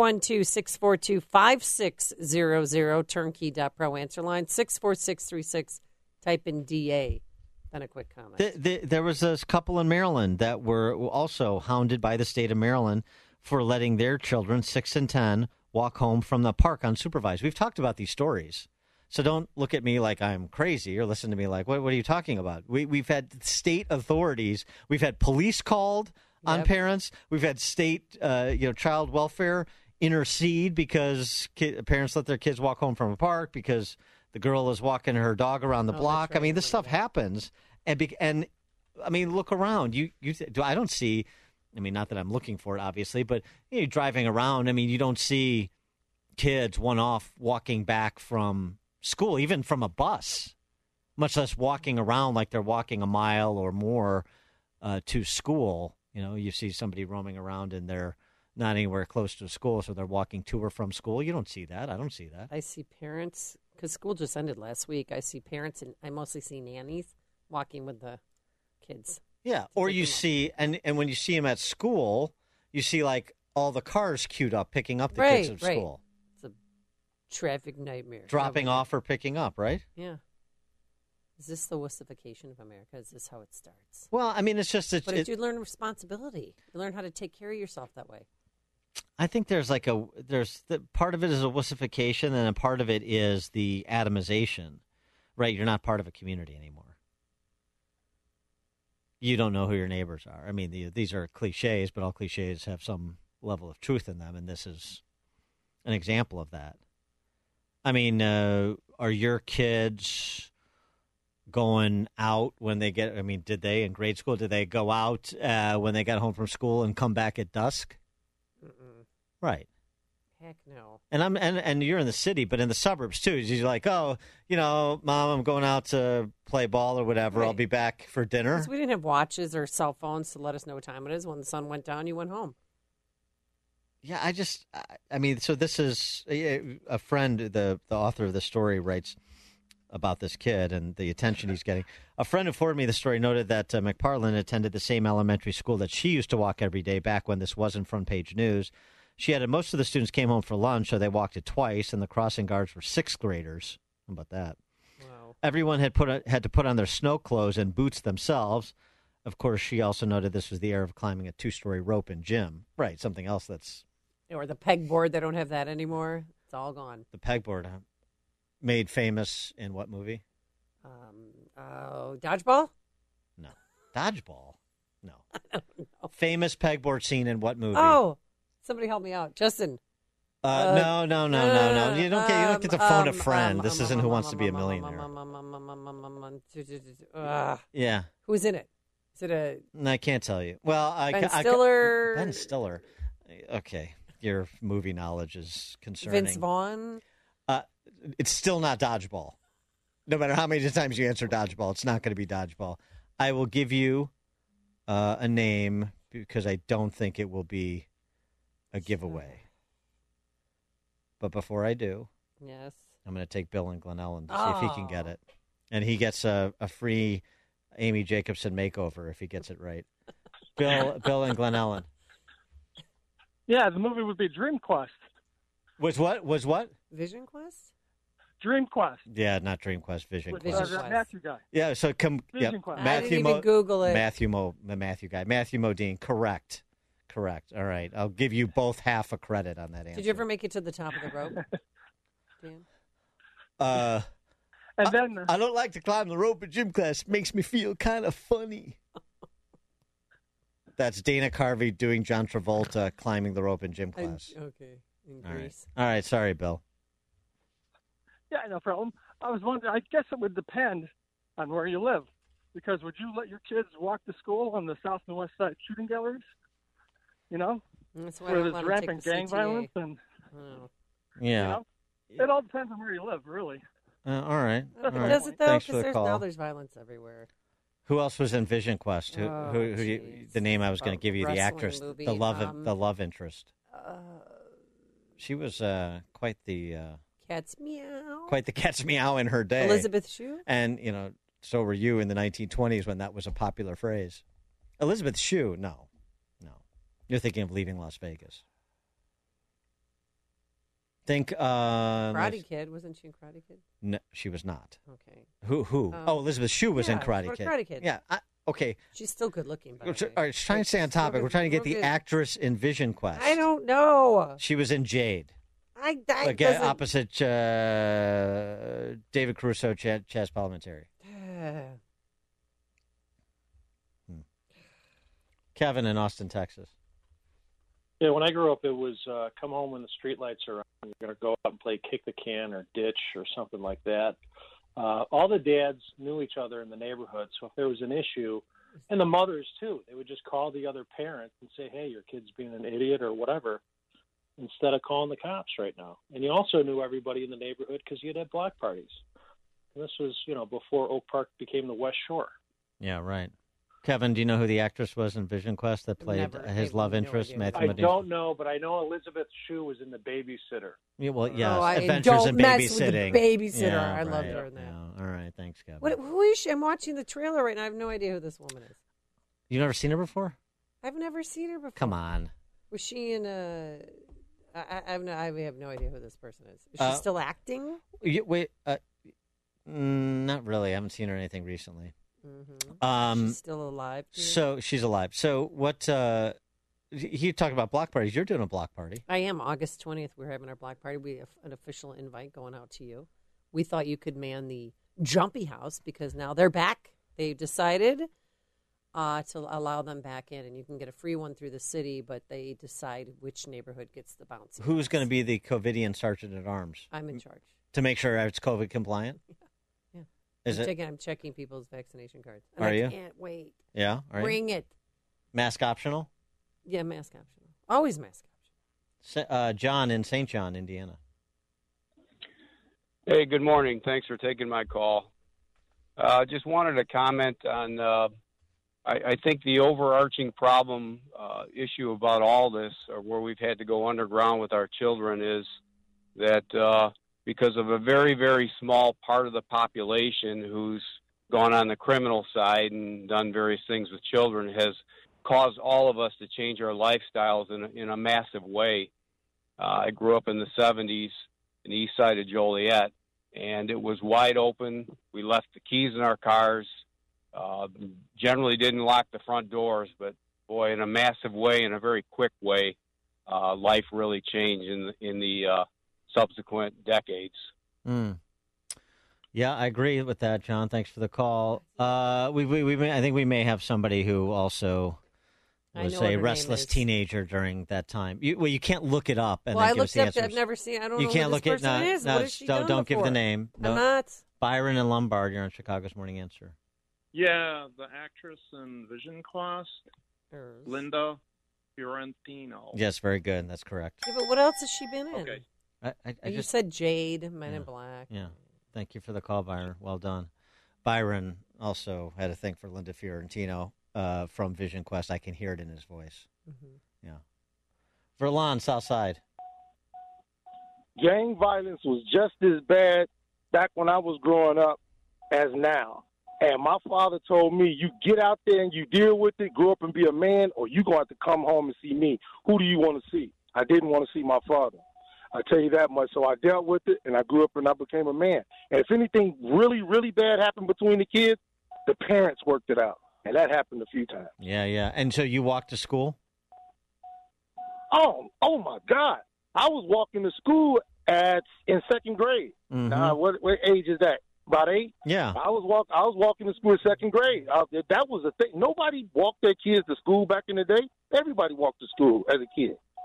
312-642-5600, turnkey.pro answer line, 64636, type in DA. Then a quick comment. There was this couple in Maryland that were also hounded by the state of Maryland for letting their children, 6 and 10, walk home from the park unsupervised. We've talked about these stories. So don't look at me like I'm crazy or listen to me like, what are you talking about? We've had state authorities. We've had police called on parents. We've had state child welfare intercede because parents let their kids walk home from a park because the girl is walking her dog around the block. Right. I mean, this stuff happens. And I mean, look around. I don't see, I mean, not that I'm looking for it, obviously, but you're driving around. I mean, you don't see kids one-off walking back from school, even from a bus, much less walking around like they're walking a mile or more to school. You know, you see somebody roaming around and they're not anywhere close to school, so they're walking to or from school. You don't see that. I don't see that. I see parents, because school just ended last week. I see parents, and I mostly see nannies walking with the kids. Yeah, or you see, and when you see them at school, you see like all the cars queued up picking up the kids at school. It's a traffic nightmare. Dropping off or picking up, right? Yeah. Is this the wussification of America? Is this how it starts? Well, I mean, it's just... But you learn responsibility. You learn how to take care of yourself that way. I think part of it is a wussification, and a part of it is the atomization, right? You're not part of a community anymore. You don't know who your neighbors are. I mean, these are cliches, but all cliches have some level of truth in them, and this is an example of that. I mean, are your kids going out when they get? I mean, did they in grade school? Did they go out when they got home from school and come back at dusk? Right. Heck no. And you're in the city, but in the suburbs too. You're like, oh, Mom, I'm going out to play ball or whatever. Right. I'll be back for dinner. Because we didn't have watches or cell phones to let us know what time it is. When the sun went down, you went home. Yeah, I mean, so this is a friend, the author of the story writes about this kid and the attention he's getting. A friend who forwarded me the story noted that McParland attended the same elementary school that she used to walk every day back when this wasn't front page news. She added most of the students came home for lunch, so they walked it twice, and the crossing guards were 6th graders. How about that? Wow. Everyone had to put on their snow clothes and boots themselves. Of course, she also noted this was the era of climbing a 2-story rope in gym. Right, something else that's... Or the pegboard, they don't have that anymore. It's all gone. The pegboard, made famous in what movie? Dodgeball? No. Dodgeball? No. I don't know. Famous pegboard scene in what movie? Oh, somebody help me out. Justin. No. You don't get to phone a friend. This isn't Who Wants to Be a Millionaire. Yeah. Who's in it? Is it a... No, I can't tell you. Well, Ben Stiller? Ben Stiller. Okay. Your movie knowledge is concerning. Vince Vaughn? It's still not Dodgeball. No matter how many times you answer Dodgeball, it's not going to be Dodgeball. I will give you a name because I don't think it will be a giveaway. But before I do, yes, I'm going to take Bill in Glen Ellen to see if he can get it. And he gets a free Amy Jacobson makeover if he gets it right. Bill in Glen Ellen. Yeah, the movie would be Dream Quest. Was what? Vision Quest? Dream Quest. Yeah, not Dream Quest, Vision Quest. Matthew guy. Yeah, so Vision Quest. I didn't even Google it. Matthew guy. Matthew Modine. Correct. All right. I'll give you both half a credit on that answer. Did you ever make it to the top of the rope, Dan? And then I don't like to climb the rope in gym class. It makes me feel kind of funny. That's Dana Carvey doing John Travolta climbing the rope in gym class. Okay. in All Greece. All right. Sorry, Bill. Yeah, no problem. I was wondering, I guess it would depend on where you live. Because would you let your kids walk to school on the south and west side shooting galleries? You know? That's why where there's rampant gang CTA. violence and Yeah. you know? It all depends on where you live, really. All right. Does it though? Thanks for Because the call. there's violence everywhere. Who else was in Vision Quest? Who the name I was going to give you, the Wrestling actress, movie, the love interest. She was quite the Cat's meow. Quite the cat's meow in her day. Elizabeth Shue. And so were you in the 1920s when that was a popular phrase. Elizabeth Shue, no. You're thinking of Leaving Las Vegas. Think Karate Kid. Wasn't she in Karate Kid? No, she was not. Okay. Who? Elizabeth Shue was in Karate Kid. Karate Kid. Yeah. Okay. She's still good looking. By the way. All right, trying to stay on topic. We're trying to get the actress in Vision Quest. I don't know. She was in Jade. Doesn't... Opposite David Caruso, Chaz Palminteri. Kevin in Austin, Texas. Yeah, when I grew up, it was come home when the streetlights are on. You're going to go out and play kick the can or ditch or something like that. All the dads knew each other in the neighborhood, so if there was an issue, and the mothers too, they would just call the other parent and say, hey, your kid's being an idiot or whatever, instead of calling the cops right now. And you also knew everybody in the neighborhood because you'd had block parties. And this was, before Oak Park became the West Shore. Yeah, right. Kevin, do you know who the actress was in Vision Quest that played his love interest, Matthew Modine? I don't know, but I know Elizabeth Shue was in The Babysitter. Yeah, well, yes, Adventures don't in mess Babysitting. With the Babysitter. Yeah, I loved her in that. Yeah. All right, thanks, Kevin. Who is she? I'm watching the trailer right now. I have no idea who this woman is. You've never seen her before? I've never seen her before. Come on. Was she in a... I have no idea who this person is. Is she still acting? Not really. I haven't seen her in anything recently. Mm-hmm. She's still alive. So she's alive. So what? You talk about block parties. You're doing a block party. I am. August 20th. We're having our block party. We have an official invite going out to you. We thought you could man the Jumpy House because now they're back. They decided to allow them back in, and you can get a free one through the city, but they decide which neighborhood gets the bounce. Who's going to be the COVIDian sergeant at arms? I'm in charge. To make sure it's COVID compliant? Yeah. I'm checking people's vaccination cards. And Are you? I can't wait. Yeah? Bring it. Mask optional? Yeah, mask optional. Always mask optional. John in St. John, Indiana. Hey, good morning. Thanks for taking my call. Just wanted to comment on, I think the overarching problem issue about all this, or where we've had to go underground with our children, is that because of a very, very small part of the population who's gone on the criminal side and done various things with children has caused all of us to change our lifestyles in a massive way. I grew up in the 70s in the east side of Joliet, and it was wide open. We left the keys in our cars, generally didn't lock the front doors, but boy, in a massive way, in a very quick way, life really changed in the subsequent decades. Yeah, I agree with that, John. Thanks for the call. I think we may have somebody who also was a restless teenager during that time. You can't look it up and then give us the answers. I've never seen. I don't know. You can't who look this it. person is. No, what has she done don't give before? the name. No. I'm not. Byron and Lombard. You're on Chicago's Morning Answer. Yeah, the actress in Vision Quest, Linda Fiorentino. Yes, very good. That's correct. Yeah, but what else has she been in? Okay. You said Jade, Men in Black. Yeah. Thank you for the call, Byron. Well done. Byron also had a thing for Linda Fiorentino from Vision Quest. I can hear it in his voice. Mm-hmm. Yeah. Verlon, Southside. Gang violence was just as bad back when I was growing up as now. And my father told me, you get out there and you deal with it, grow up and be a man, or you're going to have to come home and see me. Who do you want to see? I didn't want to see my father. I tell you that much. So I dealt with it, and I grew up and I became a man. And if anything really, really bad happened between the kids, the parents worked it out. And that happened a few times. Yeah, yeah. And so you walked to school? Oh my God. I was walking to school in second grade. Mm-hmm. Now, what age is that? About 8? Yeah. I was walking to school in second grade. That was a thing. Nobody walked their kids to school back in the day. Everybody walked to school as a kid.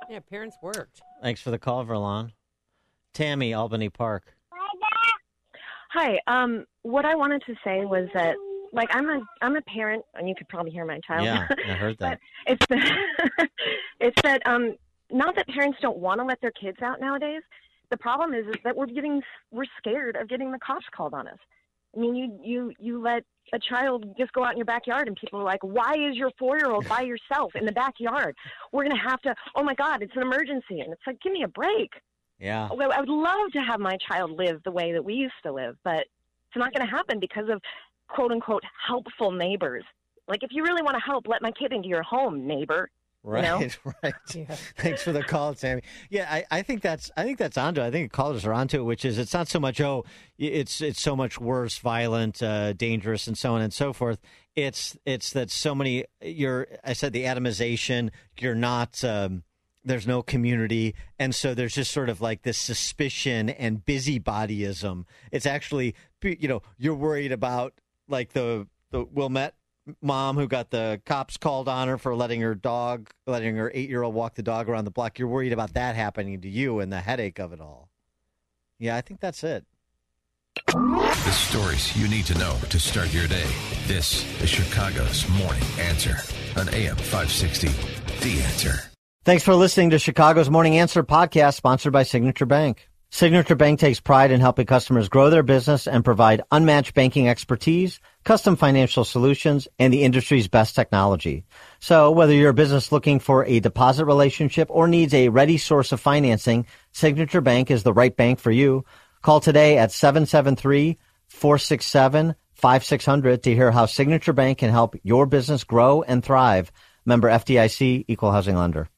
Yeah, parents worked. Thanks for the call, Verlon. Tammy, Albany Park. Hi. What I wanted to say was that, like, I'm a parent, and you could probably hear my child. Yeah, I heard that. But it's that not that parents don't want to let their kids out nowadays. The problem is that we're scared of getting the cops called on us. I mean, you let a child just go out in your backyard, and people are like, "Why is your 4-year-old by yourself in the backyard? We're gonna have to. Oh my God, it's an emergency!" And it's like, give me a break. Yeah. I would love to have my child live the way that we used to live, but it's not going to happen because of quote unquote helpful neighbors. Like, if you really want to help, let my kid into your home, neighbor. Right, you know? right. Yeah. Thanks for the call, Sammy. Yeah, I think that's onto it. I think callers are onto it, which is it's not so much it's so much worse, violent, dangerous, and so on and so forth. It's that so many. I said the atomization. You're not. There's no community, and so there's just sort of like this suspicion and busybodyism. It's actually, you're worried about like the Wilmette mom who got the cops called on her for letting her 8-year-old walk the dog around the block. You're worried about that happening to you and the headache of it all. Yeah, I think that's it. The stories you need to know to start your day. This is Chicago's Morning Answer on AM 560. The Answer. Thanks for listening to Chicago's Morning Answer podcast, sponsored by Signature Bank. Signature Bank takes pride in helping customers grow their business and provide unmatched banking expertise, custom financial solutions, and the industry's best technology. So whether you're a business looking for a deposit relationship or needs a ready source of financing, Signature Bank is the right bank for you. Call today at 773-467-5600 to hear how Signature Bank can help your business grow and thrive. Member FDIC, Equal Housing Lender.